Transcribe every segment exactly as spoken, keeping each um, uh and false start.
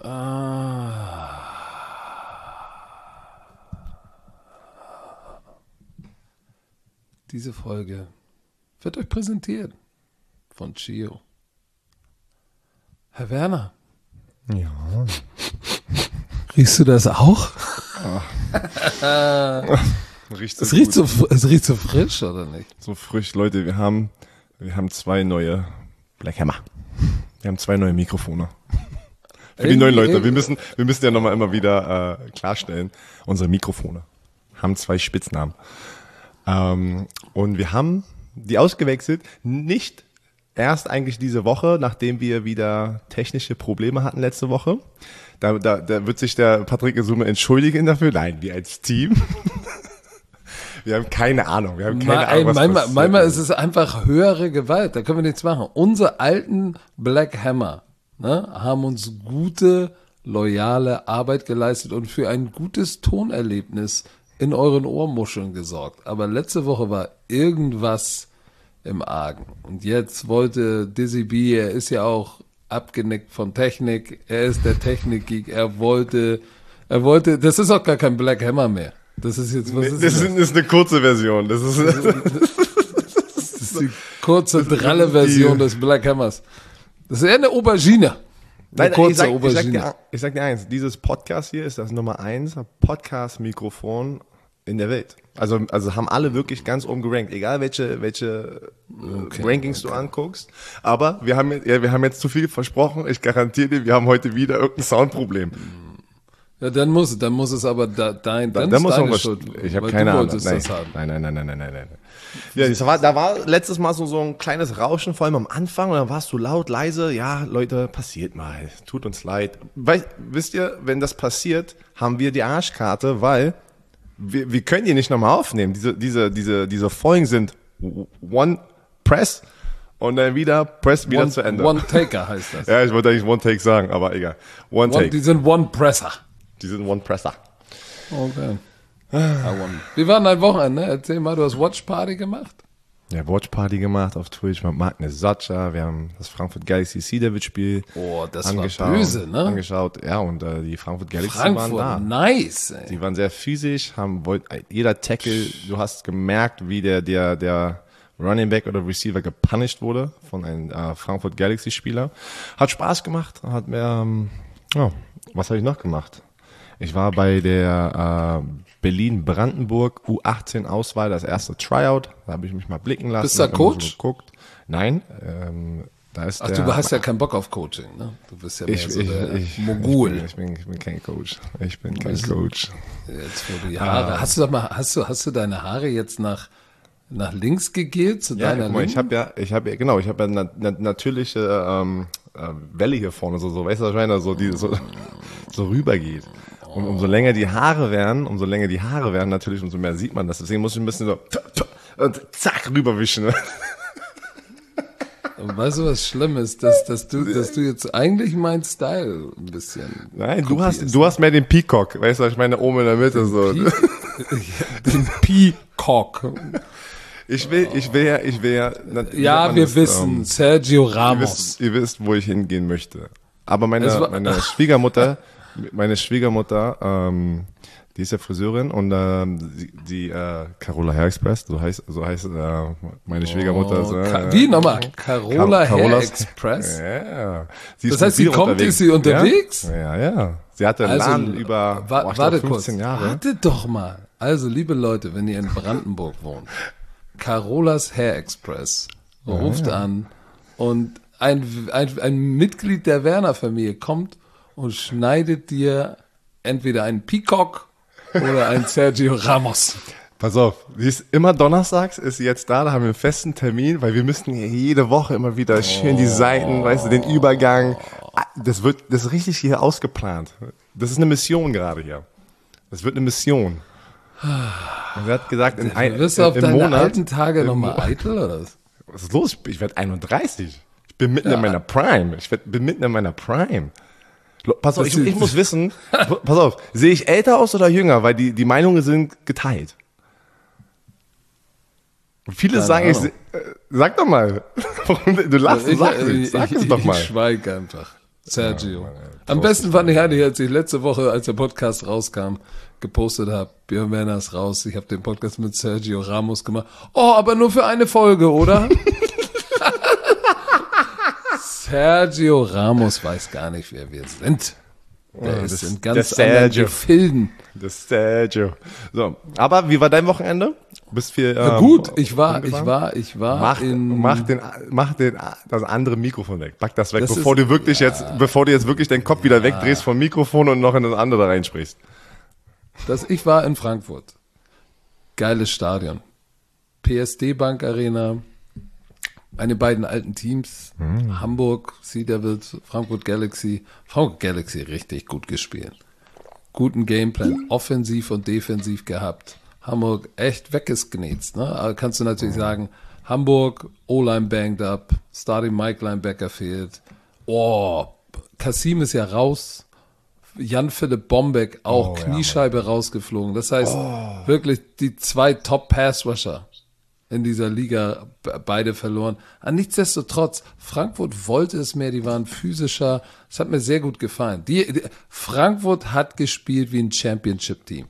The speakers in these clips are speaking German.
Ah. Diese Folge wird euch präsentiert von Chio. Herr Werner. Ja. Riechst du das auch? Riecht es, so riecht gut. so, es riecht so frisch, oder nicht? So frisch, Leute. Wir haben, wir haben zwei neue Black Hammer. Wir haben zwei neue Mikrofone. Für die neuen Leute. Wir müssen, wir müssen ja nochmal immer wieder äh, klarstellen. Unsere Mikrofone haben zwei Spitznamen. Ähm, und wir haben die ausgewechselt, nicht erst eigentlich diese Woche, nachdem wir wieder technische Probleme hatten letzte Woche. Da, da, da wird sich der Patrick Isume entschuldigen dafür. Nein, wir als Team. Wir haben keine Ahnung. Wir haben keine Ma, Ahnung, was manchmal, passiert manchmal ist. ist es einfach höhere Gewalt. Da können wir nichts machen. Unsere alten Black Hammer, ne, haben uns gute, loyale Arbeit geleistet und für ein gutes Tonerlebnis in euren Ohrmuscheln gesorgt. Aber letzte Woche war irgendwas im Argen. Und jetzt wollte Dizzy B, er ist ja auch abgenickt von Technik, er ist der Technik-Geek, er wollte, er wollte, das ist auch gar kein Black Hammer mehr. Das ist jetzt, was Nee, ist das das? ist, ist eine kurze Version. Das ist, Das ist die kurze, dralle Version des Black Hammers. Das ist eher eine Aubergine. Eine Nein, kurze ich, sag, ich, sag Aubergine. dir, ich sag dir eins, dieses Podcast hier ist das Nummer eins Podcast-Mikrofon in der Welt. Also, also haben alle wirklich ganz oben gerankt, egal welche, welche Okay, Rankings du anguckst. Aber wir haben, ja, wir haben jetzt zu viel versprochen. Ich garantiere dir, wir haben heute wieder irgendein Soundproblem. Ja, dann muss, dann muss es aber da, dein, dann Da ist muss deine noch was. Schuld. Ich habe weil keine du Ahnung. wolltest Nein. das haben. nein, nein, nein, nein, nein, nein, nein. Ja, das war, da war letztes Mal so, so ein kleines Rauschen, vor allem am Anfang, und dann warst du laut, leise. Ja, Leute, passiert mal. Tut uns leid. Weil, wisst ihr, wenn das passiert, haben wir die Arschkarte, weil wir, wir können die nicht nochmal aufnehmen. Diese, diese, diese, diese Folgen sind One Press und dann wieder Press wieder One, zu Ende. One Taker heißt das. Ja, ich wollte eigentlich One Take sagen, aber egal. One One, Take. die sind One Presser. Die sind One Presser. Okay. Wie war dein Wochenende? Erzähl mal, du hast Watch Party gemacht? Ja, Watch Party gemacht auf Twitch mit Magnus Sacha. Wir haben das Frankfurt Galaxy Cedarwood-Spiel Oh, das angeschaut. war böse, ne? Angeschaut, ja, und äh, die Frankfurt Galaxy Frankfurt, waren da. nice, ey. Die waren sehr physisch, haben wollt, jeder Tackle, du hast gemerkt, wie der, der, der Running Back oder Receiver gepunished wurde von einem äh, Frankfurt Galaxy Spieler. Hat Spaß gemacht, hat mir, ähm, ja, was habe ich noch gemacht? Ich war bei der äh, Berlin-Brandenburg U achtzehn Auswahl, das erste Tryout. Da habe ich mich mal blicken lassen. Bist du hab immer Coach? So geguckt. Nein, ähm, da ist Ach, der, du hast ja keinen Bock auf Coaching, ne? Du bist ja mehr ich, so ich, der ich, Mogul. Ich bin, ich, bin, ich bin kein Coach. Ich bin kein Weißt du, Coach. Jetzt, wo du die Haare, hast du doch mal, hast du, hast du deine Haare jetzt nach, nach links gegelt zu Ja, deiner guck mal, ich Linken? habe ja, ich habe ja, genau, ich habe ja na, na, natürliche ähm, äh, Welle hier vorne, so, so, weißt du, wahrscheinlich so, die so, so rübergeht. Und umso länger die Haare werden, umso länger die Haare werden natürlich, umso mehr sieht man das. Deswegen muss ich ein bisschen so und zack rüberwischen. Und weißt du, was schlimm ist, dass, dass du, dass du jetzt eigentlich mein Style ein bisschen. Nein, du kopierst. hast, du hast mehr den Peacock, weißt du, ich meine oben in der Mitte so. Pi- Den Peacock. Ich will, ich will ja, ich will ja. na- wie Ja, sagt man wir das, wissen, ähm, Sergio Ihr Ramos. wisst, ihr wisst, wo ich hingehen möchte. Aber meine, Es war- meine Schwiegermutter, meine Schwiegermutter, ähm, die ist ja Friseurin und ähm, die, die äh, Carola Hair Express, so heißt, so heißt äh, meine Schwiegermutter. Oh, so, Ka- äh, wie nochmal? Carola Car- Hair Carolas- Express? Ja. Sie Das heißt, sie mobil kommt, ist sie unterwegs? Ja, ja. ja. Sie hatte einen Also, Laden über wa- boah, ich warte glaub, fünfzehn kurz. Jahre. Wartet doch mal. Also, liebe Leute, wenn ihr in Brandenburg wohnt, Carolas Hair Express ruft an und ein, ein, ein Mitglied der Werner-Familie kommt und schneidet dir entweder einen Peacock oder einen Sergio Ramos. Pass auf, sie ist immer donnerstags, ist sie jetzt da, da haben wir einen festen Termin, weil wir müssen hier jede Woche immer wieder schön die Seiten, weißt du, den Übergang. Das wird, das ist richtig hier ausgeplant. Das ist eine Mission gerade hier. Das wird eine Mission. Und sie hat gesagt, in ein, Wirst du auf im deine Monat, alten Tage im nochmal Mo- eitel oder was? Was ist los? Ich werde einunddreißig. Ich bin mitten in meiner Prime. Ich werd, bin mitten in meiner Prime. Lo- Pass auf, Das ich, ist- ich muss wissen, pass auf, sehe ich älter aus oder jünger? Weil die, die Meinungen sind geteilt. Und viele Keine sagen, ich, Ahnung. se- äh, sag doch mal. Warum- Du lachst, ich, sag, ich, sag ich, es doch mal. Ich schweige einfach. Sergio. Ja, Mann, ey. Am besten fand ich eigentlich, als ich letzte Woche, als der Podcast rauskam, gepostet habe, Björn Werner ist raus, ich habe den Podcast mit Sergio Ramos gemacht. Oh, aber nur für eine Folge, oder? Sergio Ramos weiß gar nicht, wer wir sind. Der Ja, ist das- in der ganz anderen Sergio. Gefilden. Das Sergio. So, aber wie war dein Wochenende? Bist viel, Na ähm, gut, ich war, ich rumgefahren? war, ich war Mach, in... mach den, mach den, das andere Mikrofon weg. Pack das weg, Das bevor ist- du wirklich jetzt, bevor du jetzt wirklich deinen Kopf wieder wegdrehst vom Mikrofon und noch in das andere reinsprichst. Das, ich war in Frankfurt. Geiles Stadion. P S D Bank Arena. Meine beiden alten Teams. Hamburg, Sea Devils, Frankfurt Galaxy. Frankfurt Galaxy richtig gut gespielt. Guten Gameplan. Offensiv und defensiv gehabt. Hamburg echt weggesgnetzt. Ne? Aber kannst du natürlich sagen, Hamburg, O-Line banged up. Starting Mike Linebacker fehlt. Oh, Kassim ist ja raus. Jan-Philipp Bombeck auch, Oh, ja, Kniescheibe rausgeflogen. Das heißt, wirklich die zwei Top-Pass-Rusher in dieser Liga be- beide verloren. Aber nichtsdestotrotz, Frankfurt wollte es mehr, die waren physischer. Es hat mir sehr gut gefallen. Die, die, Frankfurt hat gespielt wie ein Championship-Team.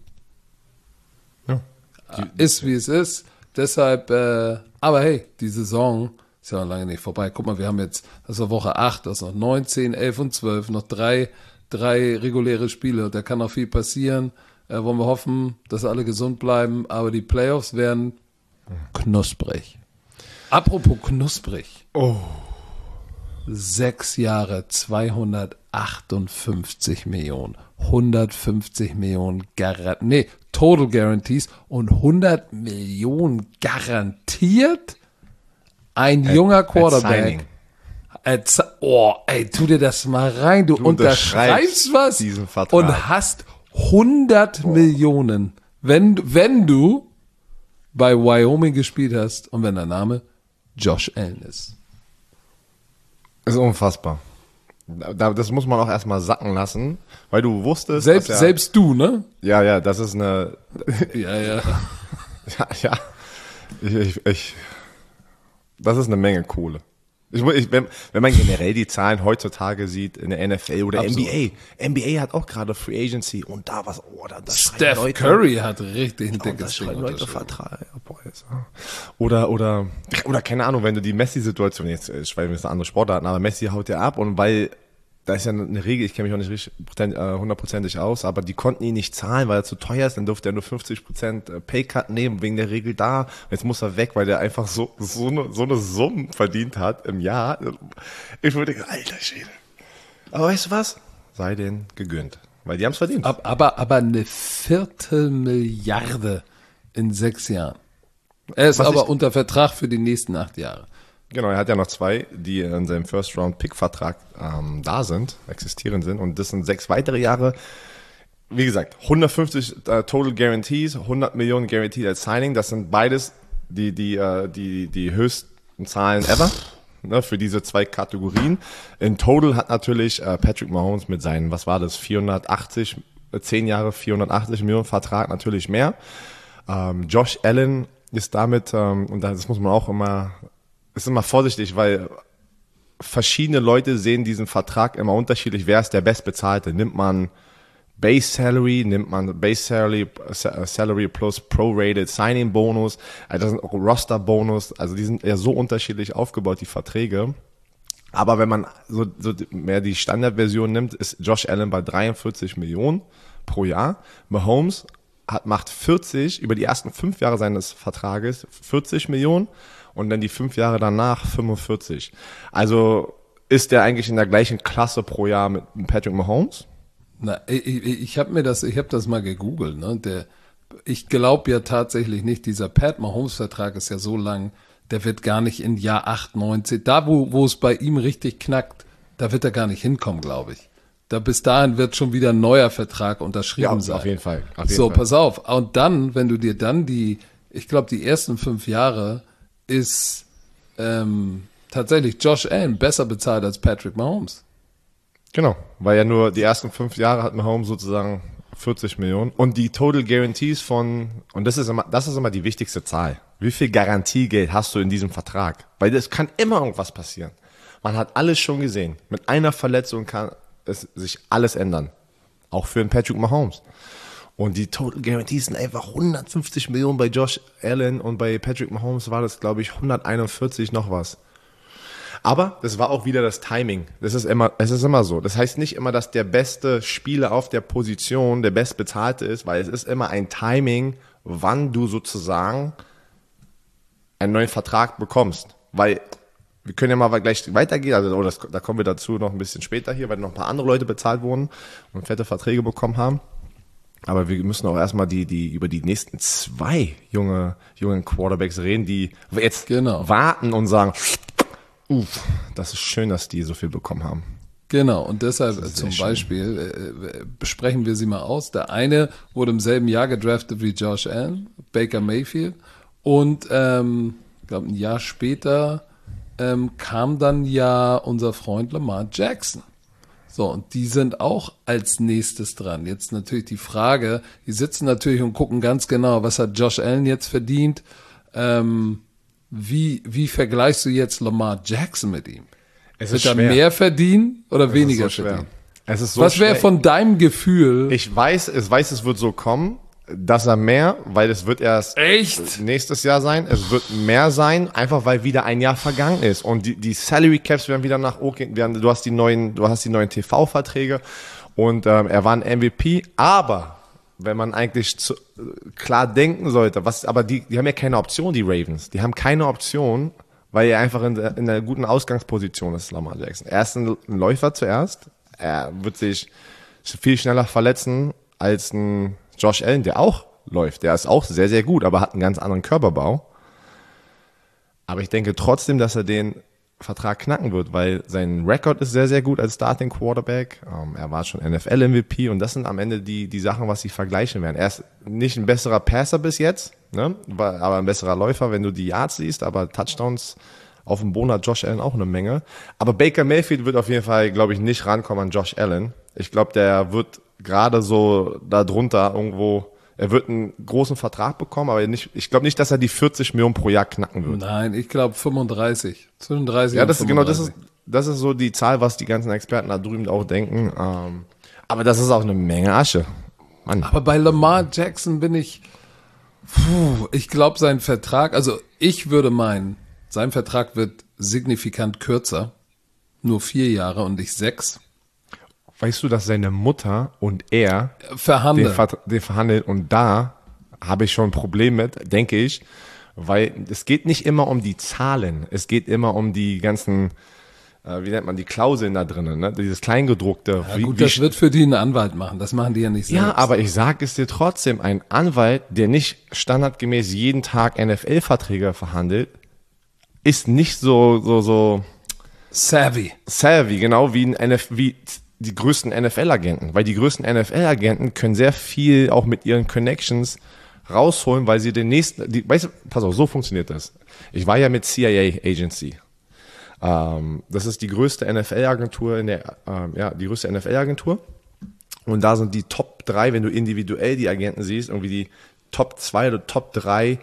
Ja. Ist wie es ist. Deshalb, äh, aber hey, die Saison ist ja noch lange nicht vorbei. Guck mal, wir haben jetzt, das ist Woche acht, das ist noch neun, zehn, elf und zwölf, noch drei, drei reguläre Spiele. Da kann noch viel passieren. Äh, wollen wir hoffen, dass alle gesund bleiben. Aber die Playoffs werden knusprig. Apropos knusprig. Oh. Sechs Jahre, zweihundertachtundfünfzig Millionen. hundertfünfzig Millionen Garantie, nee, Total Guarantees und hundert Millionen garantiert. Ein junger At Quarterback. signing. At, oh, ey, tu dir das mal rein. Du, Du unterschreibst unterschreibst was diesen Vertrag. und hast hundert Millionen. Wenn, wenn du bei Wyoming gespielt hast und wenn der Name Josh Allen ist. Ist unfassbar. Da, das muss man auch erstmal sacken lassen, weil du wusstest, Selbst, dass ja, selbst du, ne? ja, ja, das ist eine, Ja, ja. ja, ja, ich, ich, ich, das ist eine Menge Kohle. Ich, mu- ich, wenn, wenn man generell die Zahlen heutzutage sieht in der N F L oder Absolut. N B A, N B A hat auch gerade Free Agency und da was, oh, da, da schreien Steph Leute, Curry hat richtig ein und da dickes Ding schreien Leute unterschrieben. Vertrag. Ja, boah, jetzt, ja. Oder, oder, oder keine Ahnung, wenn du die Messi-Situation, jetzt äh, schweifen wir jetzt eine andere Sportarten, aber Messi haut ja ab und weil, da ist ja eine Regel, ich kenne mich auch nicht richtig protent- äh, hundertprozentig aus, aber die konnten ihn nicht zahlen, weil er zu teuer ist, dann durfte er nur fünfzig Prozent Paycut nehmen, wegen der Regel da. Jetzt muss er weg, weil der einfach so, so eine, so eine Summe verdient hat im Jahr. Ich würde denken, alter Schädel. Aber weißt du was? Sei denen gegönnt. Weil die haben es verdient. Ab- Aber, aber eine Viertelmilliarde in sechs Jahren. Er ist Was aber ich- unter Vertrag für die nächsten acht Jahre. Genau, er hat ja noch zwei, die in seinem First-Round-Pick-Vertrag ähm, da sind, existieren sind. Und das sind sechs weitere Jahre. Wie gesagt, hundertfünfzig äh, Total Guarantees, hundert Millionen Guaranteed als Signing. Das sind beides die, die, äh, die, die höchsten Zahlen ever, ne, für diese zwei Kategorien. In Total hat natürlich äh, Patrick Mahomes mit seinen, was war das, vierhundertachtzig, äh, zehn Jahre vierhundertachtzig Millionen Vertrag natürlich mehr. Ähm, Josh Allen ist damit, ähm, und das muss man auch immer, ist immer vorsichtig, weil verschiedene Leute sehen diesen Vertrag immer unterschiedlich. Wer ist der Bestbezahlte? Nimmt man Base Salary, nimmt man Base Salary, Salary plus Prorated Signing Bonus, also das sind auch Roster Bonus, also die sind ja so unterschiedlich aufgebaut, die Verträge. Aber wenn man so, so mehr die Standardversion nimmt, ist Josh Allen bei dreiundvierzig Millionen pro Jahr. Mahomes hat, macht vierzig, über die ersten fünf Jahre seines Vertrages vierzig Millionen und dann die fünf Jahre danach fünfundvierzig. Also ist der eigentlich in der gleichen Klasse pro Jahr mit Patrick Mahomes? Na, ich, ich, ich habe mir das, ich habe das mal gegoogelt, ne? Der, ich glaube ja tatsächlich nicht, dieser Pat Mahomes-Vertrag ist ja so lang, der wird gar nicht in Jahr acht, neun, zehn, da wo, wo es bei ihm richtig knackt, da wird er gar nicht hinkommen, glaube ich. Da bis dahin wird schon wieder ein neuer Vertrag unterschrieben sein. auf jeden Fall. Auf jeden So, Fall. pass auf. Und dann, wenn du dir dann die, ich glaube, die ersten fünf Jahre ist ähm, tatsächlich Josh Allen besser bezahlt als Patrick Mahomes. Genau, weil ja nur die ersten fünf Jahre hat Mahomes sozusagen vierzig Millionen und die Total Guarantees von, und das ist immer, das ist immer die wichtigste Zahl. Wie viel Garantiegeld hast du in diesem Vertrag? Weil es kann immer irgendwas passieren. man hat alles schon gesehen. Mit einer Verletzung kann es sich alles ändern. Auch für einen Patrick Mahomes. Und die Total Guarantees sind einfach hundertfünfzig Millionen bei Josh Allen und bei Patrick Mahomes war das, glaube ich, hunderteinundvierzig noch was. Aber das war auch wieder das Timing. Das ist immer, es ist immer so. Das heißt nicht immer, dass der beste Spieler auf der Position der bestbezahlte ist, weil es ist immer ein Timing, wann du sozusagen einen neuen Vertrag bekommst. Weil wir können ja mal gleich weitergehen, also oh, das, da kommen wir dazu noch ein bisschen später hier, weil noch ein paar andere Leute bezahlt wurden und fette Verträge bekommen haben. Aber wir müssen auch erstmal die, die, über die nächsten zwei junge, jungen Quarterbacks reden, die jetzt genau. warten und sagen, uff, das ist schön, dass die so viel bekommen haben. Genau, und deshalb zum schön. Beispiel äh, besprechen wir sie mal aus. Der eine wurde im selben Jahr gedraftet wie Josh Allen, Baker Mayfield. Und ähm, ich glaube, ein Jahr später ähm, kam dann ja unser Freund Lamar Jackson. So, und die sind auch als nächstes dran. Jetzt natürlich die Frage, die sitzen natürlich und gucken ganz genau, was hat Josh Allen jetzt verdient? Ähm, wie, wie vergleichst du jetzt Lamar Jackson mit ihm? Es Wird ist er schwer. mehr verdienen oder Es weniger ist so schwer. verdienen? Es ist so Was wäre schwer. von deinem Gefühl? Ich weiß, ich weiß, es wird so kommen, dass er mehr, weil es wird erst Echt? nächstes Jahr sein, es wird mehr sein, einfach weil wieder ein Jahr vergangen ist und die, die Salary Caps werden wieder nach oben gehen, werden, du hast die neuen, du hast die neuen T V-Verträge und ähm, er war ein M V P, aber wenn man eigentlich zu, klar denken sollte, was, aber die, die haben ja keine Option, die Ravens, die haben keine Option, weil er einfach in, der, in einer guten Ausgangsposition ist, Lamar Jackson. Er ist ein, ein Läufer zuerst, er wird sich viel schneller verletzen als ein Josh Allen, der auch läuft, der ist auch sehr, sehr gut, aber hat einen ganz anderen Körperbau. Aber ich denke trotzdem, dass er den Vertrag knacken wird, weil sein Rekord ist sehr, sehr gut als Starting Quarterback. Ähm, er war schon N F L-M V P und das sind am Ende die, die Sachen, was sie vergleichen werden. Er ist nicht ein besserer Passer bis jetzt, ne? Aber ein besserer Läufer, wenn du die Yards siehst, aber Touchdowns auf dem Boden hat Josh Allen auch eine Menge. Aber Baker Mayfield wird auf jeden Fall, glaube ich, nicht rankommen an Josh Allen. Ich glaube, der wird gerade so da drunter irgendwo, er wird einen großen Vertrag bekommen, aber nicht, ich glaube nicht, dass er die vierzig Millionen pro Jahr knacken wird. Nein, ich glaube fünfunddreißig. zwischen dreißig Ja, das und ist genau, das fünfunddreißig. ist, das ist so die Zahl, was die ganzen Experten da drüben auch denken. Ähm, aber das ist auch eine Menge Asche. Mann. Aber bei Lamar Jackson bin ich, puh, ich glaube, sein Vertrag, also ich würde meinen, sein Vertrag wird signifikant kürzer. Nur vier Jahre und nicht sechs. Weißt du, dass seine Mutter und er Verhandeln. den, Vert- den verhandeln und da habe ich schon ein Problem mit, denke ich, weil es geht nicht immer um die Zahlen, es geht immer um die ganzen, äh, wie nennt man, die Klauseln da drinnen, ne? Dieses Kleingedruckte. Ja, wie, gut, wie das wird für die ein Anwalt machen. Das machen die ja nicht selbst. Ja, aber ich sage es dir trotzdem, ein Anwalt, der nicht standardgemäß jeden Tag N F L-Verträge verhandelt, ist nicht so, so, so Savvy. savvy, genau wie ein N F L, wie die größten N F L-Agenten. Weil die größten N F L-Agenten können sehr viel auch mit ihren Connections rausholen, weil sie den nächsten, die, weißt du, pass auf, so funktioniert das. Ich war ja mit C I A Agency. Ähm, das ist die größte N F L-Agentur in der, ähm, ja, die größte N F L-Agentur. Und da sind die Top drei, wenn du individuell die Agenten siehst, irgendwie die Top zwei oder Top drei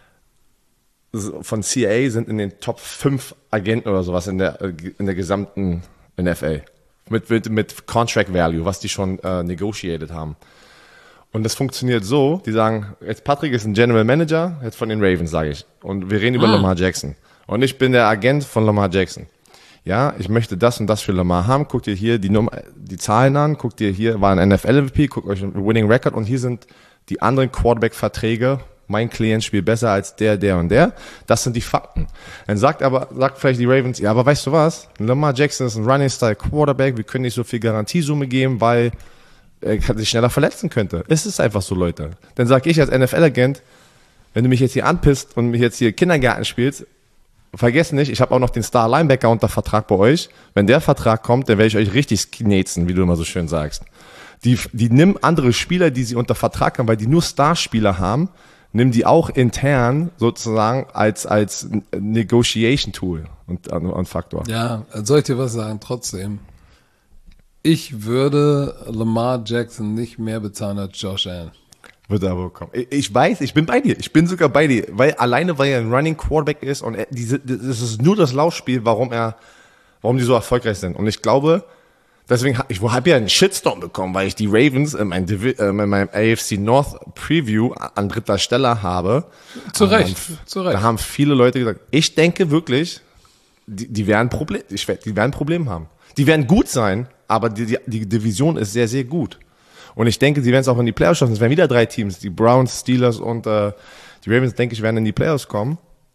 von C I A sind in den Top fünf Agenten oder sowas in der, in der gesamten N F L. Mit, mit, mit Contract Value, was die schon äh, negotiated haben. Und das funktioniert so, die sagen, jetzt Patrick ist ein General Manager, jetzt von den Ravens, sage ich. Und wir reden über Ah. Lamar Jackson. Und ich bin der Agent von Lamar Jackson. Ja, ich möchte das und das für Lamar haben. Guckt ihr hier die, Nummer, die Zahlen an, guckt ihr hier, war ein N F L-M V P, guckt euch ein Winning Record und hier sind die anderen Quarterback-Verträge. Mein Klient spielt besser als der, der und der. Das sind die Fakten. Dann sagt aber, sagt vielleicht die Ravens, ja, aber weißt du was? Lamar Jackson ist ein Running-Style-Quarterback. Wir können nicht so viel Garantiesumme geben, weil er sich schneller verletzen könnte. Es ist einfach so, Leute. Dann sage ich als N F L-Agent, wenn du mich jetzt hier anpisst und mich jetzt hier Kindergarten spielst, vergesst nicht, ich habe auch noch den Star-Linebacker unter Vertrag bei euch. Wenn der Vertrag kommt, dann werde ich euch richtig knetzen, wie du immer so schön sagst. Die, die nimm andere Spieler, die sie unter Vertrag haben, weil die nur Starspieler haben, nimm die auch intern sozusagen als, als Negotiation Tool und, und Faktor. Ja, soll ich dir was sagen? Trotzdem. Ich würde Lamar Jackson nicht mehr bezahlen als Josh Allen. Wird aber kommen. Ich, ich weiß, ich bin bei dir. Ich bin sogar bei dir. Weil alleine, weil er ein Running Quarterback ist und er, diese, das ist nur das Laufspiel, warum er warum die so erfolgreich sind. Und ich glaube, deswegen, ich habe ja einen Shitstorm bekommen, weil ich die Ravens in, mein Divi- äh, in meinem A F C North Preview an dritter Stelle habe. Zu Aber Recht, dann, zu Recht. Da haben viele Leute gesagt, ich denke wirklich, die, die werden Problem, ich, die werden ein Problem haben. Die werden gut sein, aber die, die, die Division ist sehr, sehr gut. Und ich denke, sie werden es auch in die Playoffs schaffen. Es werden wieder drei Teams, die Browns, Steelers und äh, die Ravens, denke ich, werden in die Playoffs kommen.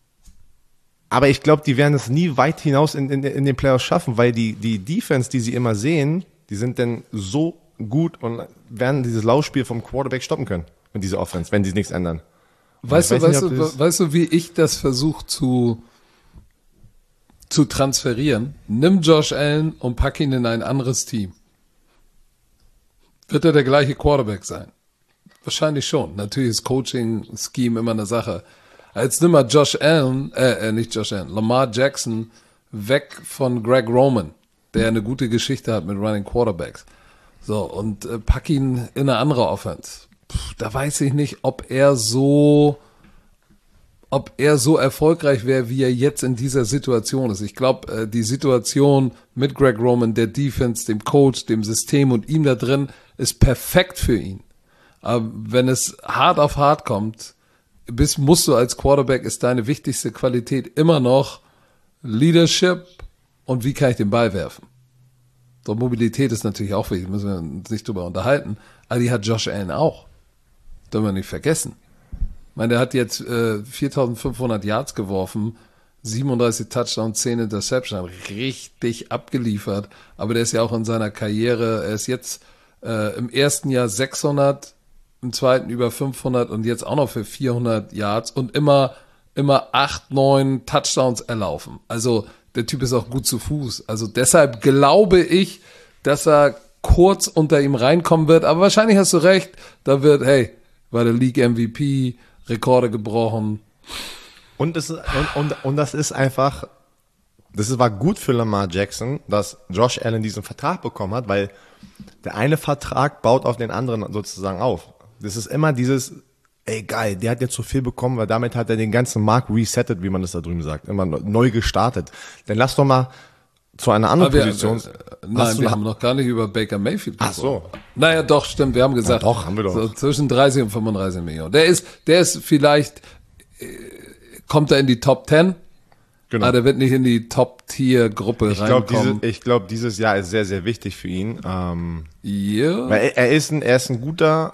Aber ich glaube, die werden es nie weit hinaus in, in, in den Playoffs schaffen, weil die, die Defense, die sie immer sehen, die sind dann so gut und werden dieses Laufspiel vom Quarterback stoppen können mit dieser Offense, wenn sie nichts ändern. Weißt du, weiß weißt, nicht, ob du, das- weißt du, wie ich das versuche zu, zu transferieren? Nimm Josh Allen und pack ihn in ein anderes Team. Wird er der gleiche Quarterback sein? Wahrscheinlich schon. Natürlich ist Coaching-Scheme immer eine Sache. Jetzt nimm mal Josh Allen, äh, äh, nicht Josh Allen, Lamar Jackson weg von Greg Roman, der eine gute Geschichte hat mit Running Quarterbacks. So, und äh, pack ihn in eine andere Offense. Puh, da weiß ich nicht, ob er so, ob er so erfolgreich wäre, wie er jetzt in dieser Situation ist. Ich glaube, äh, die Situation mit Greg Roman, der Defense, dem Coach, dem System und ihm da drin ist perfekt für ihn. Aber wenn es hart auf hart kommt, bist, musst du als Quarterback, ist deine wichtigste Qualität immer noch Leadership und wie kann ich den Ball werfen. So, Mobilität ist natürlich auch wichtig, müssen wir uns nicht drüber unterhalten, aber die hat Josh Allen auch. Dürfen wir nicht vergessen. Ich meine, der hat jetzt äh, viertausendfünfhundert Yards geworfen, siebenunddreißig Touchdowns, zehn Interceptions, richtig abgeliefert, aber der ist ja auch in seiner Karriere, er ist jetzt äh, im ersten Jahr sechshundert, im zweiten über fünfhundert und jetzt auch noch für vierhundert Yards und immer, immer acht, neun Touchdowns erlaufen. Also der Typ ist auch gut zu Fuß. Also deshalb glaube ich, dass er kurz unter ihm reinkommen wird. Aber wahrscheinlich hast du recht, da wird, hey, war der League M V P, Rekorde gebrochen. Und, es, und, und, und das ist einfach, das war gut für Lamar Jackson, dass Josh Allen diesen Vertrag bekommen hat, weil der eine Vertrag baut auf den anderen sozusagen auf. Das ist immer dieses, ey geil, der hat jetzt so viel bekommen, weil damit hat er den ganzen Markt resettet, wie man das da drüben sagt, immer neu gestartet. Dann lass doch mal zu einer anderen Wir, Position. äh, nein, wir haben noch gar nicht über Baker Mayfield Ach so. Naja, doch, stimmt, wir haben gesagt, Ja, doch, haben wir doch. So zwischen dreißig und fünfunddreißig Millionen. Der ist, der ist vielleicht, äh, kommt er in die Top zehn, Genau. aber der wird nicht in die Top-Tier-Gruppe Ich glaube, reinkommen. diese, ich glaub, dieses Jahr ist sehr, sehr wichtig für ihn. Ähm, Ja. weil er, er, ist ein, er ist ein guter.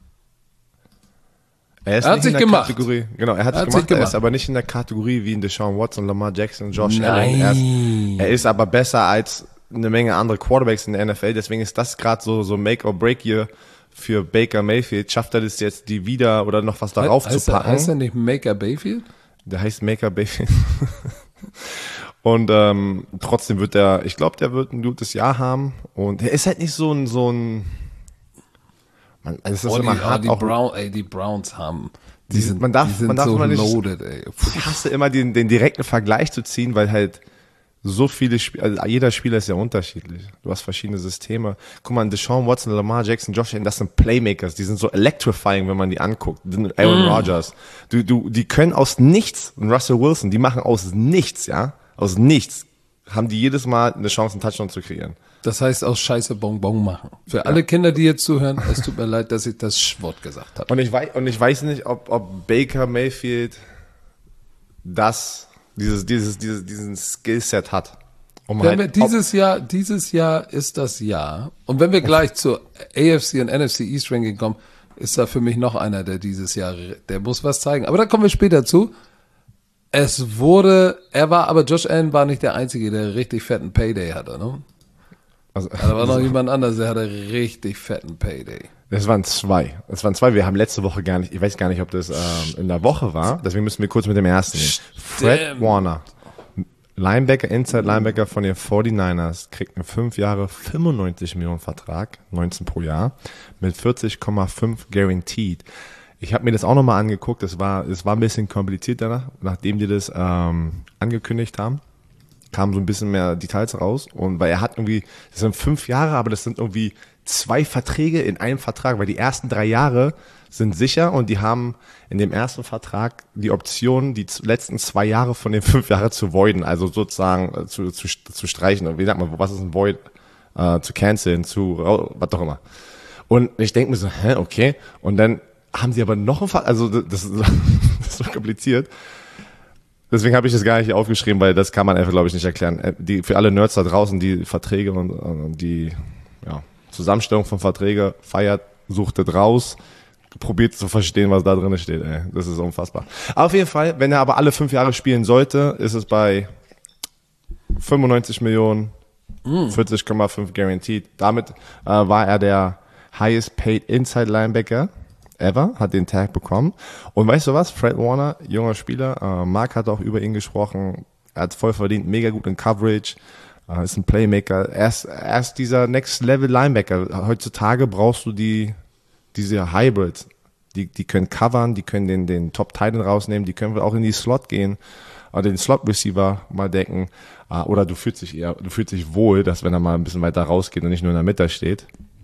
Er, ist Er hat nicht sich in der gemacht. Kategorie, genau, er hat, Er sich, hat gemacht, sich gemacht. er ist aber nicht in der Kategorie wie in Deshaun Watson, Lamar Jackson, Josh Nein. Allen. Er ist, er ist aber besser als eine Menge andere Quarterbacks in der N F L, deswegen ist das gerade so, so Make or Break hier für Baker Mayfield. Schafft er das jetzt, die wieder oder noch was darauf heißt, zu er, packen? heißt er nicht Maker Bayfield? Der heißt Maker Mayfield. Und ähm, trotzdem wird er, ich glaube, der wird ein gutes Jahr haben. Und er ist halt nicht so ein, so ein, man, also es ist Oh, die, immer ah, hart die, auch. Brown, ey, die Browns haben, die, Die- sind, man darf- die sind man darf so immer nicht- loaded, ey. Puh. Ich hasse immer den, den direkten Vergleich zu ziehen, weil halt so viele Spieler, also jeder Spieler ist ja unterschiedlich. Du hast verschiedene Systeme. Guck mal, Deshaun Watson, Lamar Jackson, Josh Allen, das sind Playmakers, die sind so electrifying, wenn man die anguckt. Die sind Aaron Mm. Rodgers. Du, du, die können aus nichts, und Russell Wilson, die machen aus nichts, ja, aus nichts, haben die jedes Mal eine Chance, einen Touchdown zu kreieren. Das heißt aus Scheiße Bonbon machen. Für alle Kinder, die jetzt zuhören, es tut mir leid, dass ich das Schwort gesagt habe. Und ich weiß, und ich weiß nicht, ob, ob Baker Mayfield das, dieses, dieses, dieses, diesen Skillset hat. Um Wenn wir halt, dieses Jahr, dieses Jahr ist das Jahr. Und wenn wir gleich zur A F C und N F C East Ranking kommen, ist da für mich noch einer, der dieses Jahr, der muss was zeigen. Aber da kommen wir später zu. Es wurde, er war, aber Josh Allen war nicht der Einzige, der richtig fetten Payday hatte, ne? also, Da war noch jemand anders, der hatte richtig fetten Payday. das waren zwei. Das waren zwei. Wir haben letzte Woche gar nicht, ich weiß gar nicht, ob das ähm, in der Woche war. Deswegen müssen wir kurz mit dem ersten gehen. Fred Warner, Linebacker, Inside Linebacker von den forty-niners, kriegt einen fünf Jahre fünfundneunzig Millionen Vertrag, neunzehn pro Jahr, mit vierzig Komma fünf guaranteed. Ich habe mir das auch nochmal angeguckt, es war, es war ein bisschen kompliziert danach, nachdem die das ähm, angekündigt haben. kamen so ein bisschen mehr Details raus. Und weil er hat irgendwie, das sind fünf Jahre, aber das sind irgendwie zwei Verträge in einem Vertrag, weil die ersten drei Jahre sind sicher und die haben in dem ersten Vertrag die Option, die letzten zwei Jahre von den fünf Jahren zu voiden, also sozusagen zu, zu, zu streichen. Wie sagt man, was ist ein Void? Uh, zu canceln, zu, was auch immer. Und ich denke mir so, hä, okay. Und dann haben sie aber noch ein Fall, also das, das, ist, das ist so kompliziert. Deswegen habe ich das gar nicht aufgeschrieben, weil das kann man einfach, glaube ich, nicht erklären. Die, für alle Nerds da draußen, die Verträge und, und die ja, Zusammenstellung von Verträgen feiert, sucht das raus, probiert zu verstehen, was da drin steht. Ey. Das ist unfassbar. Aber auf jeden Fall, wenn er aber alle fünf Jahre spielen sollte, ist es bei fünfundneunzig Millionen, vierzig Komma fünf guaranteed. Damit äh, war er der highest paid Inside Linebacker ever, hat den Tag bekommen. Und weißt du was? Fred Warner, junger Spieler, äh, Mark hat auch über ihn gesprochen, er hat voll verdient, mega gut in Coverage, äh, ist ein Playmaker. Er ist, er ist dieser Next Level Linebacker. Heutzutage brauchst du die diese Hybrids. Die, die können covern, die können den, den Top-Titan rausnehmen, die können auch in die Slot gehen, oder den Slot-Receiver mal decken. Oder du fühlst dich eher, du fühlst dich wohl, dass wenn er mal ein bisschen weiter rausgeht und nicht nur in der Mitte steht,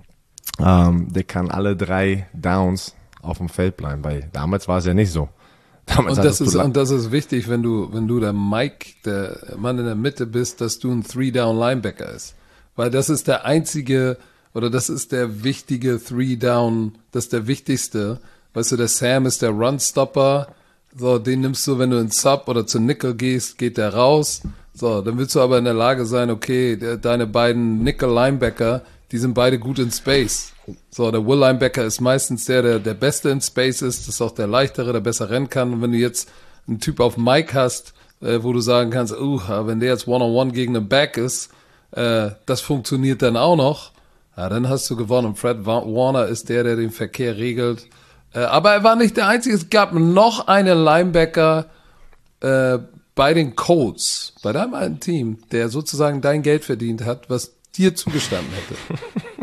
ähm, der kann alle drei Downs auf dem Feld bleiben, weil damals war es ja nicht so. Damals und das ist, und das ist wichtig, wenn du, wenn du der Mike, der Mann in der Mitte bist, dass du ein Three-Down-Linebacker ist. Weil das ist der einzige, oder das ist der wichtige Three-Down, das ist der wichtigste. Weißt du, der Sam ist der Run-Stopper, so, den nimmst du, wenn du in Sub oder zu Nickel gehst, geht der raus. So, dann willst du aber in der Lage sein, okay, der, deine beiden Nickel-Linebacker, die sind beide gut in Space. So, der Will-Linebacker ist meistens der, der der Beste in Space ist, das ist auch der Leichtere, der besser rennen kann. Und wenn du jetzt einen Typ auf Mike hast, äh, wo du sagen kannst, uh, wenn der jetzt One-on-One gegen einen Back ist, äh, das funktioniert dann auch noch, ja, dann hast du gewonnen. Und Fred Warner ist der, der den Verkehr regelt. Äh, aber er war nicht der Einzige. Es gab noch einen Linebacker äh, bei den Colts, bei deinem alten Team, der sozusagen dein Geld verdient hat, was dir zugestanden hätte.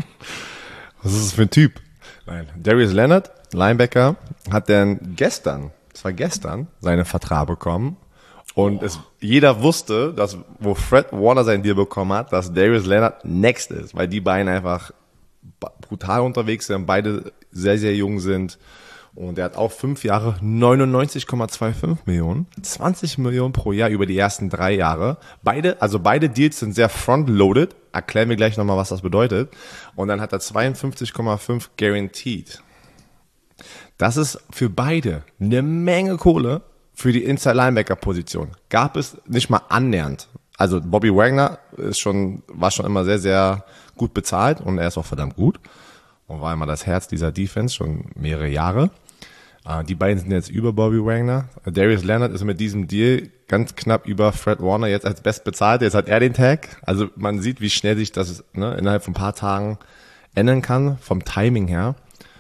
Was ist das für ein Typ? Nein. Darius Leonard, Linebacker, hat dann gestern, das war gestern, seinen Vertrag bekommen. Und oh. es, jeder wusste, dass, wo Fred Warner seinen Deal bekommen hat, dass Darius Leonard next ist, weil die beiden einfach brutal unterwegs sind, beide sehr, sehr jung sind. Und er hat auch fünf Jahre neunundneunzig Komma fünfundzwanzig Millionen, zwanzig Millionen pro Jahr über die ersten drei Jahre. Beide, also beide Deals sind sehr front-loaded. Erklären wir gleich nochmal, was das bedeutet. Und dann hat er zweiundfünfzig Komma fünf guaranteed. Das ist für beide eine Menge Kohle für die Inside-Linebacker-Position. Gab es nicht mal annähernd. Also Bobby Wagner ist schon, war schon immer sehr, sehr gut bezahlt und er ist auch verdammt gut. Und war immer das Herz dieser Defense, schon mehrere Jahre. Uh, die beiden sind jetzt über Bobby Wagner. Darius Leonard ist mit diesem Deal ganz knapp über Fred Warner jetzt als best bezahlt. Jetzt hat er den Tag. Also man sieht, wie schnell sich das ne, innerhalb von ein paar Tagen ändern kann, vom Timing her.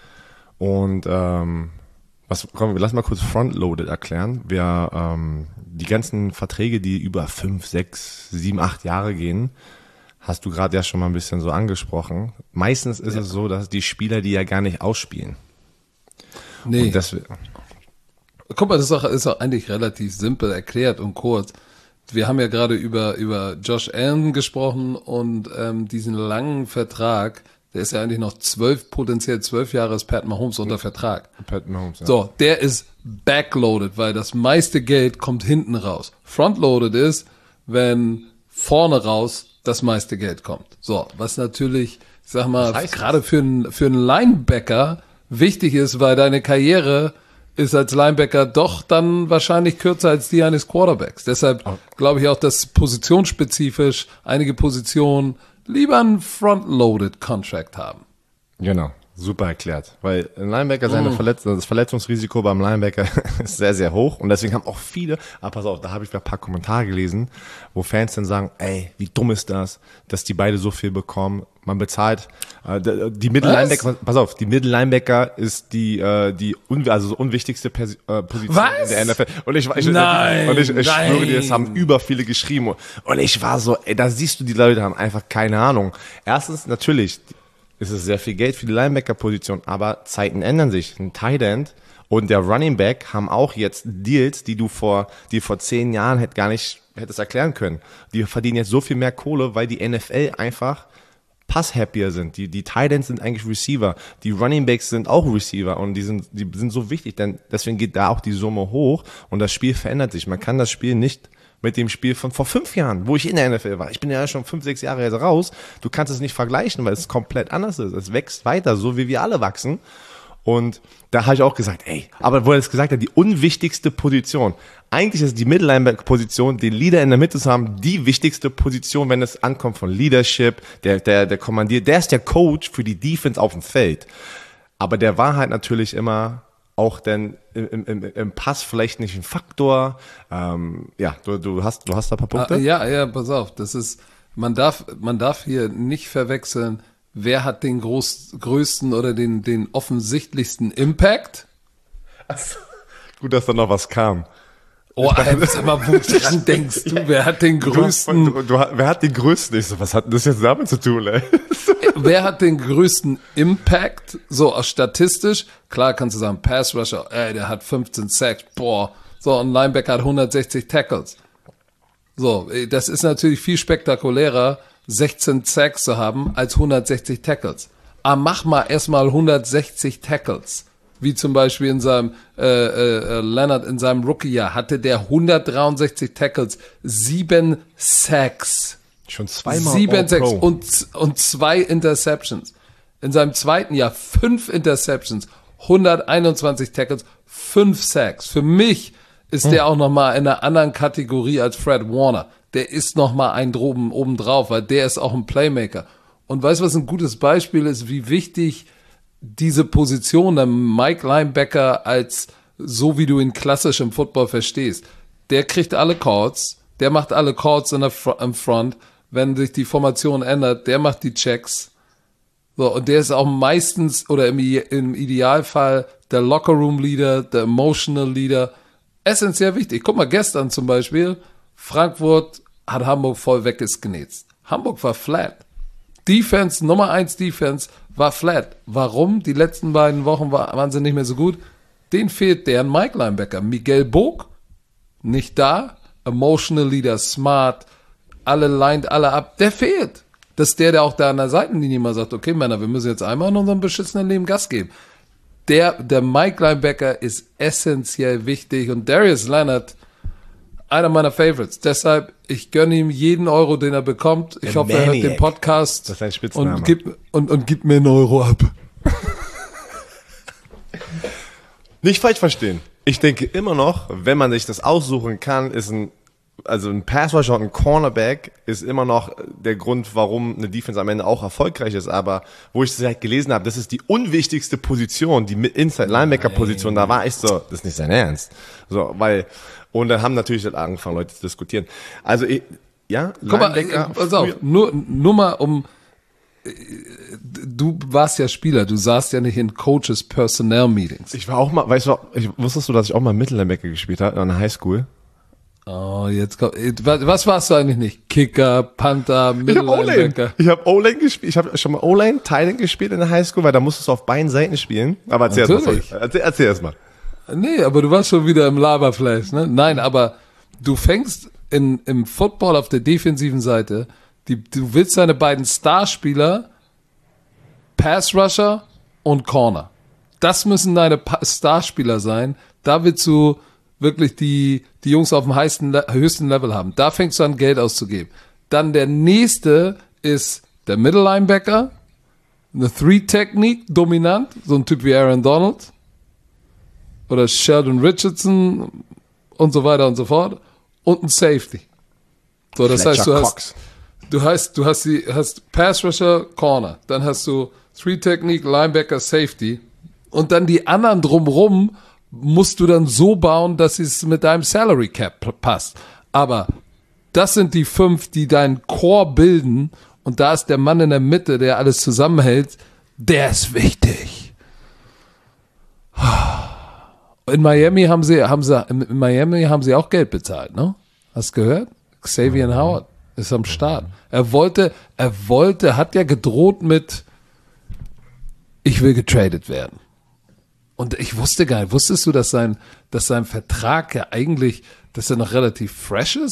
Und ähm, was, komm, lass mal kurz Frontloaded erklären. Wir ähm, die ganzen Verträge, die über fünf, sechs, sieben, acht Jahre gehen, hast du gerade ja schon mal ein bisschen so angesprochen. Meistens ist ja. es so, dass die Spieler die ja gar nicht ausspielen. Nee. Und das, Guck mal, das ist auch, ist auch eigentlich relativ simpel erklärt und kurz. Wir haben ja gerade über über Josh Allen gesprochen und ähm, diesen langen Vertrag, der ist ja eigentlich noch zwölf, potenziell zwölf Jahre ist Pat Mahomes unter Vertrag. Pat Mahomes, ja. So, der ist backloaded, weil das meiste Geld kommt hinten raus. Frontloaded ist, wenn vorne raus das meiste Geld kommt. So, was natürlich, ich sag mal, gerade für einen für einen Linebacker wichtig ist, weil deine Karriere ist als Linebacker doch dann wahrscheinlich kürzer als die eines Quarterbacks. Deshalb glaube ich auch, dass positionsspezifisch einige Positionen lieber einen Front-Loaded Contract haben. Genau, super erklärt. Weil ein Linebacker, seine mm. Verletz- das Verletzungsrisiko beim Linebacker ist sehr, sehr hoch. Und deswegen haben auch viele, aber pass auf, da habe ich ein paar Kommentare gelesen, wo Fans dann sagen, ey, wie dumm ist das, dass die beide so viel bekommen. Man bezahlt äh, die Mittellinebacker, pass auf, die Mittellinebacker ist die äh, die un, also so unwichtigste Pers- äh, Position Was? in der N F L. Und ich, ich, nein, und ich, ich nein. schwöre dir, das haben über viele geschrieben. Und ich war so, ey, da siehst du, die Leute haben einfach keine Ahnung. Erstens, natürlich ist es sehr viel Geld für die Linebacker-Position, aber Zeiten ändern sich. Ein Tight End und der Running Back haben auch jetzt Deals, die du vor, die vor zehn Jahren hätte gar nicht er hätte es erklären können. Die verdienen jetzt so viel mehr Kohle, weil die N F L einfach pass-happier sind. Die, die Tight Ends sind eigentlich Receiver. Die Running Backs sind auch Receiver und die sind, die sind so wichtig, denn deswegen geht da auch die Summe hoch und das Spiel verändert sich. Man kann das Spiel nicht mit dem Spiel von vor fünf Jahren, wo ich in der N F L war. Ich bin ja schon fünf, sechs Jahre jetzt raus. Du kannst es nicht vergleichen, weil es komplett anders ist. Es wächst weiter, so wie wir alle wachsen. Und da habe ich auch gesagt, ey, aber wo er es gesagt hat, die unwichtigste Position. Eigentlich ist die Middle-Linebacker-Position, den Leader in der Mitte zu haben, die wichtigste Position, wenn es ankommt von Leadership, der, der, der Kommandier, der ist der Coach für die Defense auf dem Feld. Aber der war halt natürlich immer auch denn im, im, im Pass vielleicht nicht ein Faktor. Ähm, ja, du, du hast, du hast da ein paar Punkte? Ah, ja, ja, pass auf, das ist, man darf, man darf hier nicht verwechseln, wer hat den groß, größten oder den, den offensichtlichsten Impact? Also, gut, dass da noch was kam. Oh, Alter, sag mal, wo dran denkst du? Wer hat den größten? Du, du, du, wer hat den größten? Ich so, was hat das jetzt damit zu tun, ey? Wer hat den größten Impact? So, statistisch. Klar kannst du sagen, Pass Rusher, ey, der hat fünfzehn Sacks, boah. So, ein Linebacker hat hundertsechzig Tackles. So, das ist natürlich viel spektakulärer, sechzehn Sacks zu haben, als hundertsechzig Tackles. Aber mach mal erstmal hundertsechzig Tackles. Wie zum Beispiel in seinem, äh, äh, Leonard in seinem Rookie-Jahr hatte der hundertdreiundsechzig Tackles, sieben Sacks. Schon zweimal Sieben Sacks All-Pro. und, und zwei Interceptions. In seinem zweiten Jahr fünf Interceptions, hunderteinundzwanzig Tackles, fünf Sacks. Für mich ist hm. der auch nochmal in einer anderen Kategorie als Fred Warner. Der ist nochmal ein droben oben drauf, weil der ist auch ein Playmaker. Und weißt du, was ein gutes Beispiel ist, wie wichtig diese Position, der Mike Linebacker als, so wie du ihn klassisch im Football verstehst, der kriegt alle Calls, der macht alle Calls in der Fr- im Front, wenn sich die Formation ändert, der macht die Checks. So, und der ist auch meistens oder im, im Idealfall der Locker-Room-Leader, der Emotional-Leader. Essentiell wichtig. Guck mal, gestern zum Beispiel, Frankfurt hat Hamburg voll weggenetzt. Hamburg war flat. Defense, Nummer eins Defense, war flat. Warum? Die letzten beiden Wochen war, waren sie nicht mehr so gut. Den fehlt deren Mike Linebacker. Miguel Bog, nicht da. Emotional Leader, smart, alle lined alle ab. Der fehlt. Das ist der, der auch da an der Seitenlinie mal sagt, okay Männer, wir müssen jetzt einmal in unserem beschissenen Leben Gas geben. Der, der Mike Linebacker ist essentiell wichtig und Darius Leonard, einer meiner Favorites. Deshalb, ich gönne ihm jeden Euro, den er bekommt. Ich Der hoffe, er hört den Maniac. Podcast Das ist sein Spitzname. und gibt, und, und gibt mir einen Euro ab. Nicht falsch verstehen. Ich denke immer noch, wenn man sich das aussuchen kann, ist ein, also ein Pass-Rusher und ein Cornerback ist immer noch der Grund, warum eine Defense am Ende auch erfolgreich ist. Aber wo ich es halt gelesen habe, das ist die unwichtigste Position, die Inside-Linebacker-Position, da war ich so, das ist nicht sein Ernst. So, weil, und dann haben natürlich halt angefangen, Leute zu diskutieren. Also, ich, ja, Guck mal, Linebacker, pass auf, nur, nur mal um, du warst ja Spieler, du saßt ja nicht in Coaches Personnel Meetings. ich war auch mal, weißt du, ich, wusstest du, dass ich auch mal Mittellinebacker gespielt habe an der Highschool? Oh, jetzt kommt, was, was warst du eigentlich nicht? Kicker, Panther, Ich habe O-Line. Mittellinebacker. Ich habe O-Line gespielt. Ich habe schon mal O-Line, Tight gespielt in der Highschool, weil da musstest du auf beiden Seiten spielen. Aber erzähl erst mal. Natürlich. Erzähl, erzähl erst mal. Nee, aber du warst schon wieder im Laberfleisch, ne? Nein, aber du fängst in, im Football auf der defensiven Seite, die, du willst deine beiden Starspieler, Pass Rusher und Corner. Das müssen deine Pa- Starspieler sein. Da willst du wirklich die, die Jungs auf dem höchsten, höchsten Level haben. Da fängst du an, Geld auszugeben. Dann der nächste ist der Middle Linebacker, eine Three-Technique, dominant, so ein Typ wie Aaron Donald oder Sheldon Richardson und so weiter und so fort und ein Safety. So, das heißt, du hast, du hast, du hast die, hast Pass Rusher, Corner, dann hast du Three-Technique, Linebacker, Safety und dann die anderen drumrum musst du dann so bauen, dass es mit deinem Salary Cap passt. Aber das sind die fünf, die deinen Core bilden und da ist der Mann in der Mitte, der alles zusammenhält, der ist wichtig. In Miami haben sie, haben sie, in Miami haben sie auch Geld bezahlt, ne? Hast du gehört? Xavier Howard ist am Start. Er wollte, er wollte, hat ja gedroht mit, ich will getradet werden. Und ich wusste gar nicht, wusstest du, dass sein, dass sein Vertrag ja eigentlich, dass er noch relativ fresh ist?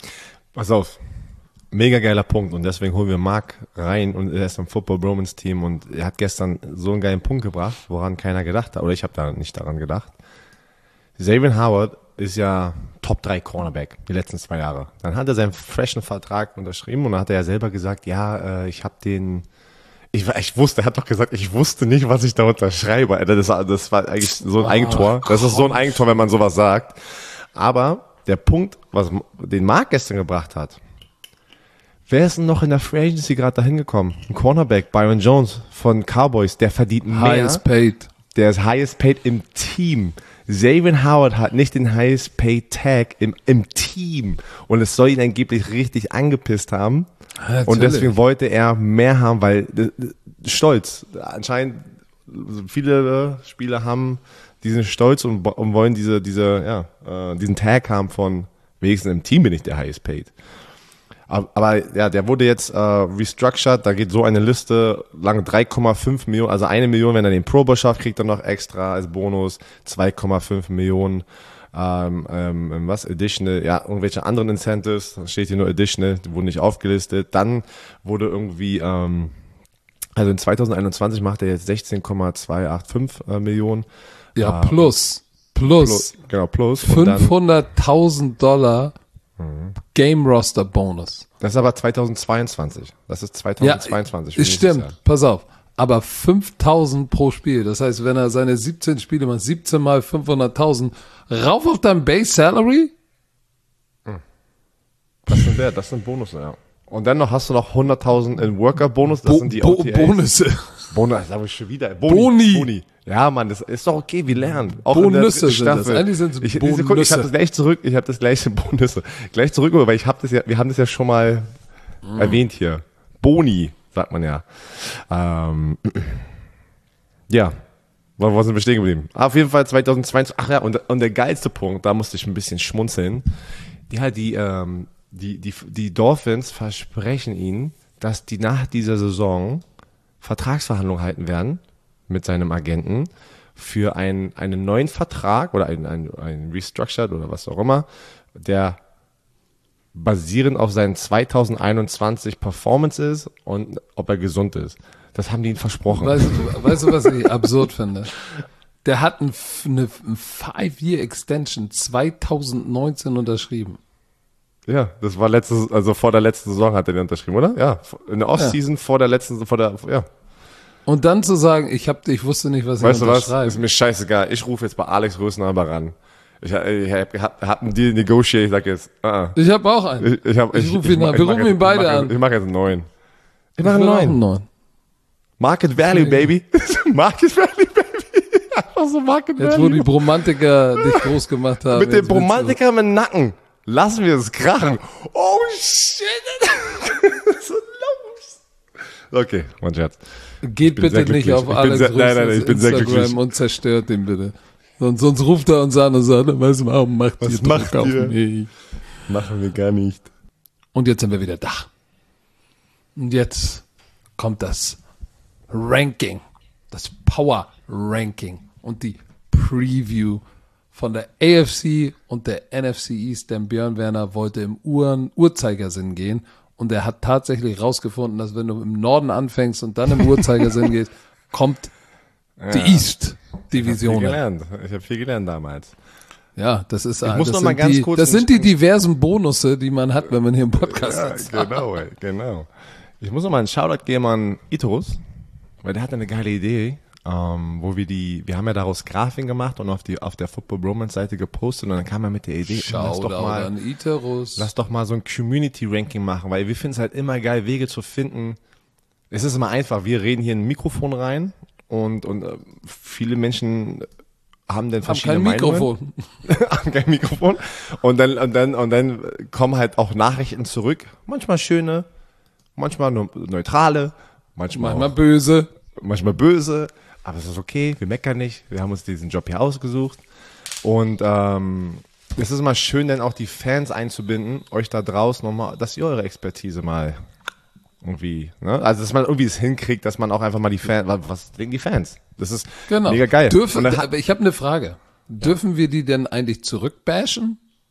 Pass auf. Mega geiler Punkt und deswegen holen wir Marc rein und er ist im Football Bromance Team und er hat gestern so einen geilen Punkt gebracht, woran keiner gedacht hat, oder ich habe da nicht daran gedacht. Xavier Howard ist ja Top drei Cornerback die letzten zwei Jahre. Dann hat er seinen freshen Vertrag unterschrieben und dann hat er ja selber gesagt, ja, äh, ich habe den, ich, ich wusste, er hat doch gesagt, ich wusste nicht, was ich da unterschreibe. Alter, das, das war eigentlich so ein Eigentor. Das ist so ein Eigentor, wenn man sowas sagt. Aber der Punkt, was den Marc gestern gebracht hat, wer ist denn noch in der Free Agency gerade dahin gekommen? Ein Cornerback, Byron Jones von Cowboys, der verdient mehr. Highest paid. Der ist highest paid im Team. Xavier Howard hat nicht den highest paid Tag im, im Team. Und es soll ihn angeblich richtig angepisst haben. Natürlich. Und deswegen wollte er mehr haben, weil äh, Stolz. Anscheinend viele äh, Spieler haben diesen Stolz und, und wollen diese, diese, ja, äh, diesen Tag haben von wenigstens im Team bin ich der highest paid. Aber ja, der wurde jetzt äh, restructured, da geht so eine Liste lang drei Komma fünf Millionen, also eine Million, wenn er den Pro Bowl schafft, kriegt er noch extra als Bonus, zwei Komma fünf Millionen, ähm, ähm, was, additional, ja, irgendwelche anderen Incentives, da steht hier nur additional, die wurden nicht aufgelistet. Dann wurde irgendwie, ähm, also in zwanzig einundzwanzig macht er jetzt sechzehn Komma zweihundertfünfundachtzig äh, Millionen. Ja, äh, plus, plus, plus, genau, plus. fünfhunderttausend Dollar Game Roster Bonus. Das ist aber zweitausendzweiundzwanzig. Das ist zweitausendzweiundzwanzig. Ja, stimmt. Pass auf. Aber fünftausend pro Spiel. Das heißt, wenn er seine siebzehn Spiele macht, siebzehn mal fünfhunderttausend, rauf auf dein Base Salary? Das sind wert. Das sind Bonus, ja. Und dann noch hast du noch hunderttausend in Worker Bonus. Das Bo- sind die Bo- O T As. Bonusse. Bonus, das habe ich schon wieder. Boni. Boni. Boni. Ja, Mann, das ist doch okay, wir lernen. Auch Bonusse in der dritten sind das. Eigentlich sind es ich, Bonusse. Sekunde, ich habe das gleich zurück, ich habe das gleiche Bonusse. Gleich zurück, weil ich habe das ja, wir haben das ja schon mal mm. erwähnt hier. Boni, sagt man ja. Ähm, ja, wo sind wir stehen geblieben? Auf jeden Fall zweitausendzweiundzwanzig, ach ja, und, und der geilste Punkt, da musste ich ein bisschen schmunzeln. Die halt die, ähm, die, die, die Dolphins versprechen ihnen, dass die nach dieser Saison Vertragsverhandlungen halten werden mit seinem Agenten für einen, einen neuen Vertrag oder einen, einen, einen Restructured oder was auch immer, der basierend auf seinen zweitausendeinundzwanzig Performance ist und ob er gesund ist. Das haben die ihm versprochen. Weißt du, weißt du was ich absurd finde? Der hat ein, eine Five-Year-Extension zweitausendneunzehn unterschrieben. Ja, das war letztes, also vor der letzten Saison hat er den unterschrieben, oder? Ja, in der Offseason ja. vor der letzten, vor der, ja. Und dann zu sagen, ich hab, ich wusste nicht, was ich weißt unterschreibe. Weißt du was? Ist mir scheißegal. Ich rufe jetzt bei Alex Rösner ran. Ich, ich, ich hab, hab, hab einen Deal negotiated, ich sag jetzt, uh-uh. Ich hab auch einen. Ich, ich, hab, ich, ich rufe ihn an. Wir rufen ihn beide ich an. Ich mach jetzt einen neuen. Ich mach einen neuen. Market Value, Baby. Market Value, Baby. Einfach so Market Value. Jetzt, wo die Bromantiker dich groß gemacht haben. Mit den Bromantiker im Nacken. Lassen wir es krachen. Oh, shit. So los. Okay, mein Scherz. Geht bitte nicht auf Alex sehr, nein, nein, ich bin Instagram sehr und zerstört den bitte. Sonst, sonst ruft er uns an und sagt, was warum macht was ihr macht Druck ihr? auf mich? Machen wir gar nicht. Und jetzt sind wir wieder da. Und jetzt kommt das Ranking, das Power Ranking und die Preview von der A F C und der N F C East, denn Björn Werner wollte im Uhren, Uhrzeigersinn gehen und er hat tatsächlich rausgefunden, dass wenn du im Norden anfängst und dann im Uhrzeigersinn gehst, kommt die ja. East-Division. Ich habe viel gelernt. Ich habe viel gelernt damals. Ja, das ist ich muss das, noch mal ganz die, kurz das sind die diversen Bonusse, die man hat, wenn man hier im Podcast ja, sitzt. Genau, ey, genau. Ich muss noch mal einen Shoutout geben an Itorus, weil der hat eine geile Idee. Um, wo wir die, wir haben ja daraus Grafiken gemacht und auf die auf der Football Bromance Seite gepostet und dann kam er mit der Idee, lass doch mal, an Itarus. lass doch mal so ein Community Ranking machen, weil wir finden es halt immer geil, Wege zu finden. Es ist immer einfach, wir reden hier in ein Mikrofon rein und und äh, viele Menschen haben dann verschiedene haben kein Meinungen. Mikrofon. haben kein Mikrofon und dann und dann und dann kommen halt auch Nachrichten zurück, manchmal schöne, manchmal nur neutrale, manchmal manchmal auch, böse, manchmal böse. Aber es ist okay, wir meckern nicht, wir haben uns diesen Job hier ausgesucht und ähm, es ist immer schön, dann auch die Fans einzubinden, euch da draußen nochmal, dass ihr eure Expertise mal irgendwie, ne? Also dass man irgendwie es hinkriegt, dass man auch einfach mal die Fans, was denken die Fans? Das ist genau. mega geil. Dürfen, dann, aber ich habe eine Frage. Dürfen ja. wir die denn eigentlich zurückbashen?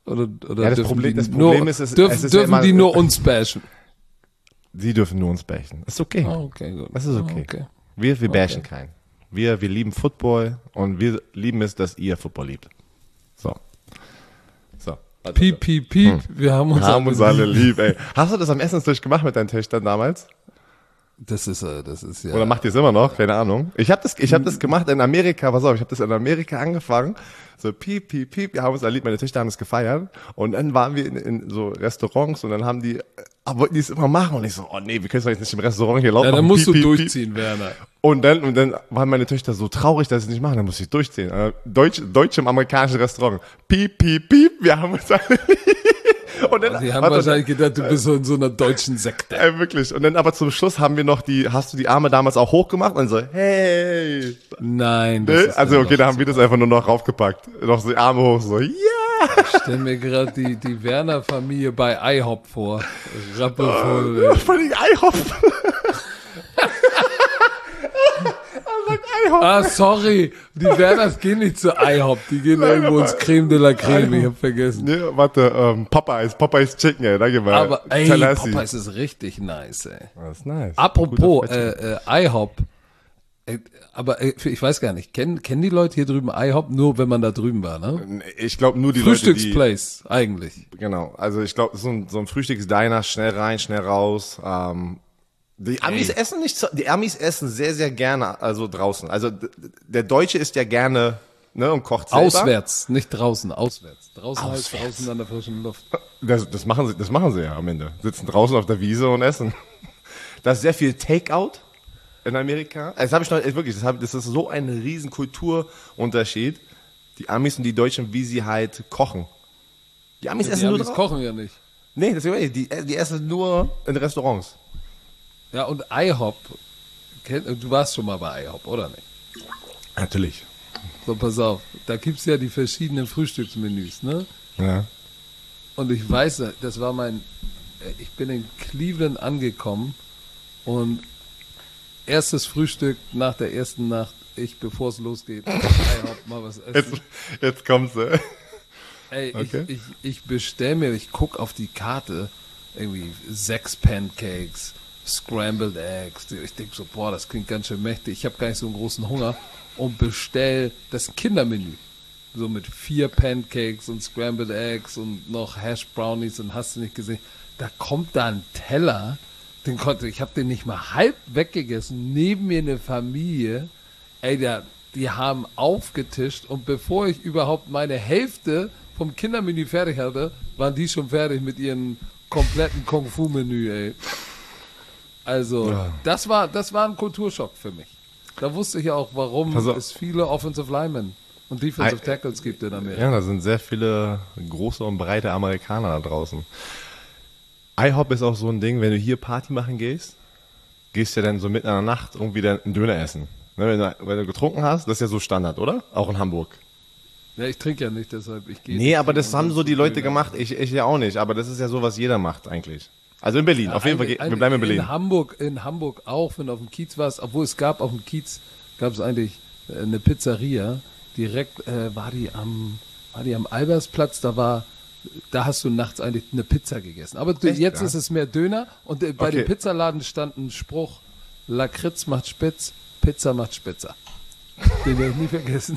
Oder, oder Ja, das dürfen Problem- die das Problem nur, ist, es- dürfen, es ist ja dürfen immer- die nur uns bashen? Sie dürfen nur uns bashen. Ist okay. Ah, okay, gut. Das ist okay. Ah, okay. Wir, wir bashen Okay. keinen. Wir, wir lieben Football und wir lieben es, dass ihr Football liebt. So. So. Piep, piep, piep. Wir haben uns, Wir haben alle uns alle lieb. lieb, ey. Hast du das am Essenstisch gemacht mit deinen Töchtern damals? Das ist, äh, das ist ja. Oder macht ihr es immer noch? Keine Ahnung. Ich habe das, ich hab das gemacht in Amerika. Pass auf, ich habe das in Amerika angefangen. So piep, piep, piep. Wir haben uns alle lieb. Meine Töchter haben es gefeiert. Und dann waren wir in, in so Restaurants und dann haben die, ah, wollten die es immer machen. Und ich so, oh nee, wir können es doch jetzt nicht im Restaurant hier laut Ja, machen. dann musst Piep, du piep, piep. durchziehen, Werner. Und dann, und dann waren meine Töchter so traurig, dass sie es nicht machen. Dann musste ich durchziehen. Äh, Deutsch, Deutsch im amerikanischen Restaurant. Piep, piep, piep. Wir haben uns alle lieb. Und dann, Die haben warte, wahrscheinlich gedacht, du bist so in so einer deutschen Sekte. Ey, wirklich. Und dann aber zum Schluss haben wir noch die, hast du die Arme damals auch hochgemacht? Und so, hey. Nein. das Ne? ist Also dann okay, doch da haben wir das einfach nur noch raufgepackt. Noch so die Arme hoch, so, ja. Ich stell mir gerade die, die Werner-Familie bei IHOP vor. Rappelvoll. Vor allem IHOP. Ah, sorry. Die Werners gehen nicht zu IHOP. Die gehen irgendwo ins Creme de la Creme. Ich hab vergessen. Ne, warte, ähm, Popeyes, Popeyes Chicken, ey, danke mal. Aber ey, Tallahassee. Popeyes ist richtig nice, ey. Das ist nice. Apropos Guter Fletcher. äh, äh, IHOP. Äh, aber äh, ich weiß gar nicht, kennen, kennen die Leute hier drüben IHOP nur, wenn man da drüben war, ne? Ich glaube nur die Leute, die, Frühstücksplace, eigentlich. genau, also ich glaube, so ein, so ein Frühstücksdiner, schnell rein, schnell raus, ähm, die Amis Ey. essen nicht, so- die Amis essen sehr, sehr gerne, also draußen. Also d- d- der Deutsche isst ja gerne, ne, und kocht selber. Auswärts, nicht draußen, auswärts. Draußen heißt Auswärts. draußen an der frischen Luft. Das, das machen sie, das machen sie ja am Ende. Sitzen draußen auf der Wiese und essen. Da ist sehr viel Takeout in Amerika. Das habe ich noch, wirklich, das, hab, das ist so ein riesen Kulturunterschied. Die Amis und die Deutschen, wie sie halt kochen. Die Amis Die essen nur Amis draußen. kochen ja nicht. Nee, das ist die, die essen nur in Restaurants. Ja, und IHOP, kenn- du warst schon mal bei IHOP, oder nicht? Natürlich. So, pass auf, da gibt's ja die verschiedenen Frühstücksmenüs, ne? Ja. Und ich weiß, das war mein, äh, ich bin in Cleveland angekommen und erstes Frühstück nach der ersten Nacht, ich, bevor es losgeht, IHOP mal was essen. Jetzt, jetzt kommt's. Äh. Ey, Okay. ich, ich, ich bestell mir, ich guck auf die Karte, irgendwie sechs Pancakes, Scrambled Eggs. Ich denk so, boah, das klingt ganz schön mächtig. Ich habe gar nicht so einen großen Hunger und bestell das Kindermenü. So mit vier Pancakes und Scrambled Eggs und noch Hash Brownies und hast du nicht gesehen. Da kommt da ein Teller, den konnte, ich habe den nicht mal halb weggegessen. Neben mir eine Familie, ey, der, die haben aufgetischt und bevor ich überhaupt meine Hälfte vom Kindermenü fertig hatte, waren die schon fertig mit ihrem kompletten Kung-Fu-Menü, ey. Also, Ja. das war, das war ein Kulturschock für mich. Da wusste ich auch, warum Pass auf. es viele Offensive Linemen und Defensive Ei- Tackles gibt in Amerika. Ja, da sind sehr viele große und breite Amerikaner da draußen. IHOP ist auch so ein Ding, wenn du hier Party machen gehst, gehst du ja dann so mitten in der Nacht irgendwie dann einen Döner essen. Ne, wenn, du, wenn du getrunken hast, das ist ja so Standard, oder? Auch in Hamburg. Ja, ich trinke ja nicht, deshalb ich gehe. Nee, aber das und haben dann so die Leute Döner. gemacht, ich, ich ja auch nicht, aber das ist ja so, was jeder macht eigentlich. Also in Berlin, auf jeden Fall, Eigentlich- ge- wir bleiben in Berlin. In Hamburg, in Hamburg auch, wenn du auf dem Kiez warst, obwohl es gab auf dem Kiez, gab es eigentlich äh, eine Pizzeria, direkt äh, war die am, war die am Albersplatz, da war, da hast du nachts eigentlich eine Pizza gegessen. Aber du, Echt, jetzt ja? ist es mehr Döner und äh, bei Okay. dem Pizzaladen stand ein Spruch, Lakritz macht spitz, Pizza macht spitzer. Den werde ich nie vergessen.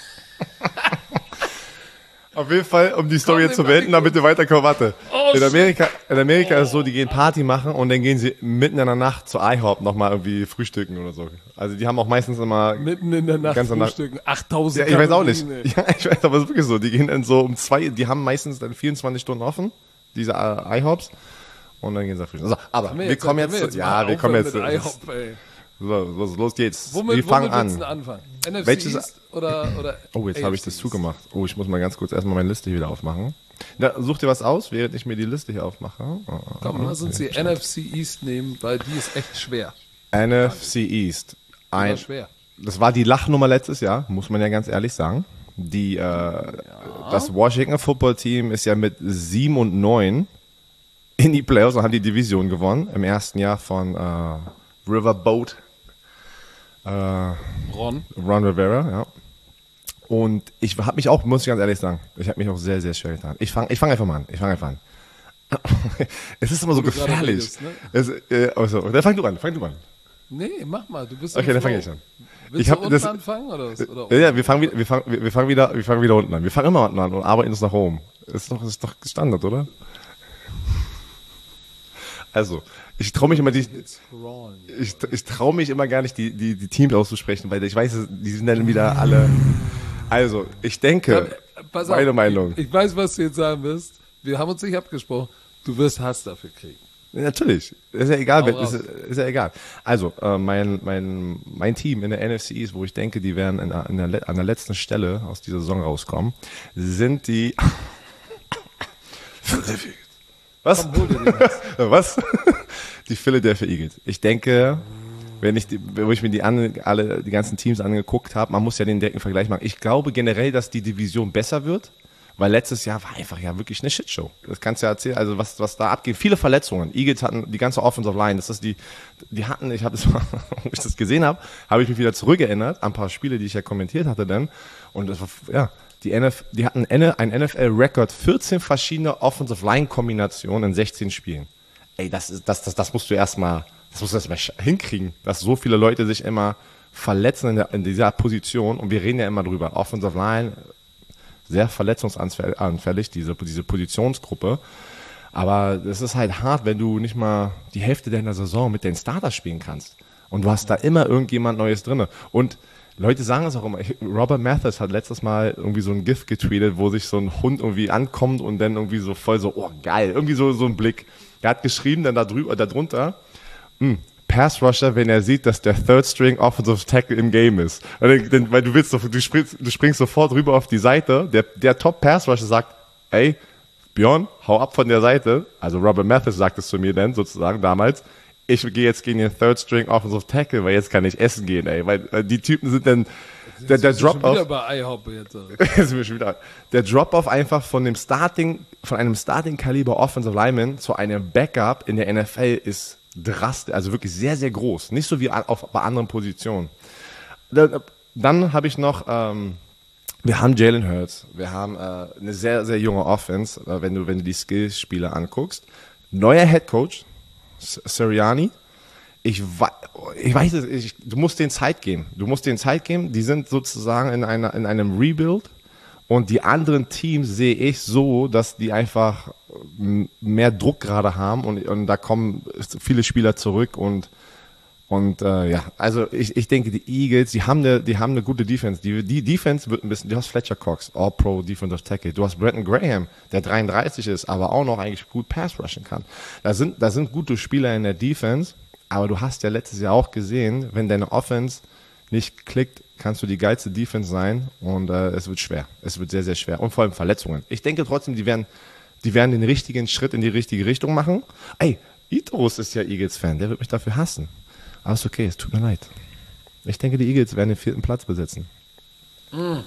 Auf jeden Fall, um die Story Komm, jetzt zu nimm beenden, mal damit wir weiterkommen, warte. Oh, in Amerika, in Amerika ist es so, die gehen Party machen und dann gehen sie mitten in der Nacht zu IHOP nochmal irgendwie frühstücken oder so. Also die haben auch meistens immer, Mitten in der Nacht Ganz danach- frühstücken, achttausend ja, ich weiß auch nicht. Kalorien, ey. Ja, ich weiß, aber es ist wirklich so. Die gehen dann so um zwei, die haben meistens dann vierundzwanzig Stunden offen, diese äh, IHOPs. Und dann gehen sie frühstücken. So, aber Haben wir, kommen können jetzt, wir ja, mal wir kommen aufhören jetzt, mit IHOP, ey. so, so, los geht's. Womit, wir fangen womit willst du an. anfangen? N F C Welches- East oder, oder Oh, jetzt A habe F ich C das East? zugemacht. Oh, ich muss mal ganz kurz erstmal meine Liste hier wieder aufmachen. Da, such dir was aus, während ich mir die Liste hier aufmache. Oh, Komm, lass uns die N F C East nehmen, weil die ist echt schwer. N F C East. Die war Ein, schwer. das war die Lachnummer letztes Jahr, muss man ja ganz ehrlich sagen. Die, äh, Das Washington Football Team ist ja mit sieben und neun in die Playoffs und haben die Division gewonnen im ersten Jahr von äh, Riverboat äh, Ron. Ron Rivera, ja. Und ich habe mich auch, muss ich ganz ehrlich sagen, ich habe mich auch sehr, sehr schwer getan. Ich fange ich fang einfach mal an. Ich fange einfach an. Es ist immer so gefährlich. Redest, ne? es, äh, also, dann fang du an, fang du an. Nee, mach mal, du bist okay, dann fange ich an. Willst ich du hab, unten das, anfangen oder, was? oder ja, wir fangen, wir, fangen, wir, fangen wieder, wir fangen wieder unten an. Wir fangen immer unten an und arbeiten uns nach oben. Das ist doch, das ist doch Standard, oder? Also, ich traue mich immer die, ich, ich traue mich immer gar nicht die, die, die Teams auszusprechen, weil ich weiß, die sind dann wieder alle. Also, ich denke, Pass meine auf, Meinung. Ich, ich weiß, was du jetzt sagen wirst. Wir haben uns nicht abgesprochen. Du wirst Hass dafür kriegen. Ja, natürlich. Ist ja egal. Wenn, ist, ist ja egal. Also, äh, mein, mein, mein Team in der N F C East, wo ich denke, die werden in, in der, an der letzten Stelle aus dieser Saison rauskommen, sind die. Was? Komm, hol dir den Was? Die Philadelphia Eagles. Ich denke, wenn ich die, wo ich mir die an, alle die ganzen Teams angeguckt habe, man muss ja den direkten Vergleich machen. Ich glaube generell, dass die Division besser wird, weil letztes Jahr war einfach ja wirklich eine Shitshow. Das kannst du ja erzählen, also was was da abgeht. Viele Verletzungen. Eagles hatten die ganze Offensive Line, das ist die die hatten, ich habe das mal, wo ich das gesehen habe, habe ich mich wieder zurückerinnert an ein paar Spiele, die ich ja kommentiert hatte dann und das war ja Die, N F, die hatten ein N F L-Record, vierzehn verschiedene Offensive-Line-Kombinationen in sechzehn Spielen. Ey, das, ist, das, das, das musst du erstmal, das musst du erstmal hinkriegen, dass so viele Leute sich immer verletzen in, der, in dieser Position. Und wir reden ja immer drüber. Offensive-Line, sehr verletzungsanfällig, diese, diese Positionsgruppe. Aber das ist halt hart, wenn du nicht mal die Hälfte deiner Saison mit den Starters spielen kannst. Und du hast da immer irgendjemand Neues drin. Und Leute sagen es auch immer. Robert Mathis hat letztes Mal irgendwie so ein GIF getweetet, wo sich so ein Hund irgendwie ankommt und dann irgendwie so voll so, oh geil, irgendwie so, so ein Blick. Er hat geschrieben dann da drüber, da drunter, Pass Rusher, wenn er sieht, dass der Third String Offensive Tackle im Game ist. Dann, weil du willst, du springst, du springst sofort rüber auf die Seite. Der, der Top Pass Rusher sagt, ey, Björn, hau ab von der Seite. Also Robert Mathis sagt es zu mir dann sozusagen damals. Ich gehe jetzt gegen den Third String Offensive Tackle, weil jetzt kann ich essen gehen, ey. Weil, weil die Typen sind dann, der, der Drop-Off. Wieder bei IHOP jetzt. sind wir schon wieder. Der Drop-Off einfach von dem Starting, von einem Starting-Kaliber Offensive Lineman zu einem Backup in der N F L ist drastisch, also wirklich sehr, sehr groß. Nicht so wie auf, bei anderen Positionen. Dann habe ich noch, ähm, wir haben Jalen Hurts, wir haben äh, eine sehr, sehr junge Offense, äh, wenn du, wenn du die Skillspieler anguckst. Neuer Head Coach, Sirianni. Ich, ich weiß es, ich, du musst denen Zeit geben. Du musst denen Zeit geben. Die sind sozusagen in einer, in einem Rebuild. Und die anderen Teams sehe ich so, dass die einfach mehr Druck gerade haben und, und da kommen viele Spieler zurück und und äh, ja, also ich, ich denke, die Eagles, die haben eine, die haben eine gute Defense. Die, die Defense wird ein bisschen, du hast Fletcher Cox, All-Pro Defensive Tackle. Du hast Brenton Graham, der dreiunddreißig ist, aber auch noch eigentlich gut Pass rushen kann. Da sind, da sind gute Spieler in der Defense, aber du hast ja letztes Jahr auch gesehen, wenn deine Offense nicht klickt, kannst du die geilste Defense sein und äh, es wird schwer. Es wird sehr, sehr schwer. Und vor allem Verletzungen. Ich denke trotzdem, die werden, die werden den richtigen Schritt in die richtige Richtung machen. Ey, Itorus ist ja Eagles-Fan, der wird mich dafür hassen. Aber ist okay, es tut mir leid. Ich denke, die Eagles werden den vierten Platz besetzen. Ja,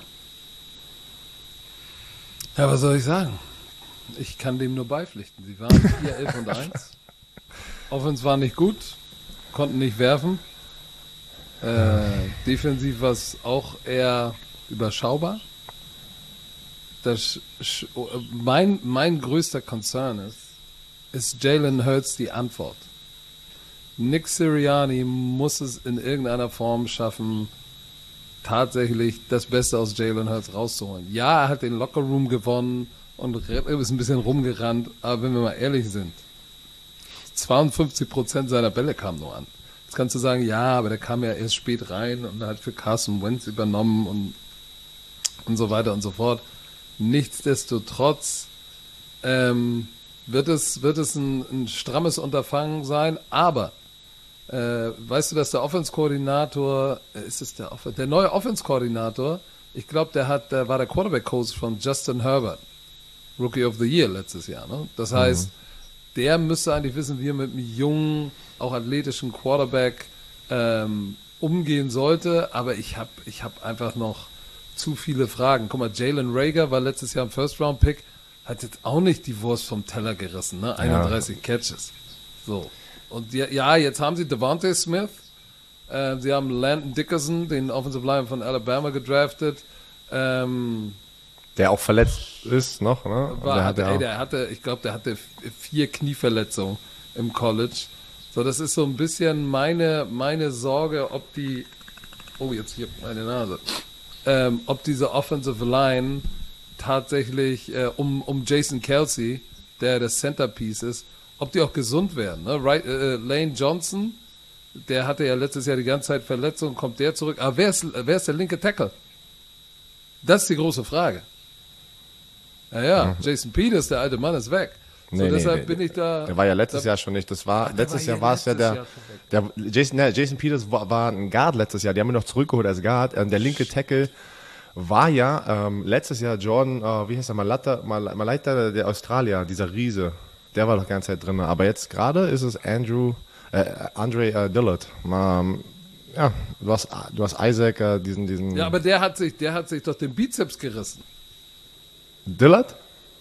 was soll ich sagen? Ich kann dem nur beipflichten. Sie waren vier, elf und eins. Offense war nicht gut, konnten nicht werfen. Äh, defensiv war es auch eher überschaubar. Das, mein, mein größter Concern ist, ist Jalen Hurts die Antwort. Nick Sirianni muss es in irgendeiner Form schaffen, tatsächlich das Beste aus Jalen Hurts rauszuholen. Ja, er hat den Lockerroom gewonnen und ist ein bisschen rumgerannt, aber wenn wir mal ehrlich sind, zweiundfünfzig Prozent seiner Bälle kamen nur an. Jetzt kannst du sagen, ja, aber der kam ja erst spät rein und hat für Carson Wentz übernommen und, und so weiter und so fort. Nichtsdestotrotz ähm, wird es, wird es ein, ein strammes Unterfangen sein, aber äh, weißt du, dass der Offense-Koordinator, äh, ist es der, Off- der neue Offense-Koordinator, ich glaube, der hat, der war der Quarterback-Coach von Justin Herbert, Rookie of the Year letztes Jahr. Ne? Das heißt, mhm. der müsste eigentlich wissen, wie er mit einem jungen, auch athletischen Quarterback ähm, umgehen sollte, aber ich habe ich hab einfach noch zu viele Fragen. Guck mal, Jalen Reagor war letztes Jahr ein First-Round-Pick, hat jetzt auch nicht die Wurst vom Teller gerissen, ne? einunddreißig ja. Catches. So. Und ja, ja, jetzt haben sie Devontae Smith, äh, sie haben Landon Dickerson, den Offensive Lineman von Alabama, gedraftet. Ähm, Der auch verletzt ist noch, ne? war, der, hatte, ja ey, der hatte, ich glaube, der hatte vier Knieverletzungen im College. So, das ist so ein bisschen meine, meine Sorge, ob die, oh, jetzt hier meine Nase, ähm, ob diese Offensive Line tatsächlich äh, um, um Jason Kelsey, der das Centerpiece ist, ob die auch gesund werden. Ne? Right, äh, Lane Johnson, der hatte ja letztes Jahr die ganze Zeit Verletzungen, kommt der zurück. Aber wer ist, wer ist der linke Tackle? Das ist die große Frage. Ja, ja, mhm. Jason Peters, der alte Mann, ist weg. So, nee, deshalb nee, bin der, ich da. Der war ja letztes da, Jahr schon nicht. Das war, ach, letztes war Jahr war es ja der, der Jason, ne, Jason Peters war, war ein Guard letztes Jahr. Die haben ihn noch zurückgeholt als Guard. Ähm, der linke Tackle war ja ähm, letztes Jahr Jordan, äh, wie heißt der, Malata, Mal, Malaita, der Australier, dieser Riese. Der war doch die ganze Zeit drin. Aber jetzt gerade ist es Andrew, äh, Andre äh, Dillard. Ähm, ja, du hast, du hast Isaac, äh, diesen, diesen. Ja, aber der hat sich, der hat sich doch den Bizeps gerissen. Dillard?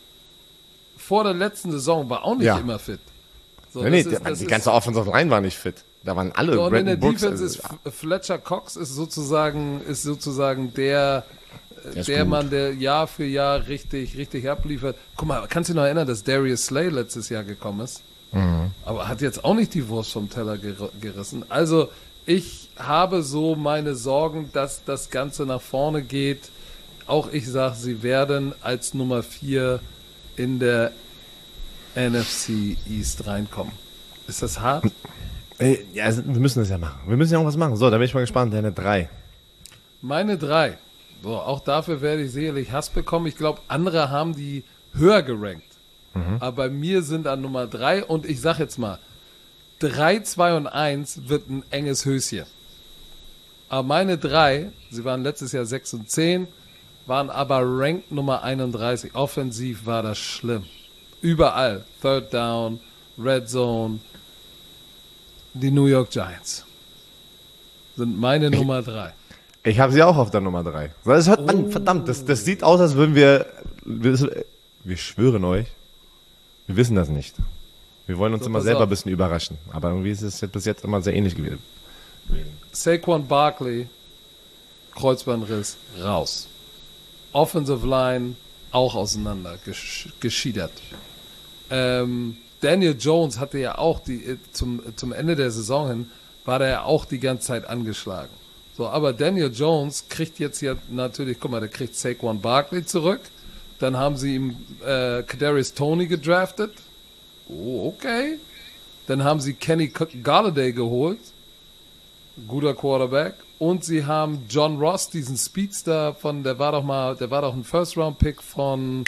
Vor der letzten Saison war auch nicht ja. immer fit. So, nee, nee, ist, der, die ist, ganze Offensive Line war nicht fit. Da waren alle. So, und in der Brooks, Defense also, ist Fletcher Cox ist sozusagen, ist sozusagen der, der, der Mann, der Jahr für Jahr richtig, richtig abliefert. Guck mal, kannst du dich noch erinnern, dass Darius Slay letztes Jahr gekommen ist? Mhm. Aber hat jetzt auch nicht die Wurst vom Teller ger- gerissen. Also ich habe so meine Sorgen, dass das Ganze nach vorne geht. Auch ich sage, sie werden als Nummer vier in der N F C East reinkommen. Ist das hart? Ey, ja, also, wir müssen das ja machen. Wir müssen ja auch was machen. So, da bin ich mal gespannt. Deine drei. Meine drei. So, auch dafür werde ich sicherlich Hass bekommen. Ich glaube, andere haben die höher gerankt. Mhm. Aber bei mir sind an Nummer drei und ich sage jetzt mal, drei, zwei und eins wird ein enges Höschen. Aber meine drei, sie waren letztes Jahr sechs und zehn, waren aber Ranked Nummer einunddreißig. Offensiv war das schlimm. Überall. Third Down, Red Zone. Die New York Giants sind meine ich, Nummer drei. Ich habe sie auch auf der Nummer drei. Das hört man, oh. verdammt, das, das sieht aus, als würden wir, wir, wir schwören euch, wir wissen das nicht. Wir wollen uns so, immer selber auf. ein bisschen überraschen. Aber irgendwie ist es bis jetzt immer sehr ähnlich gewesen. Saquon Barkley, Kreuzbandriss, raus. Offensive Line auch auseinander gesch- geschiedert. Ähm, Daniel Jones hatte ja auch die zum, zum Ende der Saison hin, war der ja auch die ganze Zeit angeschlagen. So, aber Daniel Jones kriegt jetzt ja natürlich, guck mal, der kriegt Saquon Barkley zurück. Dann haben sie ihm äh, Kadarius Toney gedraftet. Oh, okay. Dann haben sie Kenny Galladay geholt. Guter Quarterback. Und sie haben John Ross, diesen Speedster von, der war doch mal, der war doch ein First-Round-Pick von,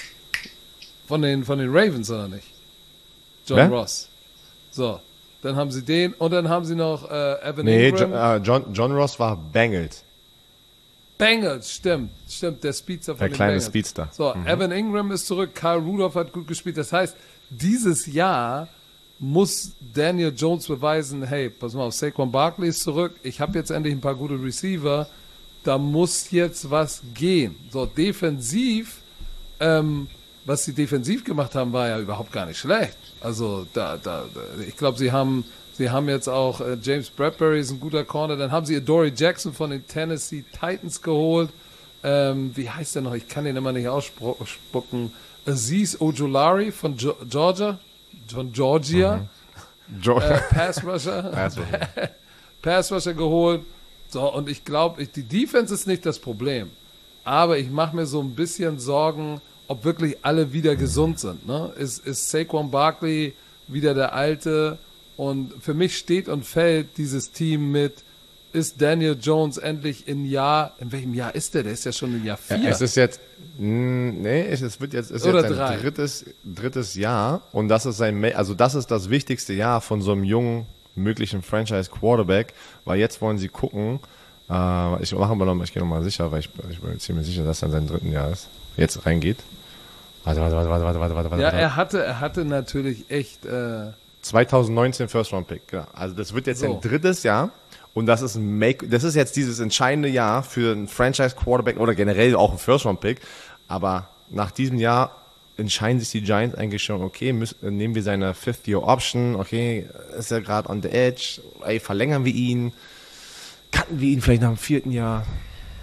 von den, von den Ravens, oder nicht? John Wer? Ross. So, dann haben sie den und dann haben sie noch äh, Evan nee, Ingram. Nee, jo- uh, John, John Ross war Bengals. Bengals, stimmt, stimmt, der Speedster von der den kleine Bengals. Speedster. So, mhm. Evan Ingram ist zurück, Kyle Rudolph hat gut gespielt. Das heißt, dieses Jahr muss Daniel Jones beweisen, hey, pass mal auf, Saquon Barkley ist zurück, ich habe jetzt endlich ein paar gute Receiver, da muss jetzt was gehen. So, defensiv, ähm, was sie defensiv gemacht haben, war ja überhaupt gar nicht schlecht. Also, da, da, ich glaube, sie haben, sie haben jetzt auch äh, James Bradbury ist ein guter Corner, dann haben sie Adoree Jackson von den Tennessee Titans geholt. Ähm, wie heißt der noch? Ich kann den immer nicht ausspucken. Azeez Ojulari von Ge- Georgia, von Georgia. Mhm. Jo- äh, Pass Rusher. Pass Rusher. Pass Rusher geholt. So, und ich glaube, die Defense ist nicht das Problem. Aber ich mache mir so ein bisschen Sorgen, ob wirklich alle wieder gesund sind. Ne? Ist, ist Saquon Barkley wieder der Alte? Und für mich steht und fällt dieses Team mit, ist Daniel Jones endlich in Jahr, in welchem Jahr ist der? Der ist ja schon in Jahr vier. Ja, es ist jetzt, nee, es wird jetzt, es ist Oder jetzt drei. ein drittes, drittes Jahr und das ist sein, also das ist das wichtigste Jahr von so einem jungen, möglichen Franchise-Quarterback, weil jetzt wollen sie gucken, äh, ich mache aber noch, ich gehe nochmal sicher, weil ich, ich bin mir ziemlich sicher, dass er in seinem dritten Jahr ist, jetzt reingeht. Warte, warte, warte, warte, warte, warte, warte. Ja, er hatte, er hatte natürlich echt, äh, zwanzig neunzehn First Round Pick, genau. Also das wird jetzt So. ein drittes Jahr und das ist ein Make, das ist jetzt dieses entscheidende Jahr für einen Franchise Quarterback oder generell auch ein First Round Pick. Aber nach diesem Jahr entscheiden sich die Giants eigentlich schon, okay, müssen, nehmen wir seine Fifth Year Option, okay, ist er gerade on the edge, ey, verlängern wir ihn, cutten wir ihn vielleicht nach dem vierten Jahr.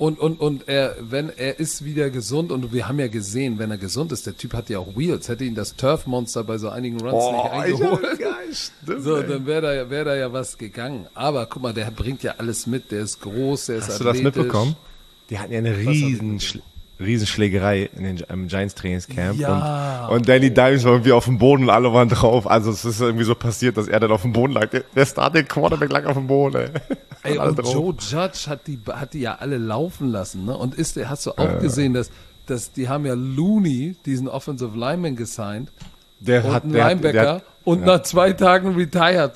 Und, und, und er, wenn er ist wieder gesund, und wir haben ja gesehen, wenn er gesund ist, der Typ hat ja auch Wheels, hätte ihn das Turf-Monster bei so einigen Runs Oh, nicht eingeholt, ja, geil, stimmt, so, ey. dann wäre da, wär da ja was gegangen. Aber guck mal, der bringt ja alles mit, der ist groß, der ist Hast du das athletisch. mitbekommen? Die hatten ja eine riesen, Schl- Riesenschlägerei in den im Giants Trainingscamp. Ja. Und, und Danny Dimes war irgendwie auf dem Boden und alle waren drauf. Also es ist irgendwie so passiert, dass er dann auf dem Boden lag. Der, der Starting Quarterback lag auf dem Boden, ey. Ey, alle und drauf. Joe Judge hat die, hat die ja alle laufen lassen, ne? Und ist, hast du auch gesehen, dass, dass die haben ja Looney, diesen Offensive Lineman, gesigned, Der und hat, einen der hat, Linebacker, der hat, und ja. nach zwei Tagen retired.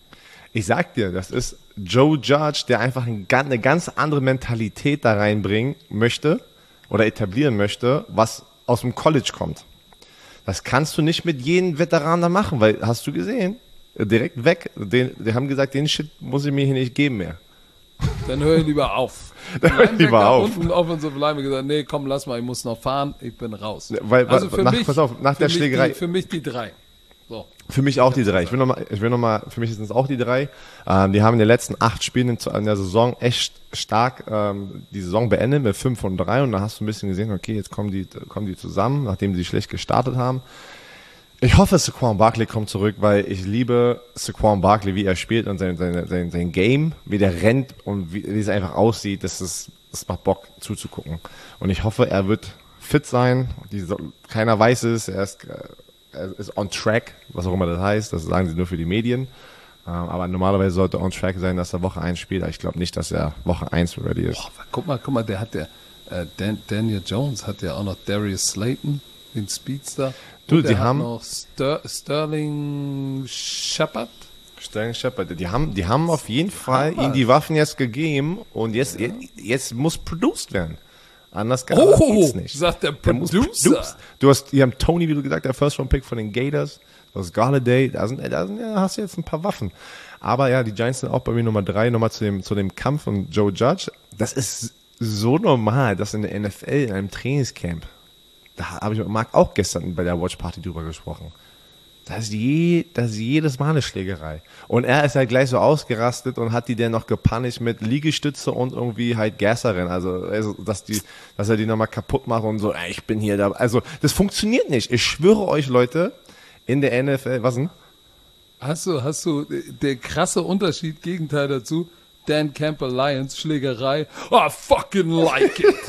Ich sag dir, das ist Joe Judge, der einfach ein, eine ganz andere Mentalität da reinbringen möchte oder etablieren möchte, was aus dem College kommt. Das kannst du nicht mit jedem Veteran da machen, weil, hast du gesehen, direkt weg, den, die haben gesagt, den Shit muss ich mir hier nicht geben mehr. Dann höre ich lieber auf. Dann hör ich lieber auf. Und ein Offensive Lineman gesagt, nee, komm, lass mal, ich muss noch fahren, ich bin raus. Weil, also für nach, mich, pass auf, nach für der mich Schlägerei. Die, für mich die drei. So. Für mich auch die drei. Ich will nochmal, ich will noch mal, für mich sind es auch die drei. Ähm, die haben in den letzten acht Spielen in, in der Saison echt stark ähm, die Saison beendet mit fünf von drei, und da hast du ein bisschen gesehen, okay, jetzt kommen die, kommen die zusammen, nachdem sie schlecht gestartet haben. Ich hoffe, Saquon Barkley kommt zurück, weil ich liebe Saquon Barkley, wie er spielt und sein, sein, sein, sein Game, wie der rennt und wie, wie es einfach aussieht. Das ist, das macht Bock zuzugucken. Und ich hoffe, er wird fit sein. Die, keiner weiß es, er ist, er ist on track, was auch immer das heißt. Das sagen sie nur für die Medien. Aber normalerweise sollte er on track sein, dass er Woche eins spielt. Aber ich glaube nicht, dass er Woche eins ready ist. Boah, guck mal, guck mal, der hat der, äh, Dan, Daniel Jones hat ja auch noch Darius Slayton, den Speedster. Du, und der die hat haben noch Ster, Sterling Shepard. Sterling Shepard, die haben, die haben auf jeden Fall Hammer. ihm die Waffen jetzt gegeben, und jetzt, jetzt, jetzt muss produced werden. Anders gar Oh, geht's nicht. sagt der Der muss Producer. produced. Du hast, die haben Tony, wie du gesagt, der First Round Pick von den Gators. Du hast Galladay, da sind, da sind, ja, hast du jetzt ein paar Waffen. Aber ja, die Giants sind auch bei mir Nummer drei, nochmal zu dem, zu dem Kampf von Joe Judge. Das ist so normal, dass in der N F L, in einem Trainingscamp, da habe ich mit Marc auch gestern bei der Watch Party drüber gesprochen. Das ist, je, das ist jedes Mal eine Schlägerei. Und er ist halt gleich so ausgerastet und hat die dann noch gepunished mit Liegestütze und irgendwie halt Gasserin. Also, also dass, die, dass er die nochmal kaputt macht und so, ey, ich bin hier da. Also, das funktioniert nicht. Ich schwöre euch, Leute, in der N F L, was denn? Hast du, hast du, der krasse Unterschied, Gegenteil dazu, Dan Campbell Lions, Schlägerei, I fucking like it.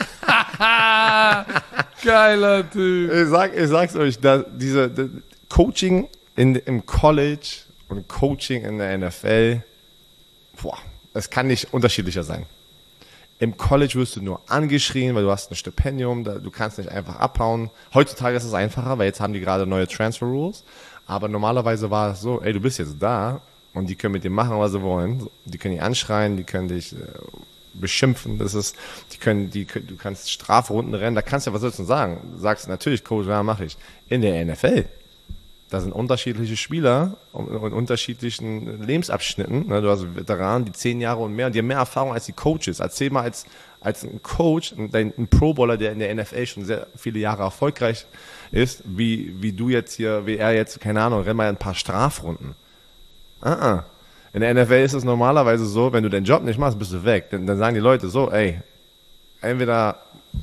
Geiler Typ. Ich, sag, ich sag's euch, da, diese die Coaching in, im College und Coaching in der N F L, boah, es kann nicht unterschiedlicher sein. Im College wirst du nur angeschrien, weil du hast ein Stipendium, da, du kannst nicht einfach abhauen. Heutzutage ist es einfacher, weil jetzt haben die gerade neue Transfer Rules. Aber normalerweise war es so, ey, du bist jetzt da und die können mit dir machen, was sie wollen. Die können dich anschreien, die können dich äh, beschimpfen. Das ist, die können, die, du kannst Strafrunden rennen. Da kannst du ja, was sollst du sagen? Du sagst natürlich, Coach, ja, mache ich. In der N F L, da sind unterschiedliche Spieler und in unterschiedlichen Lebensabschnitten. Du hast Veteranen, die zehn Jahre und mehr, und die haben mehr Erfahrung als die Coaches. Erzähl mal als, als ein Coach, ein, ein Pro-Bowler, der in der N F L schon sehr viele Jahre erfolgreich ist, wie, wie du jetzt hier, wie er jetzt, keine Ahnung, renn mal ein paar Strafrunden. Uh-uh. In der N F L ist es normalerweise so, wenn du deinen Job nicht machst, bist du weg. Dann, dann sagen die Leute so, ey, entweder,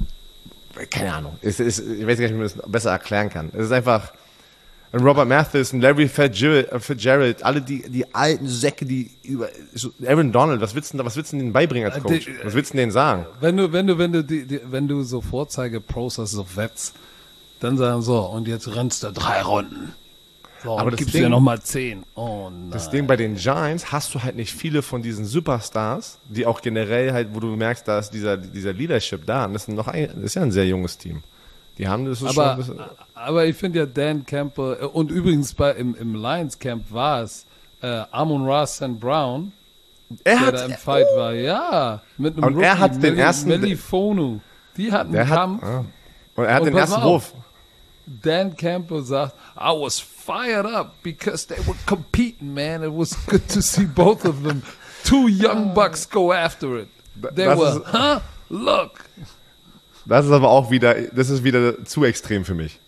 keine Ahnung, es ist, ich weiß gar nicht, wie man das besser erklären kann. Es ist einfach, ein Robert Mathis, ein Larry Fitzgerald, Fitzgerald, alle die, die alten Säcke, die über, Aaron Donald, was willst du denn, was willst du denen beibringen als Coach? Was willst du denen sagen? Wenn du, wenn du, wenn du, die, die, wenn du so Vorzeige-Pros hast, so Vets, dann sagen so, und jetzt rennst du drei Runden. So, aber und das gibst Ding, dir nochmal zehn. Oh nein. Das Ding bei den Giants, hast du halt nicht viele von diesen Superstars, die auch generell halt, wo du merkst, da ist dieser, dieser Leadership da. Und das ist noch ein, das ist ja ein sehr junges Team. Die haben das ist aber, schon ein bisschen, aber ich finde ja Dan Campbell, und übrigens bei, im, im Lions Camp war es äh, Amon-Ra Saint Brown, er der hat, da im Fight oh. war. Ja, mit einem und Rookie, er hat den Meli, ersten, Melifonu. Die hatten der einen hat, Kampf. ah. Und er hat Und den pass ersten mal auf. Wurf. Dan Campbell sagt, I was fired up because they were competing, man. It was good to see both of them. Two young bucks go after it. They Das were, ist- huh? Look. Das ist aber auch wieder, das ist wieder zu extrem für mich.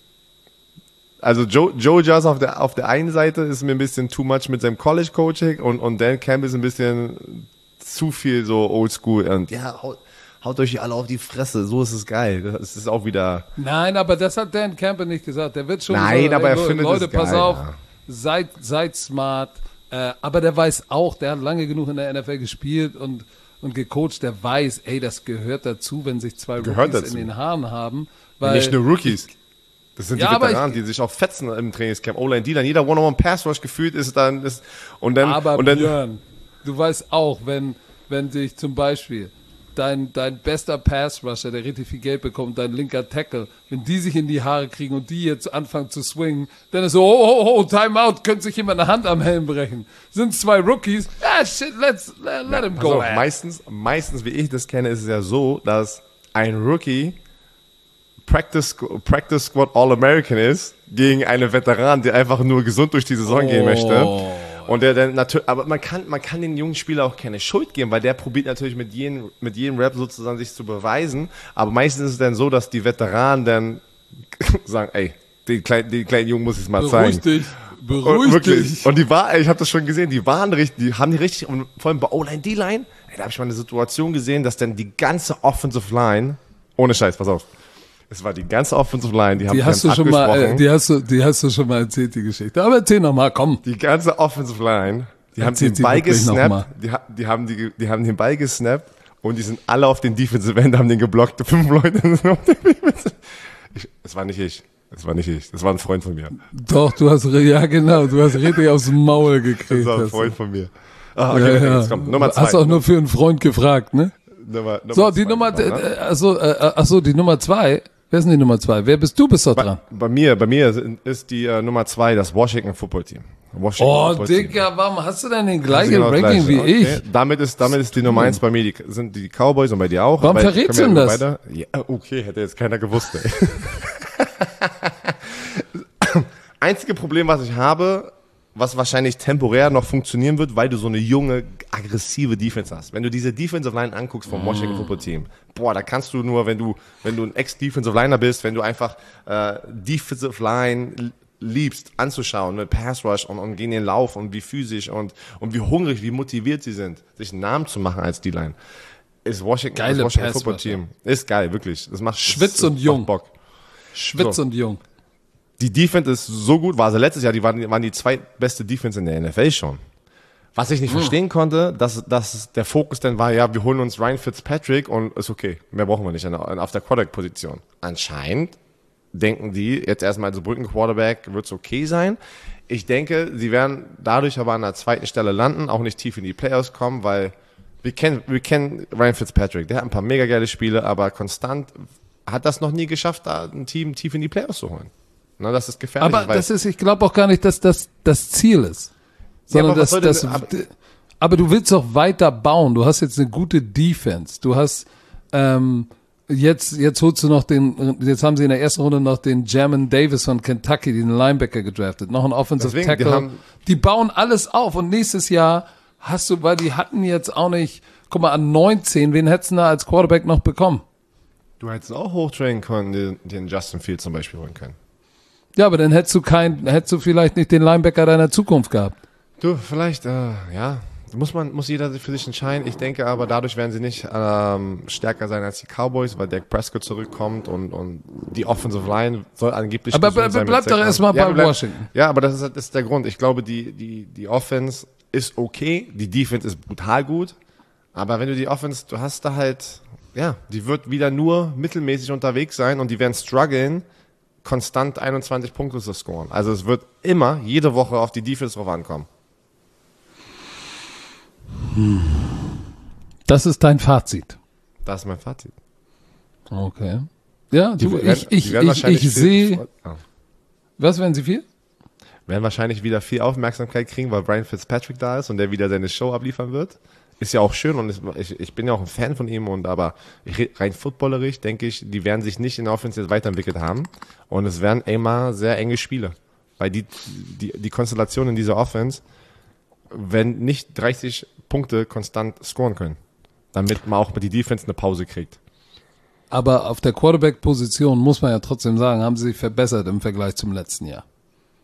Also Joe, Joe Jazz auf der, auf der einen Seite ist mir ein bisschen too much mit seinem College-Coaching, und, und Dan Campbell ist ein bisschen zu viel so oldschool und ja, hau, haut euch alle auf die Fresse, so ist es geil. Das ist auch wieder... Nein, aber das hat Dan Campbell nicht gesagt. Der wird schon Nein, so, aber er ey, findet Leute, es geil, pass auf, ja. seid, seid smart. Äh, aber der weiß auch, der hat lange genug in der N F L gespielt und, und gecoacht, der weiß, ey, das gehört dazu, wenn sich zwei Gehört Rookies dazu. in den Haaren haben. Weil Nicht nur Rookies. Das sind Ja, die aber Veteranen, ich- die sich auch fetzen im Trainingscamp. O-Line, D-Line, jeder One-on-One-Pass-Rush gefühlt ist dann... Ist, und dann... Aber und dann Björn, du weißt auch, wenn, wenn sich zum Beispiel dein, dein bester Pass-Rusher, der richtig viel Geld bekommt, dein linker Tackle, wenn die sich in die Haare kriegen und die jetzt anfangen zu swingen, dann ist so, oh, oh, oh, Timeout, könnte sich jemand eine Hand am Helm brechen. Sind zwei Rookies, ah, shit, let's, let, let him Pass go. auf, man. meistens, meistens, wie ich das kenne, ist es ja so, dass ein Rookie Practice, Practice Squad All-American ist gegen einen Veteran, der einfach nur gesund durch die Saison gehen möchte. Und der dann natürlich, aber man kann, man kann den jungen Spieler auch keine Schuld geben, weil der probiert natürlich mit jedem, mit jedem Rap sozusagen sich zu beweisen. Aber meistens ist es dann so, dass die Veteranen dann sagen, ey, den kleinen, den kleinen Jungen muss ich mal Beruhig zeigen. dich, Und beruhig wirklich. dich. Und die war, ey, ich habe das schon gesehen, die waren richtig, die haben die richtig, und vor allem bei O-Line, D-Line, ey, da habe ich mal eine Situation gesehen, dass dann die ganze Offensive Line, ohne Scheiß, pass auf, es war die ganze Offensive Line, die haben Die hast du haben schon mal, äh, abgesprochen. die hast du, die hast du schon mal erzählt, die Geschichte. Aber erzähl noch mal, komm. Die ganze Offensive Line, die haben Erzähl den sie Ball wirklich noch mal. gesnappt, die, ha- die, haben die, die haben den Ball gesnappt und die sind alle auf den Defensive End, haben den geblockt. Fünf Leute sind auf den Defensive. Ich, das war nicht ich. Das war nicht ich. Das war ein Freund von mir. Doch, du hast, re- ja genau, du hast richtig aufs Maul gekriegt. Das war ein hast du. Freund von mir. Ah, Ja, okay, ja. jetzt kommt Nummer zwei. Hast auch nur für einen Freund gefragt, ne? Nummer, Nummer So, die zwei, Nummer, genau, ne? äh, achso, äh, achso, die Nummer zwei. Wer ist denn die Nummer zwei? Wer bist du? Bist doch dran. Bei, bei mir, bei mir ist die äh, Nummer zwei das Washington Football Team. Washington Oh, Football Team. Digga, warum hast du denn den Das ist gleichen genau das Ranking wie Gleiche. ich? Okay. Damit ist, damit ist die Nummer eins bei mir, die, sind die Cowboys und bei dir auch. Warum Aber verrätst können wir du denn weiter- Ja, okay, hätte jetzt keiner gewusst, ey. Einzige Problem, was ich habe, was wahrscheinlich temporär noch funktionieren wird, weil du so eine junge, aggressive Defense hast. Wenn du diese Defensive Line anguckst vom Washington Football Team, boah, da kannst du nur, wenn du, wenn du ein Ex-Defensive Liner bist, wenn du einfach äh, Defensive Line liebst anzuschauen mit Pass Rush und, und gegen den Lauf und wie physisch und, und wie hungrig, wie motiviert sie sind, sich einen Namen zu machen als D-Line, ist Washington, Geile das Washington Pass Football Rusher. Team. Ist geil, wirklich. Das macht Schwitz das, und das jung. macht Bock. Schwitz So. und jung. Die Defense ist so gut, war sie letztes Jahr, die waren, waren die zweitbeste Defense in der N F L schon. Was ich nicht Hm. verstehen konnte, dass, dass der Fokus dann war, ja, wir holen uns Ryan Fitzpatrick und ist okay. Mehr brauchen wir nicht an, auf der Quarterback-Position. Anscheinend denken die, jetzt erstmal als Brückenquarterback wird es okay sein. Ich denke, sie werden dadurch aber an der zweiten Stelle landen, auch nicht tief in die Playoffs kommen, weil wir kennen, wir kennen Ryan Fitzpatrick, der hat ein paar mega geile Spiele, aber konstant hat das noch nie geschafft, da ein Team tief in die Playoffs zu holen. Na, das ist gefährlich. Aber weil- das ist, ich glaube auch gar nicht, dass das das Ziel ist. Ja, Sondern aber was dass, soll dass, denn- ab- aber du willst doch weiter bauen. Du hast jetzt eine gute Defense. Du hast ähm, jetzt jetzt holst du noch den. Jetzt haben sie in der ersten Runde noch den Jamin Davis von Kentucky, den Linebacker gedraftet, noch einen Offensive Deswegen, die Tackle. haben- Die bauen alles auf und nächstes Jahr hast du, weil die hatten jetzt auch nicht. Guck mal an neunzehn. Wen hättest du da als Quarterback noch bekommen? Du hättest auch hochtrainen können, den, den Justin Fields zum Beispiel holen können. Ja, aber dann hättest du kein, hättest du vielleicht nicht den Linebacker deiner Zukunft gehabt. Du, vielleicht, äh, ja, muss man, muss jeder für sich entscheiden. Ich denke aber, dadurch werden sie nicht ähm, stärker sein als die Cowboys, weil Dak Prescott zurückkommt und, und die Offensive Line soll angeblich Aber gesund ble- sein mit bleib doch Zach erstmal Martin. ja, bei bleib- Washington. Ja, aber das ist, das ist der Grund. Ich glaube, die, die, die Offense ist okay, die Defense ist brutal gut, aber wenn du die Offense, du hast da halt, ja, die wird wieder nur mittelmäßig unterwegs sein und die werden strugglen, konstant einundzwanzig Punkte zu scoren. Also es wird immer, jede Woche auf die Defense drauf ankommen. Das ist dein Fazit. Das ist mein Fazit. Okay. Ja, Die du, werden- ich, die ich, werden ich, wahrscheinlich ich viel- sehe. Ah. Was werden sie viel? werden wahrscheinlich wieder viel Aufmerksamkeit kriegen, weil Brian Fitzpatrick da ist und der wieder seine Show abliefern wird. Ist ja auch schön und ich, ich bin ja auch ein Fan von ihm und aber ich, rein footballerisch denke ich, die werden sich nicht in der Offense jetzt weiterentwickelt haben und es werden immer sehr enge Spiele, weil die, die, die Konstellation in dieser Offense, wenn nicht dreißig Punkte konstant scoren können, damit man auch mit die Defense eine Pause kriegt. Aber auf der Quarterback-Position muss man ja trotzdem sagen, haben sie sich verbessert im Vergleich zum letzten Jahr.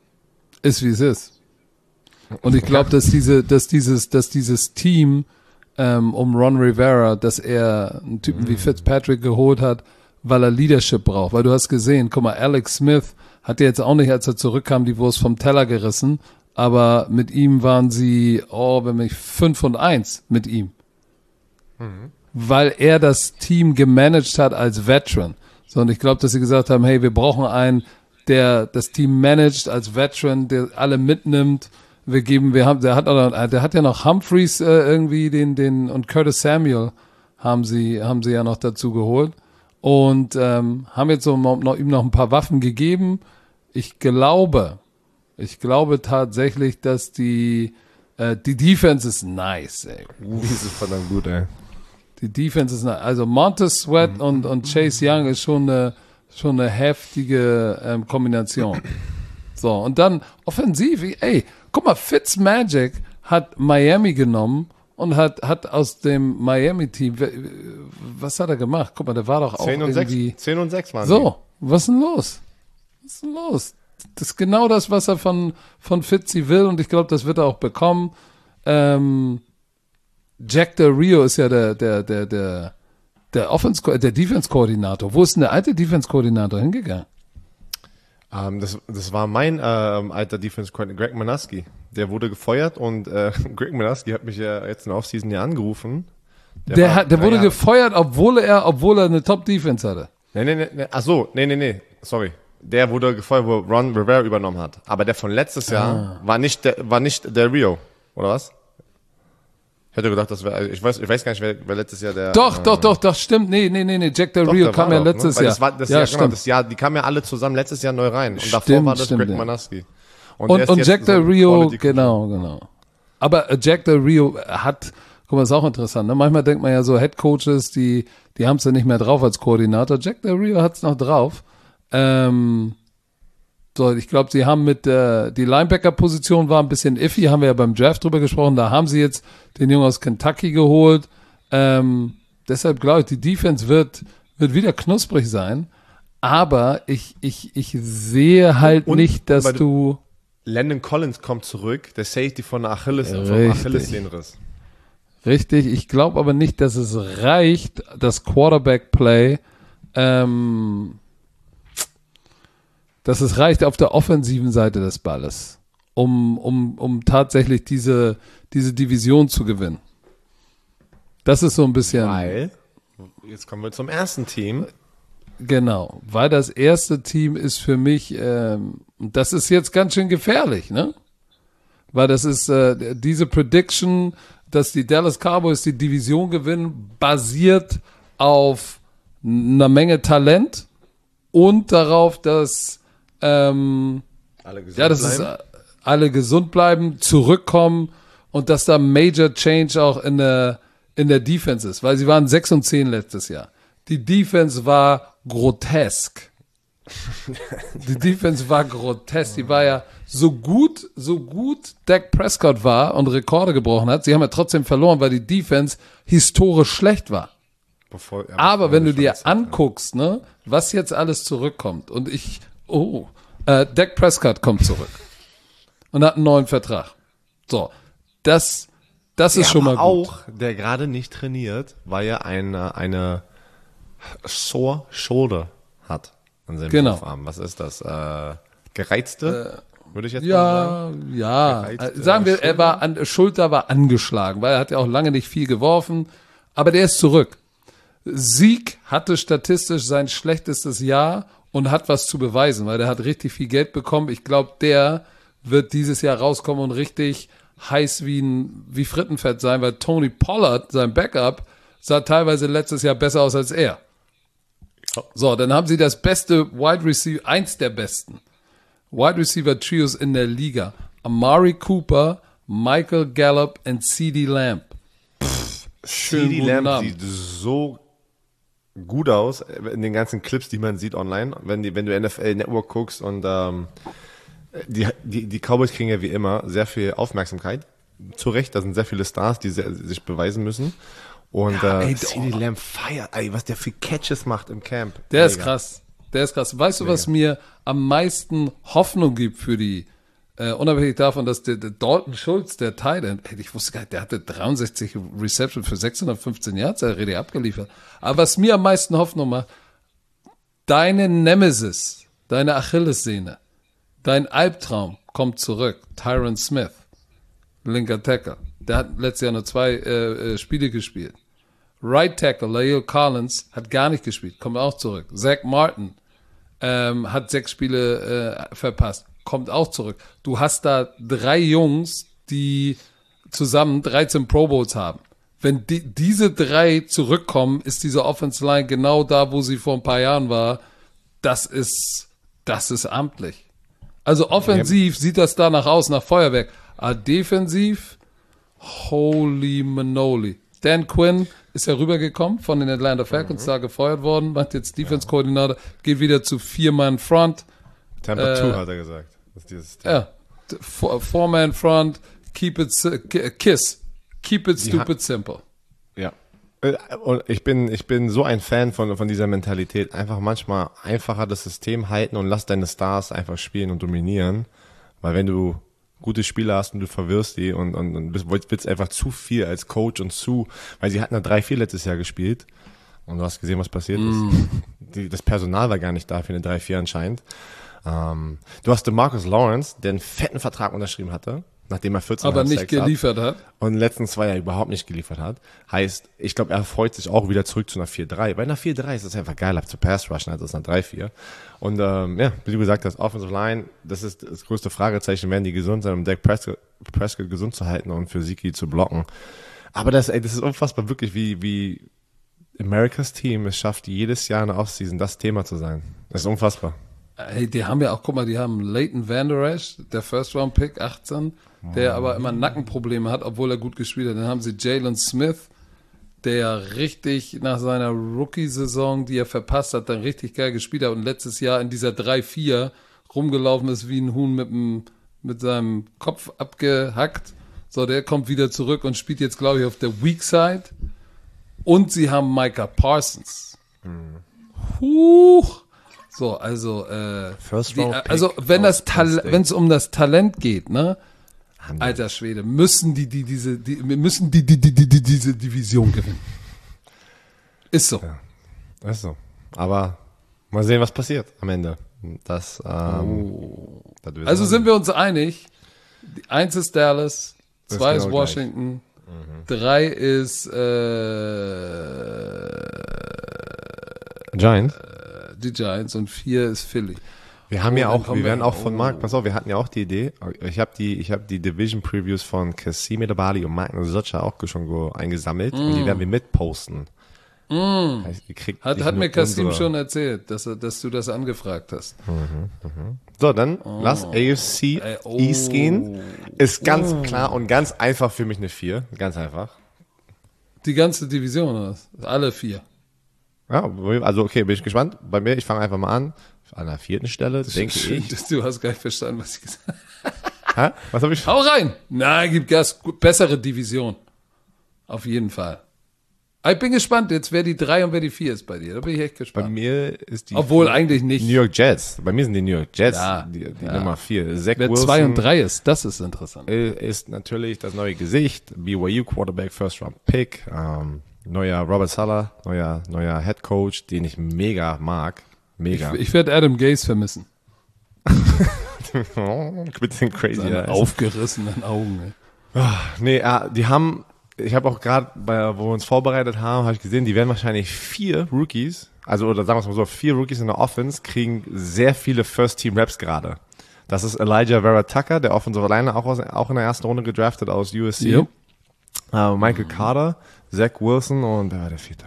Ist wie es ist. Und ich glaube, dass diese, dass dieses, dass dieses Team ähm, um Ron Rivera, dass er einen Typen wie Fitzpatrick geholt hat, weil er Leadership braucht. Weil du hast gesehen, guck mal, Alex Smith hat jetzt auch nicht, als er zurückkam, die Wurst vom Teller gerissen, aber mit ihm waren sie, oh, wenn mich fünf und eins mit ihm. Mhm. Weil er das Team gemanagt hat als Veteran. So, und ich glaube, dass sie gesagt haben, hey, wir brauchen einen, der das Team managt als Veteran, der alle mitnimmt. Wir geben, wir haben, der hat auch, der hat ja noch Humphreys äh, irgendwie, den, den, und Curtis Samuel haben sie, haben sie ja noch dazu geholt. Und ähm, haben jetzt so noch, ihm noch ein paar Waffen gegeben. Ich glaube, ich glaube tatsächlich, dass die äh, die Defense ist nice, ey. Die ist verdammt gut, ey. Die Defense ist nice. Also Montez Sweat mhm. und, und Chase Young ist schon eine, schon eine heftige ähm, Kombination. So, und dann offensiv, ey, guck mal, Fitzmagic hat Miami genommen und hat, hat aus dem Miami-Team, was hat er gemacht? Guck mal, der war doch auch zehn und irgendwie... sechs, zehn und sechs waren So, was ist denn los? Was ist denn los? Das ist genau das, was er von, von Fitzy will und ich glaube, das wird er auch bekommen. Ähm, Jack Del Rio ist ja der, der, der, der, der Offense, der Defense-Koordinator. Wo ist denn der alte Defense-Koordinator hingegangen? Um, das, das war mein ähm, alter Defense-Coordinator, Greg Manusky. Der wurde gefeuert und äh, Greg Manusky hat mich ja jetzt in der Offseason hier angerufen. Der, der, hat, der wurde Jahre. gefeuert, obwohl er, obwohl er eine Top-Defense hatte. Nee, nee, nee, ach so, nee, nee, nee, sorry. Der wurde gefeuert, wo Ron Rivera übernommen hat. Aber der von letztes Jahr ah. war nicht der, war nicht der Rio, oder was? Ich hätte gedacht, das wäre, ich weiß, ich weiß gar nicht, wer, wer letztes Jahr der. Doch, äh, doch, doch, doch, stimmt. Nee, nee, nee, nee. Jack Del Rio kam ja letztes ne? Jahr. Das war das ja, Jahr, stimmt. genau, das Jahr, die kamen ja alle zusammen letztes Jahr neu rein. Und stimmt, davor war das stimmt, Greg ja. Manusky. Und, und, und Jack Del so Rio, genau, genau. Aber äh, Jack Del Rio hat, guck mal, ist auch interessant, ne? Manchmal denkt man ja so, Head Coaches, die, die haben es ja nicht mehr drauf als Koordinator. Jack Del Rio hat es noch drauf. Ähm, so, ich glaube, sie haben mit, äh, die Linebacker-Position war ein bisschen iffy, haben wir ja beim Draft drüber gesprochen, da haben sie jetzt den Jungen aus Kentucky geholt. Ähm, deshalb glaube ich, die Defense wird, wird wieder knusprig sein. Aber ich, ich, ich sehe halt und, nicht, dass du... Landon Collins kommt zurück, der Safety von der Achilles, vom Achillessehnenriss. Richtig, ich glaube aber nicht, dass es reicht, das Quarterback-Play, ähm, dass es reicht auf der offensiven Seite des Balles, um, um, um tatsächlich diese, diese Division zu gewinnen. Das ist so ein bisschen... Weil, jetzt kommen wir zum ersten Team. Genau, weil das erste Team ist für mich, ähm, das ist jetzt ganz schön gefährlich, ne? Weil das ist äh, diese Prediction, dass die Dallas Cowboys die Division gewinnen, basiert auf einer Menge Talent und darauf, dass ähm, alle gesund ja, dass es, äh, alle gesund bleiben, zurückkommen und dass da Major Change auch in der in der Defense ist, weil sie waren sechs und zehn letztes Jahr. Die Defense war grotesk. Die Defense war grotesk. Die war ja so gut, so gut Dak Prescott war und Rekorde gebrochen hat. Sie haben ja trotzdem verloren, weil die Defense historisch schlecht war. Bevor, ja, aber wenn du dir anguckst, ne, was jetzt alles zurückkommt und ich, oh, äh, Dak Prescott kommt zurück und hat einen neuen Vertrag. So, das, das ist ja, schon mal gut. Auch, der gerade nicht trainiert, weil er eine, eine Sore Shoulder hat an seinem genau. Arm. Was ist das? Äh, gereizte? Äh, würde ich jetzt ja, mal sagen. Ja, ja. Sagen wir, er war an, Schulter war angeschlagen, weil er hat ja auch lange nicht viel geworfen. Aber der ist zurück. Sieg hatte statistisch sein schlechtestes Jahr und hat was zu beweisen, weil der hat richtig viel Geld bekommen. Ich glaube, der wird dieses Jahr rauskommen und richtig heiß wie ein, wie Frittenfett sein, weil Tony Pollard, sein Backup, sah teilweise letztes Jahr besser aus als er. So, dann haben sie das beste Wide Receiver, eins der besten Wide Receiver Trios in der Liga. Amari Cooper, Michael Gallup und C D Lamb. C D Lamb Namen. Sieht so gut aus in den ganzen Clips, die man sieht online, wenn, die, wenn du N F L Network guckst und ähm, die, die, die Cowboys kriegen ja wie immer sehr viel Aufmerksamkeit. Zu Recht, da sind sehr viele Stars, die sehr, sich beweisen müssen. Und ja, äh, C D Lamb feiert, ey, was der für Catches macht im Camp. Der Mega. ist krass. Der ist krass. Weißt Mega. du, was mir am meisten Hoffnung gibt für die Äh, unabhängig davon, dass der, der Dalton Schultz, der Tight End, ey, ich wusste gar nicht, der hatte dreiundsechzig Reception für sechshundertfünfzehn Yards, der Rede abgeliefert. Aber was mir am meisten Hoffnung macht, deine Nemesis, deine Achillessehne, dein Albtraum kommt zurück. Tyron Smith, linker Tackle. Der hat letztes Jahr nur zwei äh, äh, Spiele gespielt. Right Tackle, La'el Collins, hat gar nicht gespielt, kommt auch zurück. Zach Martin ähm, hat sechs Spiele äh, verpasst, kommt auch zurück. Du hast da drei Jungs, die zusammen dreizehn Pro Bowls haben. Wenn die, diese drei zurückkommen, ist diese Offensive Line genau da, wo sie vor ein paar Jahren war. Das ist, das ist amtlich. Also offensiv ja. sieht das danach aus, nach Feuerwerk. Aber defensiv, holy manoli. Dan Quinn ist ja rübergekommen von den Atlanta Falcons, mhm. da gefeuert worden, macht jetzt Defense-Koordinator, geht wieder zu Vier-Man-Front. Tampa äh, two hat er gesagt. Das ist dieses ja, Four-Man-Front, keep it, kiss, keep it stupid ha- simple. Ja. Und ich bin, ich bin so ein Fan von, von dieser Mentalität. Einfach manchmal einfacher das System halten und lass deine Stars einfach spielen und dominieren. Weil wenn du gute Spieler hast und du verwirrst die und, und, und willst einfach zu viel als Coach und zu, weil sie hatten ja drei vier letztes Jahr gespielt und du hast gesehen, was passiert mm. ist. Die, das Personal war gar nicht da für eine drei vier anscheinend. Ähm, du hast den Marcus Lawrence, der einen fetten Vertrag unterschrieben hatte, nachdem er vierzehn aber nicht geliefert hat. hat und in den letzten zwei Jahren überhaupt nicht geliefert hat. Heißt, ich glaube, er freut sich auch wieder zurück zu einer vier drei. Bei einer vier drei ist es einfach geiler zu Pass rushen als einer drei vier. Und ähm, ja, wie du gesagt hast, Offensive Line, das ist das größte Fragezeichen, werden die gesund sein, um Dak Prescott, Prescott gesund zu halten und für Zeke zu blocken. Aber das, ey, das ist unfassbar wirklich, wie, wie Americas Team es schafft, jedes Jahr in der Offseason das Thema zu sein. Das ist unfassbar. Hey, die haben ja auch, guck mal, die haben Leighton Vander Esch, der First-Round-Pick, achtzehn, der aber immer Nackenprobleme hat, obwohl er gut gespielt hat. Dann haben sie Jalen Smith, der ja richtig nach seiner Rookie-Saison, die er verpasst hat, dann richtig geil gespielt hat und letztes Jahr in dieser drei vier rumgelaufen ist wie ein Huhn mit, dem, mit seinem Kopf abgehackt. So, der kommt wieder zurück und spielt jetzt, glaube ich, auf der Weak Side. Und sie haben Micah Parsons. Mhm. Huch! So, also, äh, die, also wenn das wenn es um das Talent geht, ne, alter Schwede, müssen die die diese die müssen die die die die, die diese Division gewinnen. Ist so. Ja, ist so. Aber mal sehen, was passiert am Ende. Das, ähm, oh. das also sind wir uns einig. Die eins ist Dallas, zwei ist, genau ist Washington, mhm. drei ist äh, Giants. Die Giants und vier ist Philly. Wir haben oh, ja auch, wir werden auch von Marc, pass auf, wir hatten ja auch die Idee, ich habe die, ich habe die Division Previews von Kassim Edebali und Mark Nzocha auch schon so eingesammelt mm. und die werden wir mitposten. Mm. Heißt, hat hat mir Kassim schon erzählt, dass, er, dass du das angefragt hast. Mhm, mhm. So, dann oh. lass A F C äh, oh. East gehen. Ist ganz oh. klar und ganz einfach für mich eine vier. Ganz einfach. Die ganze Division, oder? Alle vier. Ja, also okay, bin ich gespannt. Bei mir, ich fange einfach mal an. An der vierten Stelle, das denke schön, ich. Du hast gar nicht verstanden, was ich gesagt habe. Hä? Was habe ich? Hau rein! Nein, gibt Gas. Bessere Division. Auf jeden Fall. Ich bin gespannt jetzt, wer die drei und wer die vier ist bei dir. Da bin ich echt gespannt. Bei mir ist die Obwohl vier, eigentlich nicht. New York Jets. Bei mir sind die New York Jets ja, die, die ja. Nummer vier. Zach wer Wilson zwei und drei ist, das ist interessant. Ist natürlich das neue Gesicht. B Y U Quarterback, First Round Pick. Ähm, neuer Robert Saleh, neuer, neuer Head Coach, den ich mega mag. Mega. Ich, ich werde Adam Gase vermissen. Mit den crazy Seine aufgerissenen Augen. Ey. Nee, äh, die haben, ich habe auch gerade, wo wir uns vorbereitet haben, habe ich gesehen, die werden wahrscheinlich vier Rookies, also oder sagen wir es mal so, vier Rookies in der Offense kriegen sehr viele First-Team-Raps gerade. Das ist Elijah Vera Tucker, der Offensive Liner, auch, aus, auch in der ersten Runde gedraftet aus U S C. Yep. Uh, Michael Carter, Zach Wilson und wer war der vierte?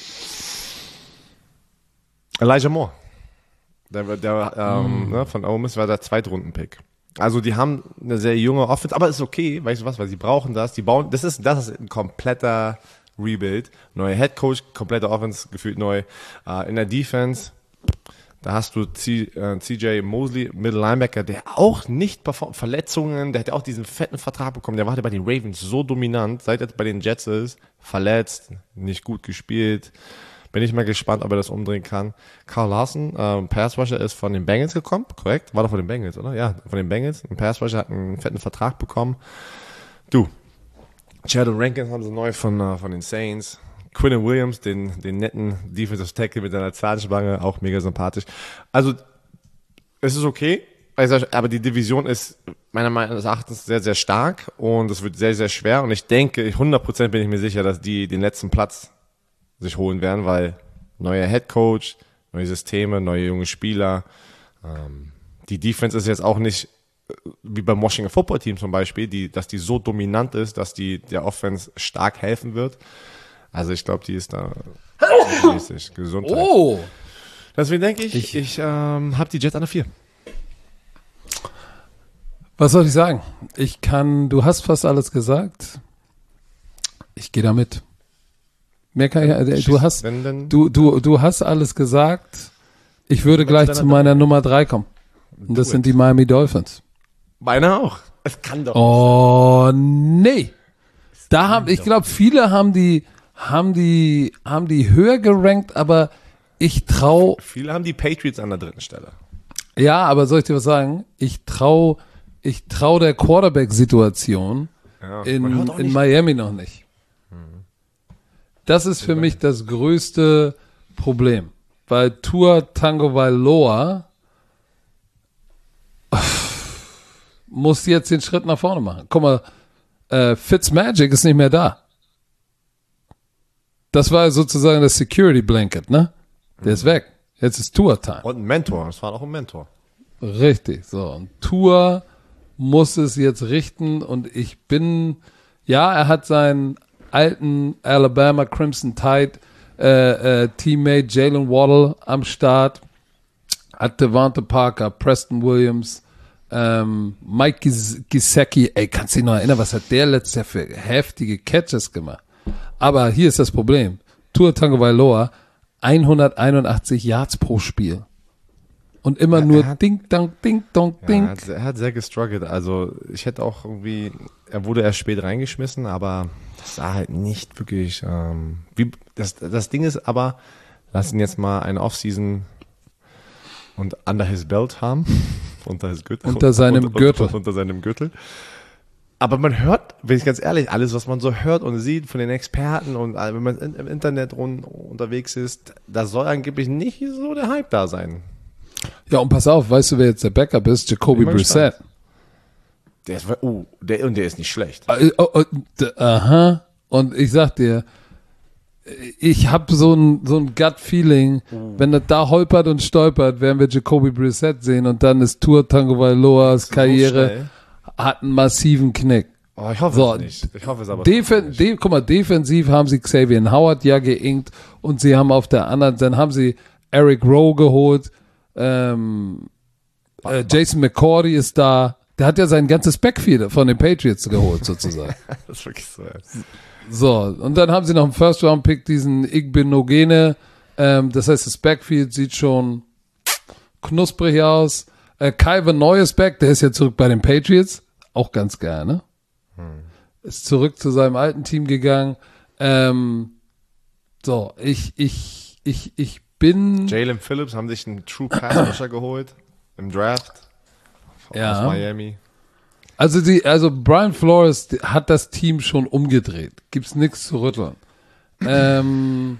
Elijah Moore. Der, der ähm, mm. ne, von Ole Miss war der Zweitrunden-Pick. Also die haben eine sehr junge Offense, aber ist okay, weißt du was, weil sie brauchen das. Die bauen, das ist, das ist ein kompletter Rebuild. Neuer Headcoach, kompletter Offense, gefühlt neu. Uh, in der Defense, da hast du C, äh, C J Mosley, Middle Linebacker, der auch nicht performt, Verletzungen, der hat ja auch diesen fetten Vertrag bekommen, der war bei den Ravens so dominant, seit er bei den Jets ist, verletzt, nicht gut gespielt. Bin ich mal gespannt, ob er das umdrehen kann. Carl Lawson, ähm, Pass Rusher, ist von den Bengals gekommen, korrekt? War doch von den Bengals, oder? Ja, von den Bengals. Ein Pass Rusher hat einen fetten Vertrag bekommen. Du, Sheldon Rankins haben sie neu von, uh, von den Saints. Quinnen Williams, den, den netten Defensive Tackle mit seiner Zahnspange, auch mega sympathisch. Also, es ist okay, also, aber die Division ist meiner Meinung Erachtens sehr, sehr stark und es wird sehr, sehr schwer. Und ich denke, hundert Prozent bin ich mir sicher, dass die den letzten Platz sich holen werden, weil neuer Headcoach, neue Systeme, neue junge Spieler. Ähm, die Defense ist jetzt auch nicht wie beim Washington Football Team zum Beispiel, die, dass die so dominant ist, dass die der Offense stark helfen wird. Also ich glaube, die ist da mäßig Gesundheit. Oh! Deswegen denke ich, Ich- ich, ähm, habe die Jets an der vier. Was soll ich sagen? Ich kann, du hast fast alles gesagt. Ich gehe damit. Mehr kann ich, äh, du hast, Wenn, dann, du, du, du hast alles gesagt. Ich würde gleich deiner zu meiner Nummer drei kommen. Und das Do sind it. die Miami Dolphins. Beinahe auch. Es kann doch. Oh, nee. Da haben, ich glaube, viele haben die, haben die, haben die höher gerankt, aber ich trau, Viele haben die Patriots an der dritten Stelle. ja, aber soll ich dir was sagen? Ich trau, ich trau der Quarterback-Situation Ja, man in, hört auch in nicht- Miami noch nicht. Das ist für mich das größte Problem, weil Tua Tagovailoa muss jetzt den Schritt nach vorne machen. Guck mal, äh, Fitzmagic ist nicht mehr da. Das war sozusagen das Security Blanket, ne? Der ist weg. Jetzt ist Tua-Time. Und ein Mentor. Das war auch ein Mentor. Richtig, so. Und Tua muss es jetzt richten und ich bin, ja, er hat seinen alten Alabama Crimson Tide äh, äh, Teammate Jalen Waddle am Start, hat Devonta Parker, Preston Williams, ähm, Mike Gis- Gesicki, ey, kannst du dich noch erinnern, was hat der letztes Jahr für heftige Catches gemacht? Aber hier ist das Problem. Tua Tagovailoa, hunderteinundachtzig Yards pro Spiel. Und immer Ja, nur er hat- ding, dong, ding, dong, Ja, ding. er, hat, er hat sehr gestruggelt. Also ich hätte auch irgendwie, er wurde erst spät reingeschmissen, aber das sah halt nicht wirklich, ähm, wie, das, das Ding ist aber, lass ihn jetzt mal eine Offseason und under his belt haben, unter his Gürtel. Unter seinem unter, Gürtel. Unter, unter seinem Gürtel. Aber man hört, bin ich ganz ehrlich, alles, was man so hört und sieht von den Experten und äh, wenn man in, im Internet rund, unterwegs ist, da soll angeblich nicht so der Hype da sein. Ja, und pass auf, weißt du, wer jetzt der Backup ist? Jacoby Bin mal Brissett. Der ist, oh, der, und der ist nicht schlecht. Äh, oh, oh, d- Aha. Und ich sag dir, ich habe so ein, so ein Gut-Feeling, wenn das da holpert und stolpert, werden wir Jacoby Brissett sehen und dann ist Tua Tagovailoas So Karriere schnell. hat einen massiven Knick. Oh, ich hoffe So, es nicht. Ich hoffe es aber Defen trotzdem de guck mal, defensiv haben sie Xavier Howard ja geinkt und sie haben auf der anderen, dann haben sie Eric Rowe geholt, ähm, äh, Jason McCourty ist da, der hat ja sein ganzes Backfield von den Patriots geholt sozusagen. nicht. Das ist wirklich so. Ja. So, und dann haben sie noch einen First-Round-Pick, diesen Igbenogene, ähm, das heißt, das Backfield sieht schon knusprig aus. Äh, Kyver Neues Back, der ist ja zurück bei den Patriots, auch ganz geil, ne? Ist zurück zu seinem alten Team gegangen. Ähm, so, ich, ich, ich, ich bin. Jalen Phillips haben sich einen True Pass Rusher geholt im Draft Ja. aus Miami. Also die, also Brian Flores hat das Team schon umgedreht. Gibt's nichts zu rütteln. ähm,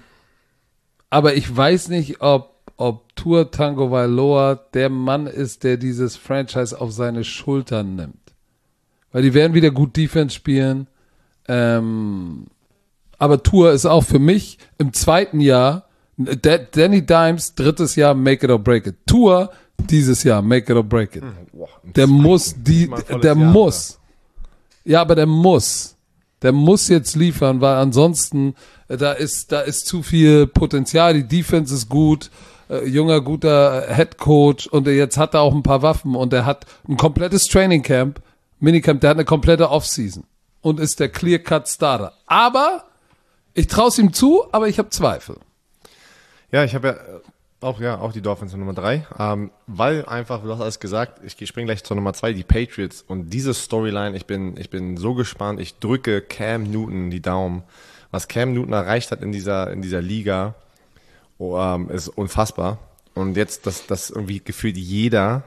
aber ich weiß nicht, ob, ob Tua Tagovailoa der Mann ist, der dieses Franchise auf seine Schultern nimmt. Weil die werden wieder gut Defense spielen. Ähm, aber Tua ist auch für mich im zweiten Jahr, Da- Danny Dimes, drittes Jahr, make it or break it. Tua, dieses Jahr, make it or break it. Boah, im Der zweiten. muss, die, Nicht mal ein volles der Jahr, muss. Ja, aber der muss. Der muss jetzt liefern, weil ansonsten, äh, da ist, da ist zu viel Potenzial. Die Defense ist gut, äh, junger, guter Head Coach und äh, jetzt hat er auch ein paar Waffen und er hat ein komplettes Training Camp, Minicamp, der hat eine komplette Offseason und ist der Clear-Cut Starter. Aber ich traue es ihm zu, aber ich habe Zweifel. Ja, ich habe ja äh, auch, ja, auch die Dolphins Nummer drei, ähm, weil einfach, du hast alles gesagt, ich springe gleich zur Nummer zwei, die Patriots und diese Storyline, ich bin, ich bin so gespannt, ich drücke Cam Newton die Daumen, was Cam Newton erreicht hat in dieser, in dieser Liga. oh, ähm, ist unfassbar. Und jetzt, dass, dass irgendwie gefühlt jeder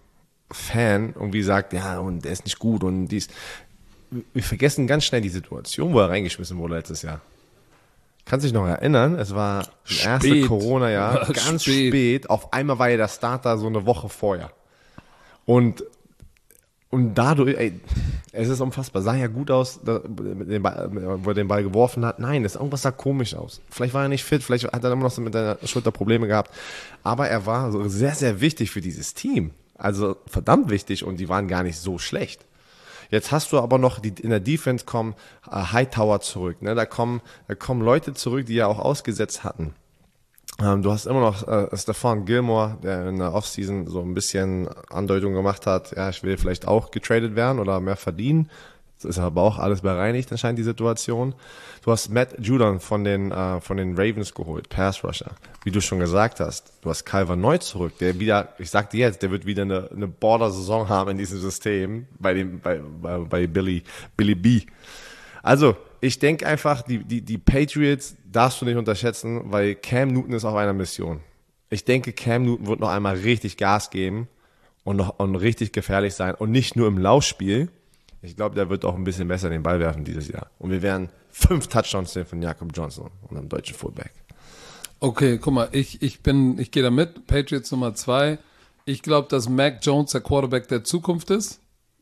Fan irgendwie sagt, ja, und der ist nicht gut und dies. Wir vergessen ganz schnell die Situation, wo er reingeschmissen wurde letztes Jahr. Kannst dich noch erinnern? Es war das erste Corona-Jahr, ganz spät. spät. Auf einmal war ja der Starter so eine Woche vorher. Und, und dadurch, ey, es ist unfassbar. Sah ja gut aus, da, mit dem Ball, wo er den Ball geworfen hat. Nein, das, irgendwas sah komisch aus. Vielleicht war er nicht fit, vielleicht hat er immer noch so mit der Schulter Probleme gehabt. Aber er war so sehr, sehr wichtig für dieses Team. Also verdammt wichtig und die waren gar nicht so schlecht. Jetzt hast du aber noch, die, in der Defense kommen äh, Hightower zurück. Ne? Da, kommen, da kommen Leute zurück, die ja auch ausgesetzt hatten. Ähm, du hast immer noch äh, Stephon Gilmore, der in der Offseason so ein bisschen Andeutung gemacht hat, ja, ich will vielleicht auch getradet werden oder mehr verdienen. Das ist aber auch alles bereinigt, anscheinend die Situation. Du hast Matt Judon von den, äh, von den Ravens geholt, Pass Rusher. Wie du schon gesagt hast, du hast Calvin Neu zurück, der wieder, ich sag dir jetzt, der wird wieder eine, eine Border-Saison haben in diesem System bei dem, bei, bei, bei Billy, Billy B. Also, ich denke einfach, die, die, die Patriots darfst du nicht unterschätzen, weil Cam Newton ist auf einer Mission. Ich denke, Cam Newton wird noch einmal richtig Gas geben und noch und richtig gefährlich sein und nicht nur im Laufspiel. Ich glaube, der wird auch ein bisschen besser den Ball werfen dieses Jahr. Und wir werden fünf Touchdowns sehen von Jakob Johnson und einem deutschen Fullback. Okay, guck mal, ich, ich bin, ich gehe da mit. Patriots Nummer zwei. Ich glaube, dass Mac Jones der Quarterback der Zukunft ist.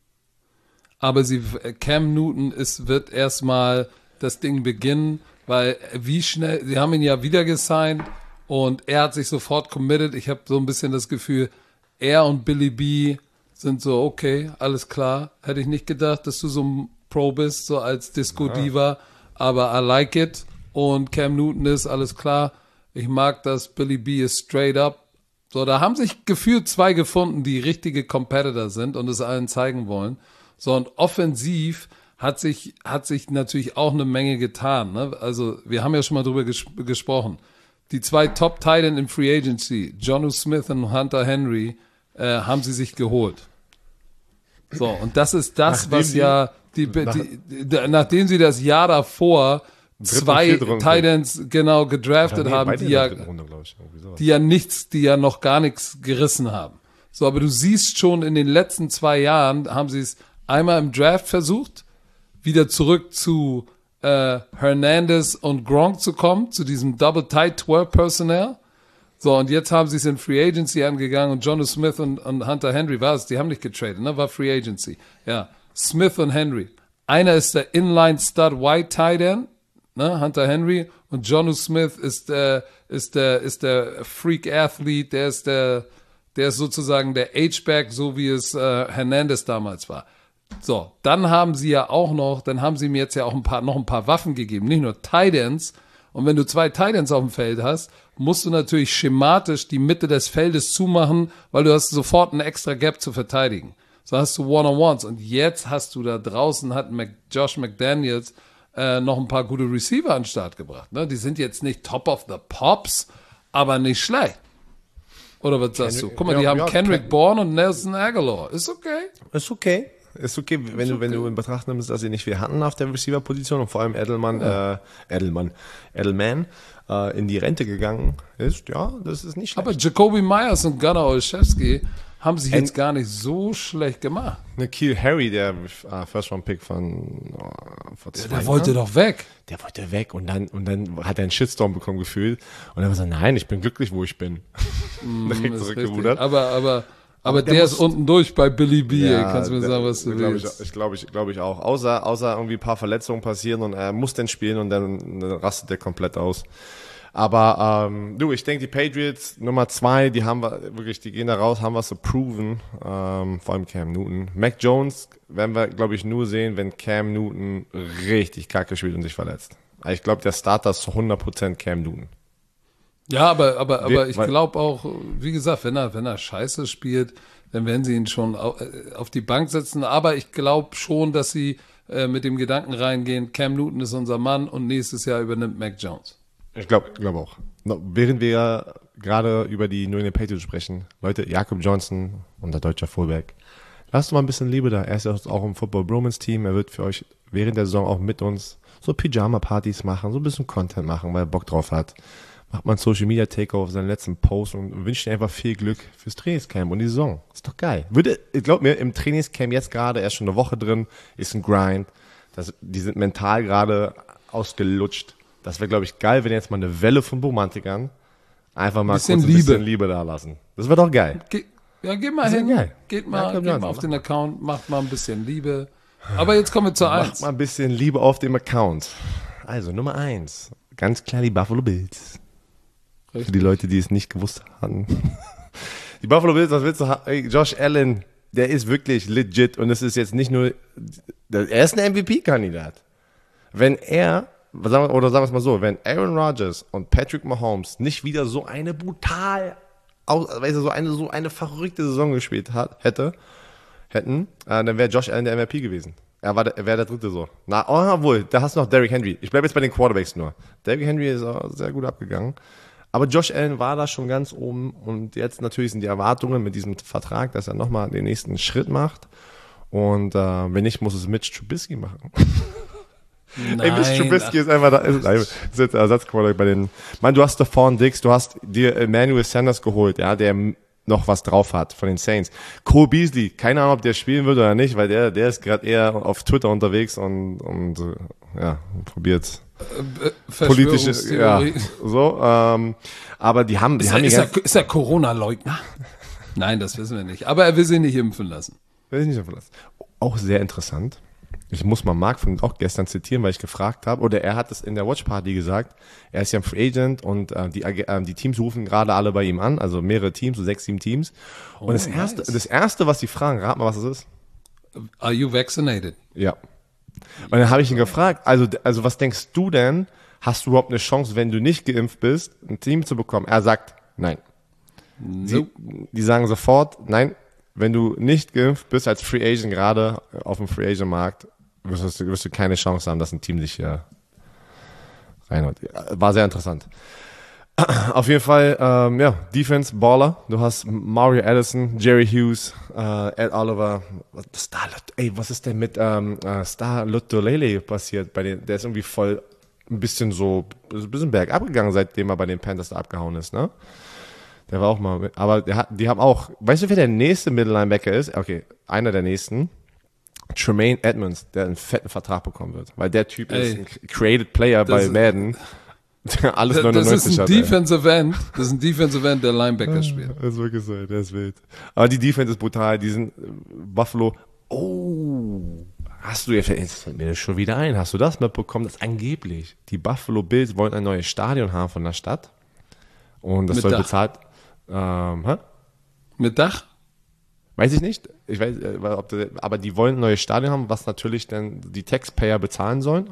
Aber sie, Cam Newton ist, wird erstmal das Ding beginnen, weil wie schnell, sie haben ihn ja wieder gesigned und er hat sich sofort committed. Ich habe so ein bisschen das Gefühl, er und Billy B sind so, okay, alles klar. Hätte ich nicht gedacht, dass du so ein Pro bist, so als Disco-Diva, ja. Aber I like it. Und Cam Newton ist, alles klar. Ich mag das, Billy B ist straight up. So, da haben sich gefühlt zwei gefunden, die richtige Competitor sind und es allen zeigen wollen. So, und offensiv hat sich, hat sich natürlich auch eine Menge getan. Ne? Also, wir haben ja schon mal drüber ges- gesprochen. Die zwei Top-Titan in Free Agency, Jonnu Smith und Hunter Henry, äh, haben sie sich geholt. So, und das ist das, nachdem was die, ja, die, nach, die, die, nachdem sie das Jahr davor zwei Titans genau gedraftet ja, nee, haben, die ja, Runde, ich, die ja nichts, die ja noch gar nichts gerissen haben. So, aber du siehst schon, in den letzten zwei Jahren haben sie es einmal im Draft versucht, wieder zurück zu äh, Hernandez und Gronk zu kommen, zu diesem Double Tight zwölf Personnel. So, und jetzt haben sie es in Free Agency angegangen und Jonnu Smith und, und Hunter Henry war es, die haben nicht getradet, ne? War Free Agency. Ja, Smith und Henry. Einer ist der Inline Stud White Tight End, ne? Hunter Henry, und Jonnu Smith ist der, ist der, ist der Freak Athlete, der ist der, der ist sozusagen der H-Back, so wie es äh, Hernandez damals war. So, dann haben sie ja auch noch, dann haben sie mir jetzt ja auch ein paar, noch ein paar Waffen gegeben, nicht nur Tight Ends. Und wenn du zwei Tight Ends auf dem Feld hast, musst du natürlich schematisch die Mitte des Feldes zumachen, weil du hast sofort einen extra Gap zu verteidigen. So hast du One-on-Ones. Und jetzt hast du da draußen, hat Mac, Josh McDaniels äh, noch ein paar gute Receiver an den Start gebracht. Ne? Die sind jetzt nicht top of the pops, aber nicht schlecht. Oder was sagst Kendrick, du? Guck mal, die ja, haben ja, Kendrick Ken- Bourne und Nelson Aguilar. Ist okay. Ist okay. Ist okay, wenn ist du, okay. wenn du in Betracht nimmst, dass sie nicht viel hatten auf der Receiver-Position und vor allem Edelman, ja. äh, Edelman, Edelman äh, in die Rente gegangen ist. Ja, das ist nicht schlecht. Aber Jacoby Myers und Gunnar Olszewski haben sich jetzt gar nicht so schlecht gemacht. N'Keal Harry, der äh, First-Round-Pick von oh, vor zwei Der, der wollte doch weg. Der wollte weg und dann und dann hat er einen Shitstorm bekommen gefühlt und dann war so, nein, ich bin glücklich, wo ich bin. Mm, direkt zurückgerudert. Aber, aber Aber, Aber der, der ist unten durch bei Billy B. Ja, kannst du mir der, sagen, was du glaub willst. Ich, ich glaube ich, glaub ich auch. Außer, außer irgendwie ein paar Verletzungen passieren und er muss dann spielen und dann, dann rastet der komplett aus. Aber ähm, du, ich denke, die Patriots Nummer zwei, die haben wir wirklich, die gehen da raus, haben was zu proven. Ähm, vor allem Cam Newton. Mac Jones werden wir, glaube ich, nur sehen, wenn Cam Newton richtig kacke spielt und sich verletzt. Ich glaube, der Starter ist zu hundert Prozent Cam Newton. Ja, aber, aber, aber ich glaube auch, wie gesagt, wenn er, wenn er Scheiße spielt, dann werden sie ihn schon auf die Bank setzen. Aber ich glaube schon, dass sie äh, mit dem Gedanken reingehen, Cam Newton ist unser Mann und nächstes Jahr übernimmt Mac Jones. Ich glaube glaube auch. Während wir gerade über die New England Patriots sprechen, Leute, Jakob Johnson, unser deutscher Fullback, lasst mal ein bisschen Liebe da. Er ist ja auch im Football Bromance Team. Er wird für euch während der Saison auch mit uns so Pyjama-Partys machen, so ein bisschen Content machen, weil er Bock drauf hat. macht mal ein Social Media Takeover auf seinen letzten Post und wünscht dir einfach viel Glück fürs Trainingscamp und die Saison. Ist doch geil. Würde, glaub mir, im Trainingscamp jetzt gerade, erst schon eine Woche drin, ist ein Grind. Das, die sind mental gerade ausgelutscht. Das wäre, glaube ich, geil, wenn jetzt mal eine Welle von Romantikern einfach mal bisschen kurz ein Liebe. bisschen Liebe da lassen. Das wäre doch geil. Ge ja, geht mal Das ist hin. geil. Geht Ja, mal, komm, geht Johnson, mal auf mach den Account, macht mal ein bisschen Liebe. Aber jetzt kommen wir zur Macht eins. mal ein bisschen Liebe auf dem Account. Also, Nummer eins. Ganz klar die Buffalo Bills. Für die Leute, die es nicht gewusst hatten. Die Buffalo Bills, was willst du haben? Ey, Josh Allen, der ist wirklich legit und es ist jetzt nicht nur, er ist ein M V P-Kandidat. Wenn er, oder sagen wir es mal so, wenn Aaron Rodgers und Patrick Mahomes nicht wieder so eine brutal, weißt du, so eine, so eine verrückte Saison gespielt hat, hätte, hätten, äh, dann wäre Josh Allen der M V P gewesen. Er war der, er wäre der dritte so. Na, oh, wohl, da hast du noch Derrick Henry. Ich bleibe jetzt bei den Quarterbacks nur. Derrick Henry ist auch sehr gut abgegangen. Aber Josh Allen war da schon ganz oben und jetzt natürlich sind die Erwartungen mit diesem Vertrag, dass er nochmal den nächsten Schritt macht. Und äh, wenn nicht, muss es Mitch Trubisky machen. Nein, Ey, Mitch Trubisky ist einfach da. Ist, ist jetzt Ersatzquarterback bei den. Mann, du hast Stephon Diggs, du hast dir Emmanuel Sanders geholt, ja, der noch was drauf hat von den Saints. Cole Beasley, keine Ahnung, ob der spielen wird oder nicht, weil der, der ist gerade eher auf Twitter unterwegs und, und ja, probiert politische, ja, so, ähm, aber die haben, die ist, haben er, ist, ganz, er, ist er Corona-Leugner? Nein, das wissen wir nicht. Aber er will sich nicht impfen lassen. Will ich nicht impfen lassen. Auch sehr interessant. Ich muss mal Marc von auch gestern zitieren, weil ich gefragt habe, oder er hat es in der Watch Party gesagt, er ist ja ein Free Agent und äh, die, äh, die Teams rufen gerade alle bei ihm an, also mehrere Teams, so sechs, sieben Teams. Und Oh, das erste, nice. das erste, was sie fragen, rat mal, was es ist. Are you vaccinated? Ja. Und dann habe ich ihn gefragt, also, also was denkst du denn, hast du überhaupt eine Chance, wenn du nicht geimpft bist, ein Team zu bekommen? Er sagt, nein. Sie, die sagen sofort, nein, wenn du nicht geimpft bist als Free Agent gerade auf dem Free Agent Markt, wirst du, wirst du keine Chance haben, dass ein Team dich hier reinholt. War sehr interessant. Auf jeden Fall, ähm, ja, Defense, Baller. Du hast Mario Addison, Jerry Hughes, äh, Ed Oliver. Star, ey, was ist denn mit ähm, äh, Star Lotulelei passiert? Bei den, der ist irgendwie voll ein bisschen so, ein bisschen bergab gegangen, seitdem er bei den Panthers da abgehauen ist, ne? Der war auch mal mit, aber der hat, die haben auch, weißt du, wer der nächste Middle Linebacker ist? Okay, einer der nächsten. Tremaine Edmonds, der einen fetten Vertrag bekommen wird. Weil der Typ Ey, ist ein Created Player bei Madden. Der alles Das neunundneunzig ist ein hat. ey. Defensive End. Das ist ein Defensive End, der Linebacker spielt. Das ist wirklich so, der ist wild. Aber die Defense ist brutal. Die sind äh, Buffalo. Oh, hast du jetzt fällt mir das schon wieder ein? Hast du das mitbekommen, dass angeblich die Buffalo Bills wollen ein neues Stadion haben von der Stadt? Und das Mit soll Dach. bezahlt. Ähm, hä? Mit Dach? Weiß ich nicht. Ich weiß, äh, ob das, aber die wollen ein neues Stadion haben, was natürlich dann die Taxpayer bezahlen sollen.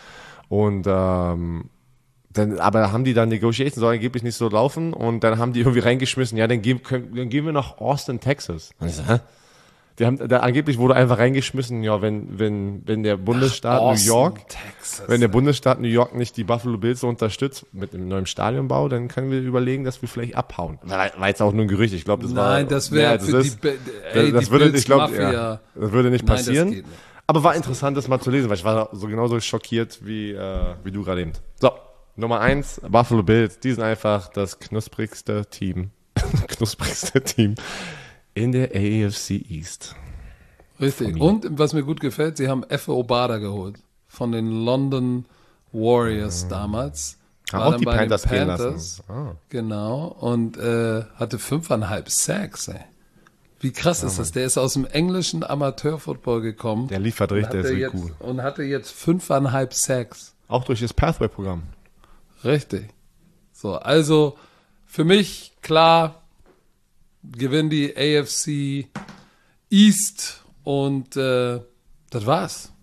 Und ähm, dann, aber haben die dann Negotiations, soll angeblich nicht so laufen und dann haben die irgendwie reingeschmissen, ja, dann gehen, können, dann gehen wir nach Austin, Texas. Und ich so, hä? Die haben, da angeblich wurde einfach reingeschmissen, ja, wenn, wenn, wenn der Bundesstaat Ach, New Austin, York, Texas, wenn der Bundesstaat New York nicht die Buffalo Bills so unterstützt mit dem neuen Stadionbau, dann können wir überlegen, dass wir vielleicht abhauen. War, war jetzt auch nur ein Gerücht, ich glaube, das war, Nein, das wäre mehr als für es die, ist. Be- ey, das die würde, Bills ich glaube, Mafia. ja, das würde nicht Nein, das passieren. geht nicht. Aber war interessant, das mal zu lesen, weil ich war so genauso schockiert wie, äh, wie du gerade eben. So, Nummer eins, Buffalo Bills. Die sind einfach das knusprigste Team, knusprigste Team in der A F C East. Richtig. Und was mir gut gefällt, sie haben Efe Obada geholt. Von den London Warriors damals. Haben War auch dann die bei den Panthers gehen Panthers. lassen. Ah. Genau. Und äh, hatte fünfeinhalb Sacks, ey. Wie krass ist das? Der ist aus dem englischen Amateurfootball gekommen. Der liefert richtig, der ist hatte wirklich jetzt, cool. Und hatte jetzt fünfeinhalb Sacks. Auch durch das Pathway-Programm. Richtig. So, also für mich klar, gewinnen die A F C East und äh, das war's.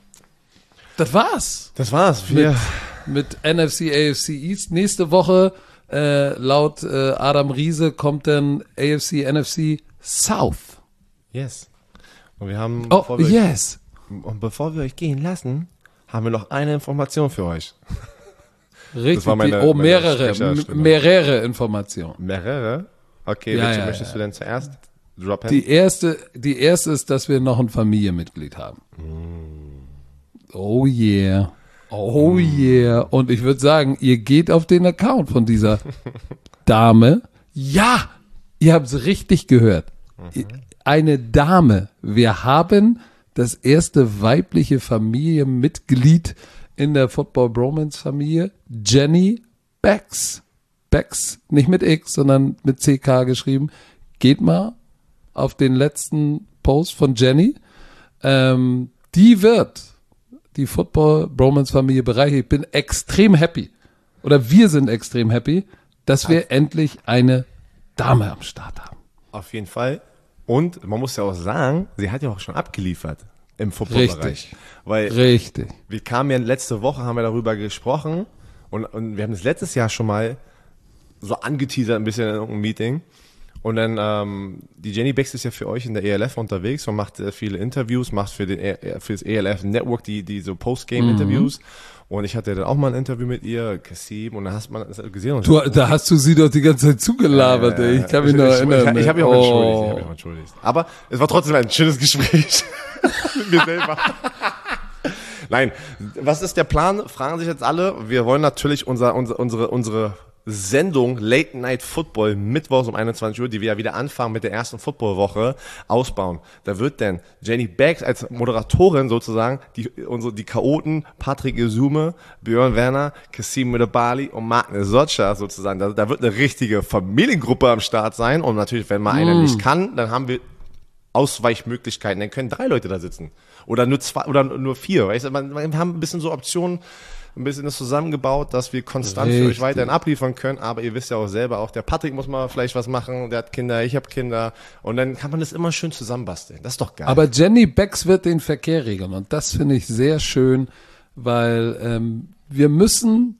Das war's. Das war's. Mit, Wir, mit N F C, A F C East. Nächste Woche, äh, laut äh, Adam Riese, kommt dann A F C, N F C South. yes. Und wir haben, Oh, bevor wir, yes. und bevor wir euch gehen lassen, haben wir noch eine Information für euch. Richtig. war meine- die, oh, meine mehrere. Sprecherstimme. m- Mehrere Informationen. Mehrere? Okay, Ja, welche ja, möchtest ja. du denn zuerst droppen? Die erste, die erste ist, dass wir noch ein Familienmitglied haben. Oh yeah. Oh yeah. Und ich würde sagen, ihr geht auf den Account von dieser Dame. Ja, ihr habt es richtig gehört. Mhm. Eine Dame. Wir haben das erste weibliche Familienmitglied in der Football Bromance Familie, Jenny Becks. Becks, nicht mit X, sondern mit C K geschrieben. Geht mal auf den letzten Post von Jenny. Ähm, die wird die Football Bromance Familie bereichern. Ich bin extrem happy. Oder wir sind extrem happy, dass wir endlich eine Dame am Start haben. Auf jeden Fall. Und man muss ja auch sagen, sie hat ja auch schon abgeliefert im Footballbereich. Richtig. Weil Richtig. Wir kamen ja letzte Woche, haben wir darüber gesprochen und, und wir haben das letztes Jahr schon mal so angeteasert ein bisschen in irgendeinem Meeting. Und dann, ähm, die Jenny Becks ist ja für euch in der E L F unterwegs und macht äh, viele Interviews, macht für, den, äh, für das E L F Network die, die so Postgame-Interviews. Mhm. Und ich hatte dann auch mal ein Interview mit ihr, Kassim, und da hast man das gesehen. Und du, da hast du sie doch die ganze Zeit zugelabert, äh, ey. Ich kann mich ich, noch ich, erinnern. Ich, ich, ich habe mich auch oh. entschuldigt. Ich hab mich auch entschuldigt. Aber es war trotzdem ein schönes Gespräch mit mir selber. Nein, was ist der Plan? Fragen sich jetzt alle. Wir wollen natürlich unser, unser, unsere, unsere Sendung Late Night Football mittwochs um einundzwanzig Uhr, die wir ja wieder anfangen mit der ersten Footballwoche, ausbauen. Da wird dann Jenny Becks als Moderatorin sozusagen die unsere die Chaoten Patrick Isume, Björn Werner, Kassim Müller-Bali und Magne Socha sozusagen. Da, da wird eine richtige Familiengruppe am Start sein und natürlich, wenn mal mm. einer nicht kann, dann haben wir Ausweichmöglichkeiten. Dann können drei Leute da sitzen oder nur zwei oder nur vier. Weißt du, wir haben ein bisschen so Optionen. Ein bisschen das zusammengebaut, dass wir konstant Richtig. Für euch weiterhin abliefern können, aber ihr wisst ja auch selber, auch der Patrick muss mal vielleicht was machen, der hat Kinder, ich habe Kinder und dann kann man das immer schön zusammenbasteln, das ist doch geil. Aber Jenny Becks wird den Verkehr regeln und das finde ich sehr schön, weil ähm, wir müssen,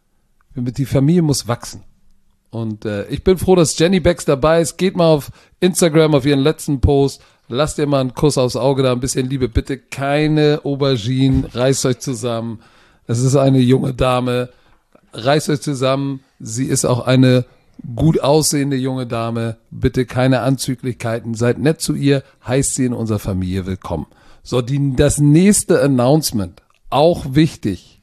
die Familie muss wachsen und äh, ich bin froh, dass Jenny Becks dabei ist, geht mal auf Instagram auf ihren letzten Post, lasst ihr mal einen Kuss aufs Auge da, ein bisschen Liebe, bitte keine Auberginen, reißt euch zusammen. Es ist eine junge Dame, reißt euch zusammen, sie ist auch eine gut aussehende junge Dame, bitte keine Anzüglichkeiten, seid nett zu ihr, heißt sie in unserer Familie willkommen. So, die, das nächste Announcement, auch wichtig,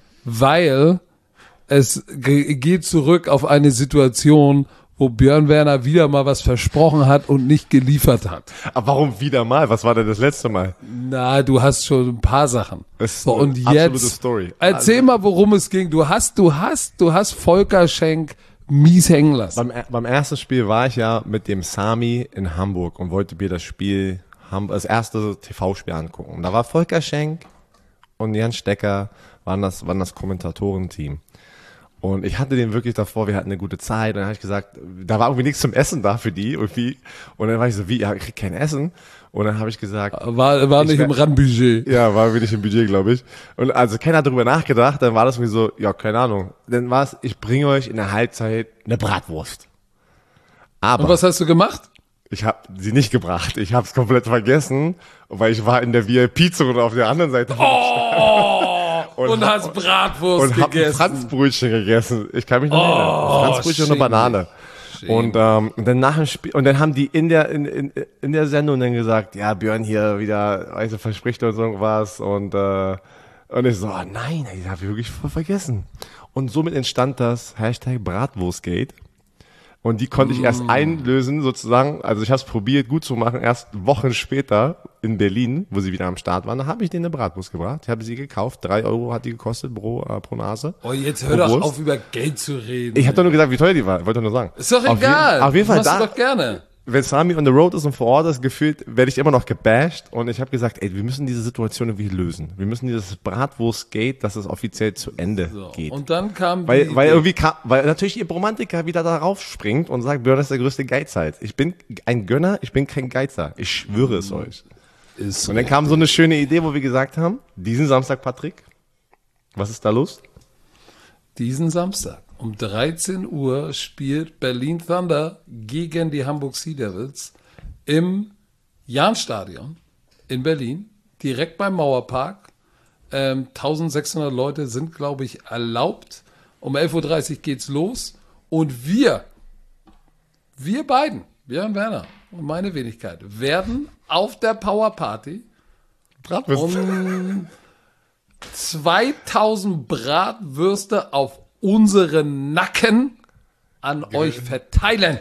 weil es g- geht zurück auf eine Situation, wo Björn Werner wieder mal was versprochen hat und nicht geliefert hat. Aber warum wieder mal? Was war denn das letzte Mal? Na, du hast schon ein paar Sachen. Das ist so, und eine absolute jetzt, Story. Erzähl also, mal, worum es ging. Du hast, du hast, du hast Volker Schenk mies hängen lassen. Beim, beim ersten Spiel war ich ja mit dem Sami in Hamburg und wollte mir das Spiel, das erste T V-Spiel angucken. Und da war Volker Schenk und Jan Stecker, waren das, waren das Kommentatorenteam. Und ich hatte den wirklich davor, wir hatten eine gute Zeit. Und dann habe ich gesagt, da war irgendwie nichts zum Essen da für die irgendwie. Und dann war ich so, wie, ja, ich krieg kein Essen. Und dann habe ich gesagt, war, war nicht wär, im Randbudget. Ja, war wirklich im Budget, glaube ich. Und also keiner hat darüber nachgedacht. Dann war das irgendwie so, ja, keine Ahnung. Dann war es, ich bringe euch in der Halbzeit eine Bratwurst. Aber und was hast du gemacht? Ich habe sie nicht gebracht. Ich habe es komplett vergessen, weil ich war in der V I P-Zone auf der anderen Seite. Oh! Und, und hast Bratwurst und gegessen. Und hab Franzbrötchen gegessen. Ich kann mich noch erinnern. Oh, Franzbrötchen und eine Banane. Und, ähm, und dann nach dem Spiel, und dann haben die in der, in, in, in der Sendung dann gesagt, ja, Björn hier wieder, also verspricht uns irgendwas. Und, äh, und ich so, oh nein, ich habe wirklich voll vergessen. Und somit entstand das Hashtag Bratwurstgate. Und die konnte ich erst einlösen, sozusagen. Also ich habe es probiert, gut zu machen. Erst Wochen später in Berlin, wo sie wieder am Start waren, da habe ich denen eine Bratwurst gebracht. Ich habe sie gekauft. Drei Euro hat die gekostet pro, äh, pro Nase. Oh, jetzt hör doch auf, über Geld zu reden. Ich habe doch nur gesagt, wie teuer die war. Ich wollte nur sagen. Ist doch auf egal. Jeden, auf jeden Fall. Machst da, du doch gerne. Wenn Sami on the road ist und vor Ort ist, gefühlt, werde ich immer noch gebasht. Und ich habe gesagt, ey, wir müssen diese Situation irgendwie lösen. Wir müssen dieses Bratwurst-Gate, dass es offiziell zu Ende so, geht. Und dann kam weil, die weil irgendwie kam, weil natürlich ihr Romantiker wieder darauf springt und sagt, Björn ist der größte Geizer halt. Ich bin ein Gönner, ich bin kein Geizer. Ich schwöre es euch. Ist und dann kam so eine schöne Idee, wo wir gesagt haben, diesen Samstag, Patrick, was ist da los? Diesen Samstag um dreizehn Uhr spielt Berlin Thunder gegen die Hamburg Sea Devils im Jahnstadion in Berlin, direkt beim Mauerpark. Ähm, eintausendsechshundert Leute sind, glaube ich, erlaubt. Um elf Uhr dreißig geht's los. Und wir, wir beiden, Björn Werner und meine Wenigkeit, werden auf der Power Party Bratwurst. um zweitausend Bratwürste auf unseren Nacken an euch verteilen.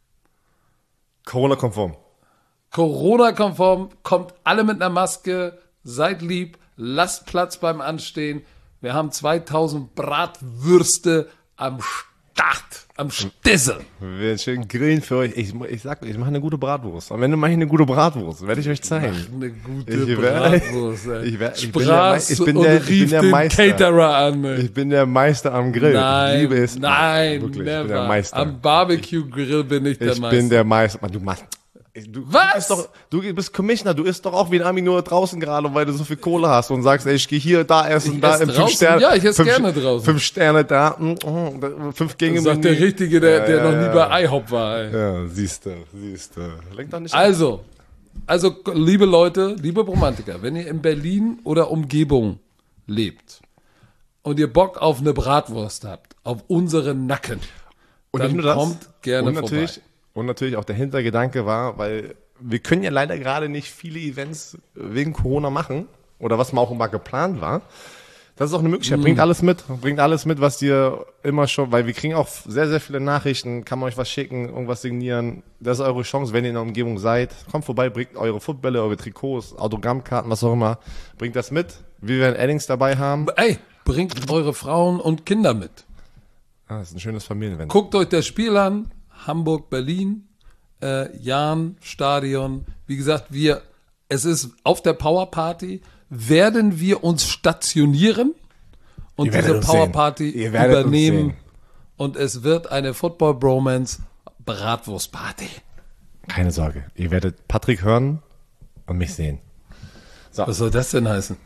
Corona-konform. Corona-konform, kommt alle mit einer Maske, seid lieb, lasst Platz beim Anstehen. Wir haben zweitausend Bratwürste am Start, am Stissel. Wir werden schön grillen für euch. Ich, ich sag euch, ich mache eine gute Bratwurst. Und wenn du machst eine gute Bratwurst, werde ich euch zeigen. Mach eine gute Ich werd- Bratwurst, ey. ich werd- ich bin Spraß der Me- ich bin und der- ich bin rief der den Meister. Caterer an, ey. Ich bin der Meister am Grill. Nein, ich liebe es. nein, Wirklich, never. ich bin der Meister. Am Barbecue-Grill bin ich der ich Meister. bin der Meister. Mann, du machst. Du, Was? Du bist, doch, du bist Commissioner, du isst doch auch wie ein Ami nur draußen gerade, weil du so viel Kohle hast und sagst, ey, ich gehe hier, da essen, Ich da esse im fünf draußen. Sterne. Ja, ich esse fünf, gerne draußen. Fünf Sterne da, mm, mm, fünf Gänge. Das sagt der Richtige, der, der noch nie bei IHOP war, ey. Ja, siehst du, siehst du. Lenk doch nicht an. Also, also, liebe Leute, liebe Romantiker, wenn ihr in Berlin oder Umgebung lebt und ihr Bock auf eine Bratwurst habt, auf unseren Nacken, Und dann nicht nur das, kommt gerne und natürlich, vorbei. Und natürlich auch der Hintergedanke war, weil wir können ja leider gerade nicht viele Events wegen Corona machen oder was mal auch immer geplant war. Das ist auch eine Möglichkeit. Bringt alles mit. Bringt alles mit, was dir immer schon, weil wir kriegen auch sehr, sehr viele Nachrichten. Kann man euch was schicken, irgendwas signieren. Das ist eure Chance, wenn ihr in der Umgebung seid. Kommt vorbei, bringt eure Footbälle, eure Trikots, Autogrammkarten, was auch immer. Bringt das mit. Wir werden Eddings dabei haben. Ey, bringt eure Frauen und Kinder mit. Ah, das ist ein schönes Familienevent. Guckt euch das Spiel an. Hamburg, Berlin, äh, Jahn, Stadion. Wie gesagt, wir, es ist auf der Powerparty, werden wir uns stationieren und Ihr werdet diese uns Powerparty sehen. Ihr werdet uns übernehmen. sehen. Und es wird eine Football Bromance Bratwurstparty. Keine Sorge. Ihr werdet Patrick hören und mich sehen. Was soll das denn heißen?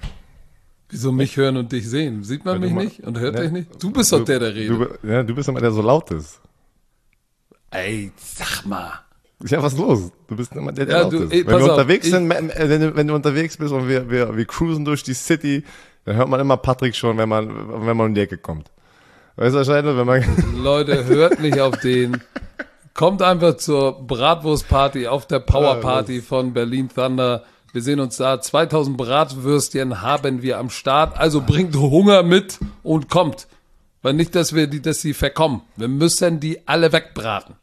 Wieso mich hören und dich sehen? Sieht man Weil mich du mal- nicht und hört Ne? dich nicht? Du bist doch der, der redet. Du, ja, du bist immer der so laut ist. Ey, sag mal. Ja, was ist los? Du bist immer der, der Ja, laut du, ist. ey, wenn pass wir auf, unterwegs ich- sind, äh, wenn, du- wenn du unterwegs bist und wir, wir, wir cruisen durch die City, dann hört man immer Patrick schon, wenn man, wenn man um die Ecke kommt. Weißt du wahrscheinlich, wenn man, Leute, hört nicht auf den. Kommt einfach zur Bratwurstparty auf der Powerparty von Berlin Thunder. Wir sehen uns da. zweitausend Bratwürstchen haben wir am Start. Also bringt Hunger mit und kommt. Weil nicht, dass wir die, dass sie verkommen. Wir müssen die alle wegbraten.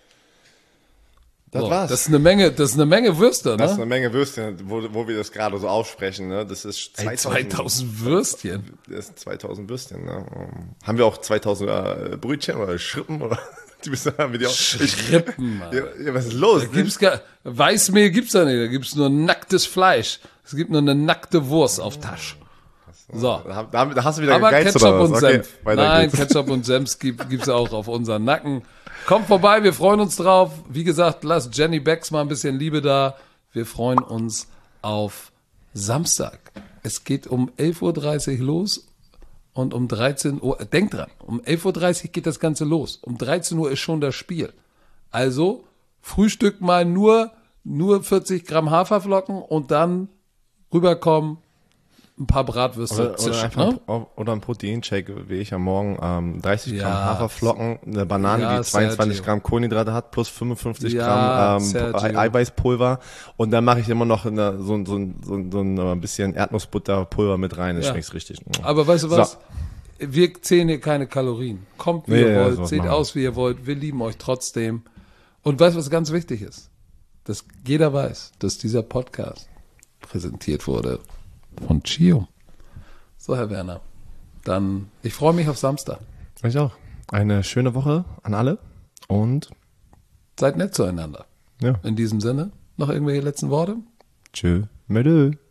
das So, war's. Das ist eine Menge, das ist eine Menge Würste, Das ist ne? eine Menge Würstchen, wo, wo wir das gerade so aussprechen. Ne? Das ist Ey, zweitausend, zweitausend Würstchen. Das sind zweitausend Würstchen. Ne? Haben wir auch zweitausend äh, Brötchen oder Schrippen? Oder? Die müssen, haben wir die auch, Schrippen, Mann. ja, ja, was ist los? Gibt's gar, Weißmehl gibt's da nicht, da gibt's nur nacktes Fleisch. Es gibt nur eine nackte Wurst auf Tasch. So. Da, da, da hast du wieder Aber gegeizt Ketchup oder was? und Okay, Senf. weiter Nein, geht's. Ketchup und Senf gibt, gibt's auch auf unseren Nacken. Kommt vorbei, wir freuen uns drauf. Wie gesagt, lasst Jenny Becks mal ein bisschen Liebe da. Wir freuen uns auf Samstag. Es geht um elf Uhr dreißig los und um dreizehn Uhr, denkt dran, um elf Uhr dreißig geht das Ganze los. Um dreizehn Uhr ist schon das Spiel. Also Frühstück mal nur, nur vierzig Gramm Haferflocken und dann rüberkommen, ein paar Bratwürste Oder, oder, zischen, einfach, ne? oder ein Proteinshake, wie ich am Morgen, ähm, dreißig Gramm Ja. Haferflocken, eine Banane, Ja, die zweiundzwanzig Sergio. Gramm Kohlenhydrate hat, plus fünfundfünfzig Ja, Gramm ähm, Sergio. Ei- Eiweißpulver. Und dann mache ich immer noch eine, so, so, so, so ein bisschen Erdnussbutterpulver mit rein, das Ja. schmeckt richtig. Aber weißt du was? So. Wir zählen hier keine Kalorien. Kommt, wie Nee, ihr ja, wollt, sowas seht machen wir. aus, wie ihr wollt. Wir lieben euch trotzdem. Und weißt du, was ganz wichtig ist? Dass jeder weiß, dass dieser Podcast präsentiert wurde von Chio. So, Herr Werner, dann, ich freue mich auf Samstag. Ich auch. Eine schöne Woche an alle und Seid nett zueinander. ja, In diesem Sinne, noch irgendwelche letzten Worte? tschö, Mödö.